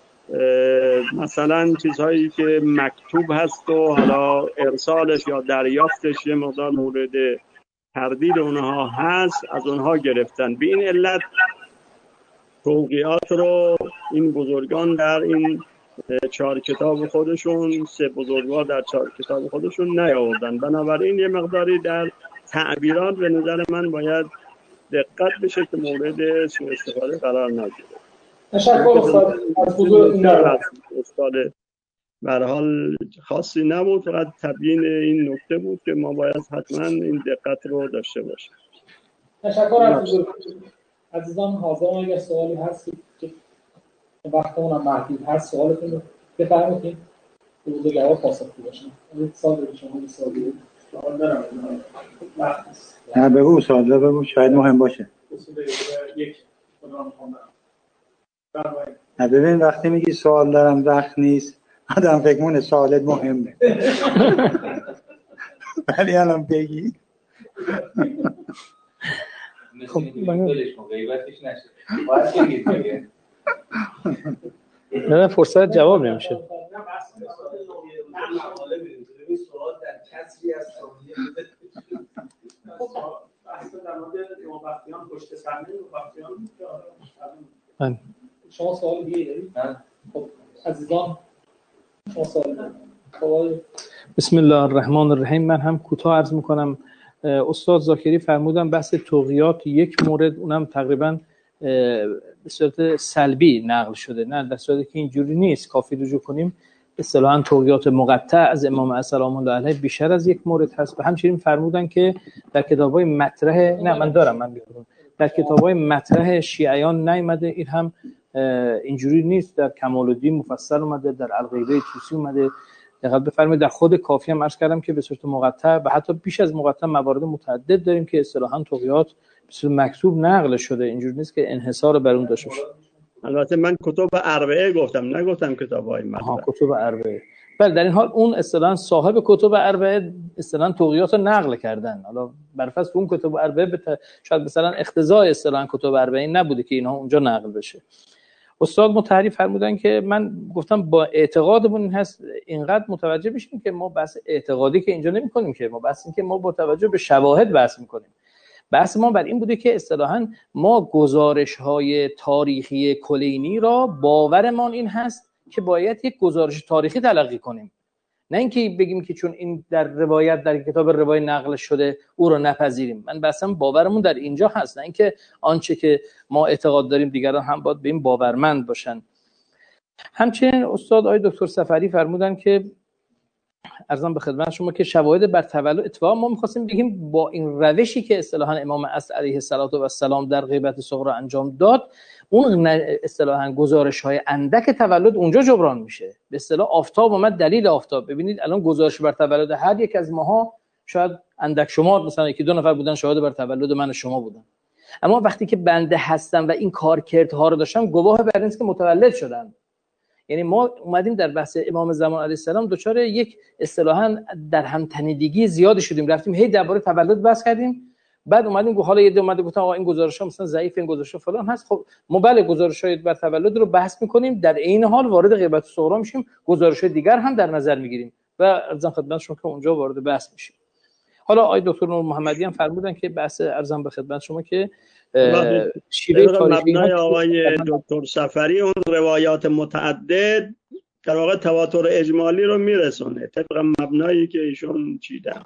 مثلا چیزهایی که مکتوب هست و حالا ارسالش یا دریافتش یه مقدار مورد تردید اونها هست از اونها گرفتن. به این علت توقیعات رو این بزرگان در این چهار کتاب خودشون، سه بزرگوار در چهار کتاب خودشون نیاوردن. بنابراین یه مقداری در تعبیرات به نظر من باید دقت بشه که مورد سوء استفاده قرار نگیره. تشکر استاد از حضور این استاد. به هر حال خاصی نبود، فقط تبیین این نکته بود که ما باید حتما این دقت رو داشته باشیم. تشکر از حضور عزیزان. حاضر اگر سوالی هست که وقتمون هم محدود هست سوالتون رو بفرمایید که روز جواب پاسخ باشم. سوال رو شما سوالی سوال دارم. نه بگو سوال بگو، شاید مهم باشه. یک خودم نه ببین وقتی میگی سوال دارم وقت نیست آدم فکر مونه سوالت مهمه ولی الان بگی خب من غیبتش نشه باید بگید دیگه. نه فرصت جواب نمیشه. نه مقاله ببینید سوال در کسری از بحث در مورد امام بختیان پشت صحنه امام بختیان شما سوال دیگه دارید؟ خب عزیزان شما سوال دارید؟ بسم الله الرحمن الرحیم. من هم کوتاه عرض میکنم. استاد زاکری فرمودن بحث توقیات یک مورد، اونم تقریبا به صورت سلبی نقل شده، نه در صورتی که اینجوری نیست. کافی رجوع کنیم اصطلاحاً توقیات مقطع از امام سلام الله علیه بیشتر از یک مورد هست. و همچنین فرمودن که در کتاب‌های مطرح، نه من دارم من میگم در کتاب‌های مطرح شیعیان نیامده، این هم اینجوری نیست. در کمال الدین مفصل اومده، در الغیبه طوسی اومده. دقیقاً بفرمایید در خود کافی هم عرض کردم که به صورت مقطع و حتی بیش از مقطع موارد متعدد داریم که اصطلاحاً توقیات به صورت مکتوب نقل شده. اینجوری نیست که انحصار بر اون داشته باشه. البته من کتب اربعه گفتم، نگفتم کتاب‌های مطرح. ها کتب اربعه. بله در این حال اون اصطلاحاً صاحب کتب اربعه اصطلاحاً توقیات رو نقل کردن. حالا بر فرض اون کتب اربعه بت... شاید مثلا اقتضای اصطلاحاً کتب اربعه نبوده که اینها اونجا نقل بشه. استاد متحری فرمودن که من گفتم با اعتقادمون این هست، اینقدر متوجه بشیم که ما بحث اعتقادی که اینجا نمی‌کنیم، که ما بحث این که ما با توجه به شواهد بحث می‌کنیم. بحث ما بر این بوده که اصطلاحاً ما گزارش‌های تاریخی کلینی را باورمان این هست که باید یک گزارش تاریخی تلقی کنیم، نه اینکه بگیم که چون این در روایت در کتاب روایت نقل شده او را نپذیریم. من بحثم باورمون در اینجا هست، نه اینکه آنچه که ما اعتقاد داریم دیگران هم باید به این باورمند باشن. همچنین استاد آقای دکتر صفری فرمودن که عرضم به خدمت شما که شواهد بر تولد اتفاقا ما می‌خواستیم بگیم با این روشی که اصطلاحاً امام عصر علیه السلام در غیبت صغرا انجام داد، اون اصطلاحاً گزارش‌های اندک تولد اونجا جبران میشه. به اصطلاح آفتاب اومد دلیل آفتاب. ببینید الان گزارش بر تولد هر یک از ماها شاید اندک شمار مثلا یکی دو نفر بودن شاهد بر تولد من و شما بودن. اما وقتی که بنده هستم و این کارکردها رو داشتم، گواه بر این است که متولد شدم. یعنی ما اومدیم در بحث امام زمان علیه السلام دچار یک اصطلاحاً در هم تنیدگی زیادی شدیم، رفتیم هی درباره تولد بحث کردیم، بعد اومدیم گفت حالا یه دو اومده گفتن آقا این گزارش‌ها مثلا ضعیف، این گزارش‌ها فلان هست. خب ما بله گزارش‌های بر تولد رو بحث می‌کنیم، در عین حال وارد غیبت صغرا میشیم، گزارش‌های دیگر هم در نظر می‌گیریم و ارزم خدمت شما که اونجا وارد بحث میشیم. حالا آقای دکتر نور محمدی هم فرمودن که بحث ارزم به خدمت شما که شیوه تاریخی مبنای آقای دکتر صفری اون روایات متعدد در واقع تواتر اجمالی رو میرسونه طبق مبنایی که ایشون چیدن.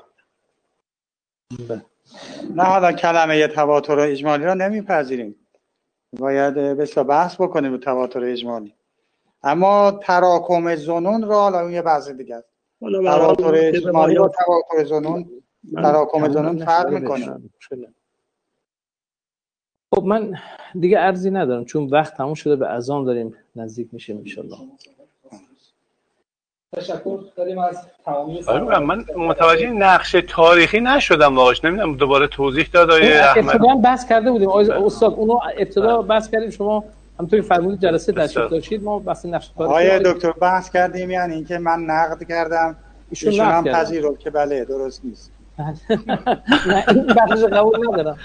نه حالا کلمه تواتر اجمالی رو نمیپذیریم، باید بسیار بحث بکنیم رو تواتر اجمالی، اما تراکم ظنون رو حالا اون یه بحث دیگه است. تواتر اجمالی و تواتر ظنون، تراکم ظنون فرق میکنه. خب من دیگه عرضی ندارم چون وقت تموم شده، به اذان داریم نزدیک میشیم ان شاء الله. تشکر داریم از تمامی. من متوجه نقش تاریخی نشدم واقعا، نمیدونم دوباره توضیح داد آقای احمد. ابتدا بحث کرده بودیم استاد، اونو ابتدا بحث کردیم، شما همونطوری فرمودید جلسه تشریف داشتید، ما بحث نقش تاریخی آقای دکتر بحث کردیم، یعنی اینکه من نقد کردم ایشون هم پذیرفت که بله درست نیست. نه این بحث قبول ندارم.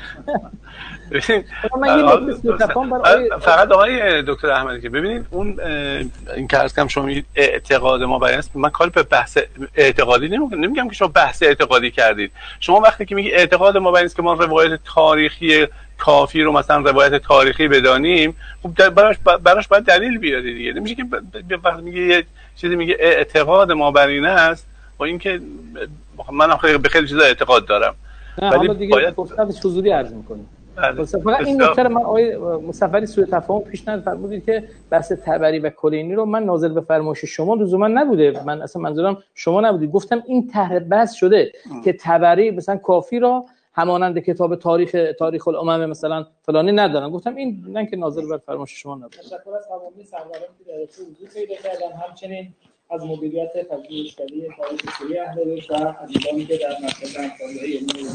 فقط آقای دکتر احمدی که ببینید اون این که عرض کردم شما میگید اعتقاد ما بیان است، من کاری به بحث اعتقادی نمیگم، نمیگم که شما بحث اعتقادی کردید. شما وقتی که میگی اعتقاد ما بیان است که ما روایت تاریخی کافی رو مثلا روایت تاریخی بدانیم، خب براش براش باید دلیل بیاری دیگه. نمیشه که وقتی میگه یه چیزی میگه اعتقاد ما بر این است و اینکه من خیلی به خیلی چیزا اعتقاد دارم، ولی دیگه باید گفتنش حضوری عرض می‌کنیم. فقط این نکته رو من آقای مصفری سوء تفاهم پیشنهاد فرمودید که بحث تبری و کلینی رو من ناظر به فرمایش شما لزوما نبوده، من اصلا منظورم شما نبودید، گفتم این طرح بحث شده آه. که تبری مثلا کافی را همانند کتاب تاریخ تاریخ الامم مثلا فلانی ندارن، گفتم این نه که ناظر به فرمایش شما نبوده. تشکر از تمامی سرورانی که در حضور پیدا کردن، همچنین از مدیریت پژوهشگری تاریخ سوری اهل بیت و عزیزانی که در مکتب همکاری علمی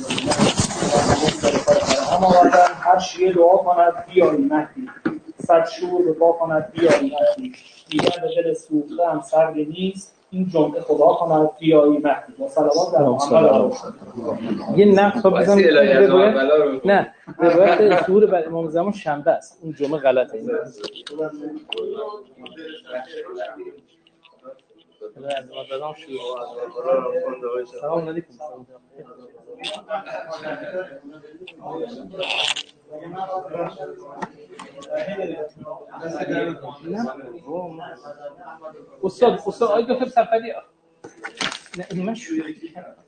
هم آوردن. هر شیعه دعا کند بیایی مهدی، صد شور به پا کند بیایی مهدی، دیگر به دل سوخته هم سرد نیست، این جمعه خدا کند بیایی مهدی. با صلوات در محمد. یه نقص بزنم نه روایت ظهور بر امام زمان شنبه است، اون جمعه غلطه. سلام علیکم. استاد استاد آقای دکتر صفری نه من شوخی کردم.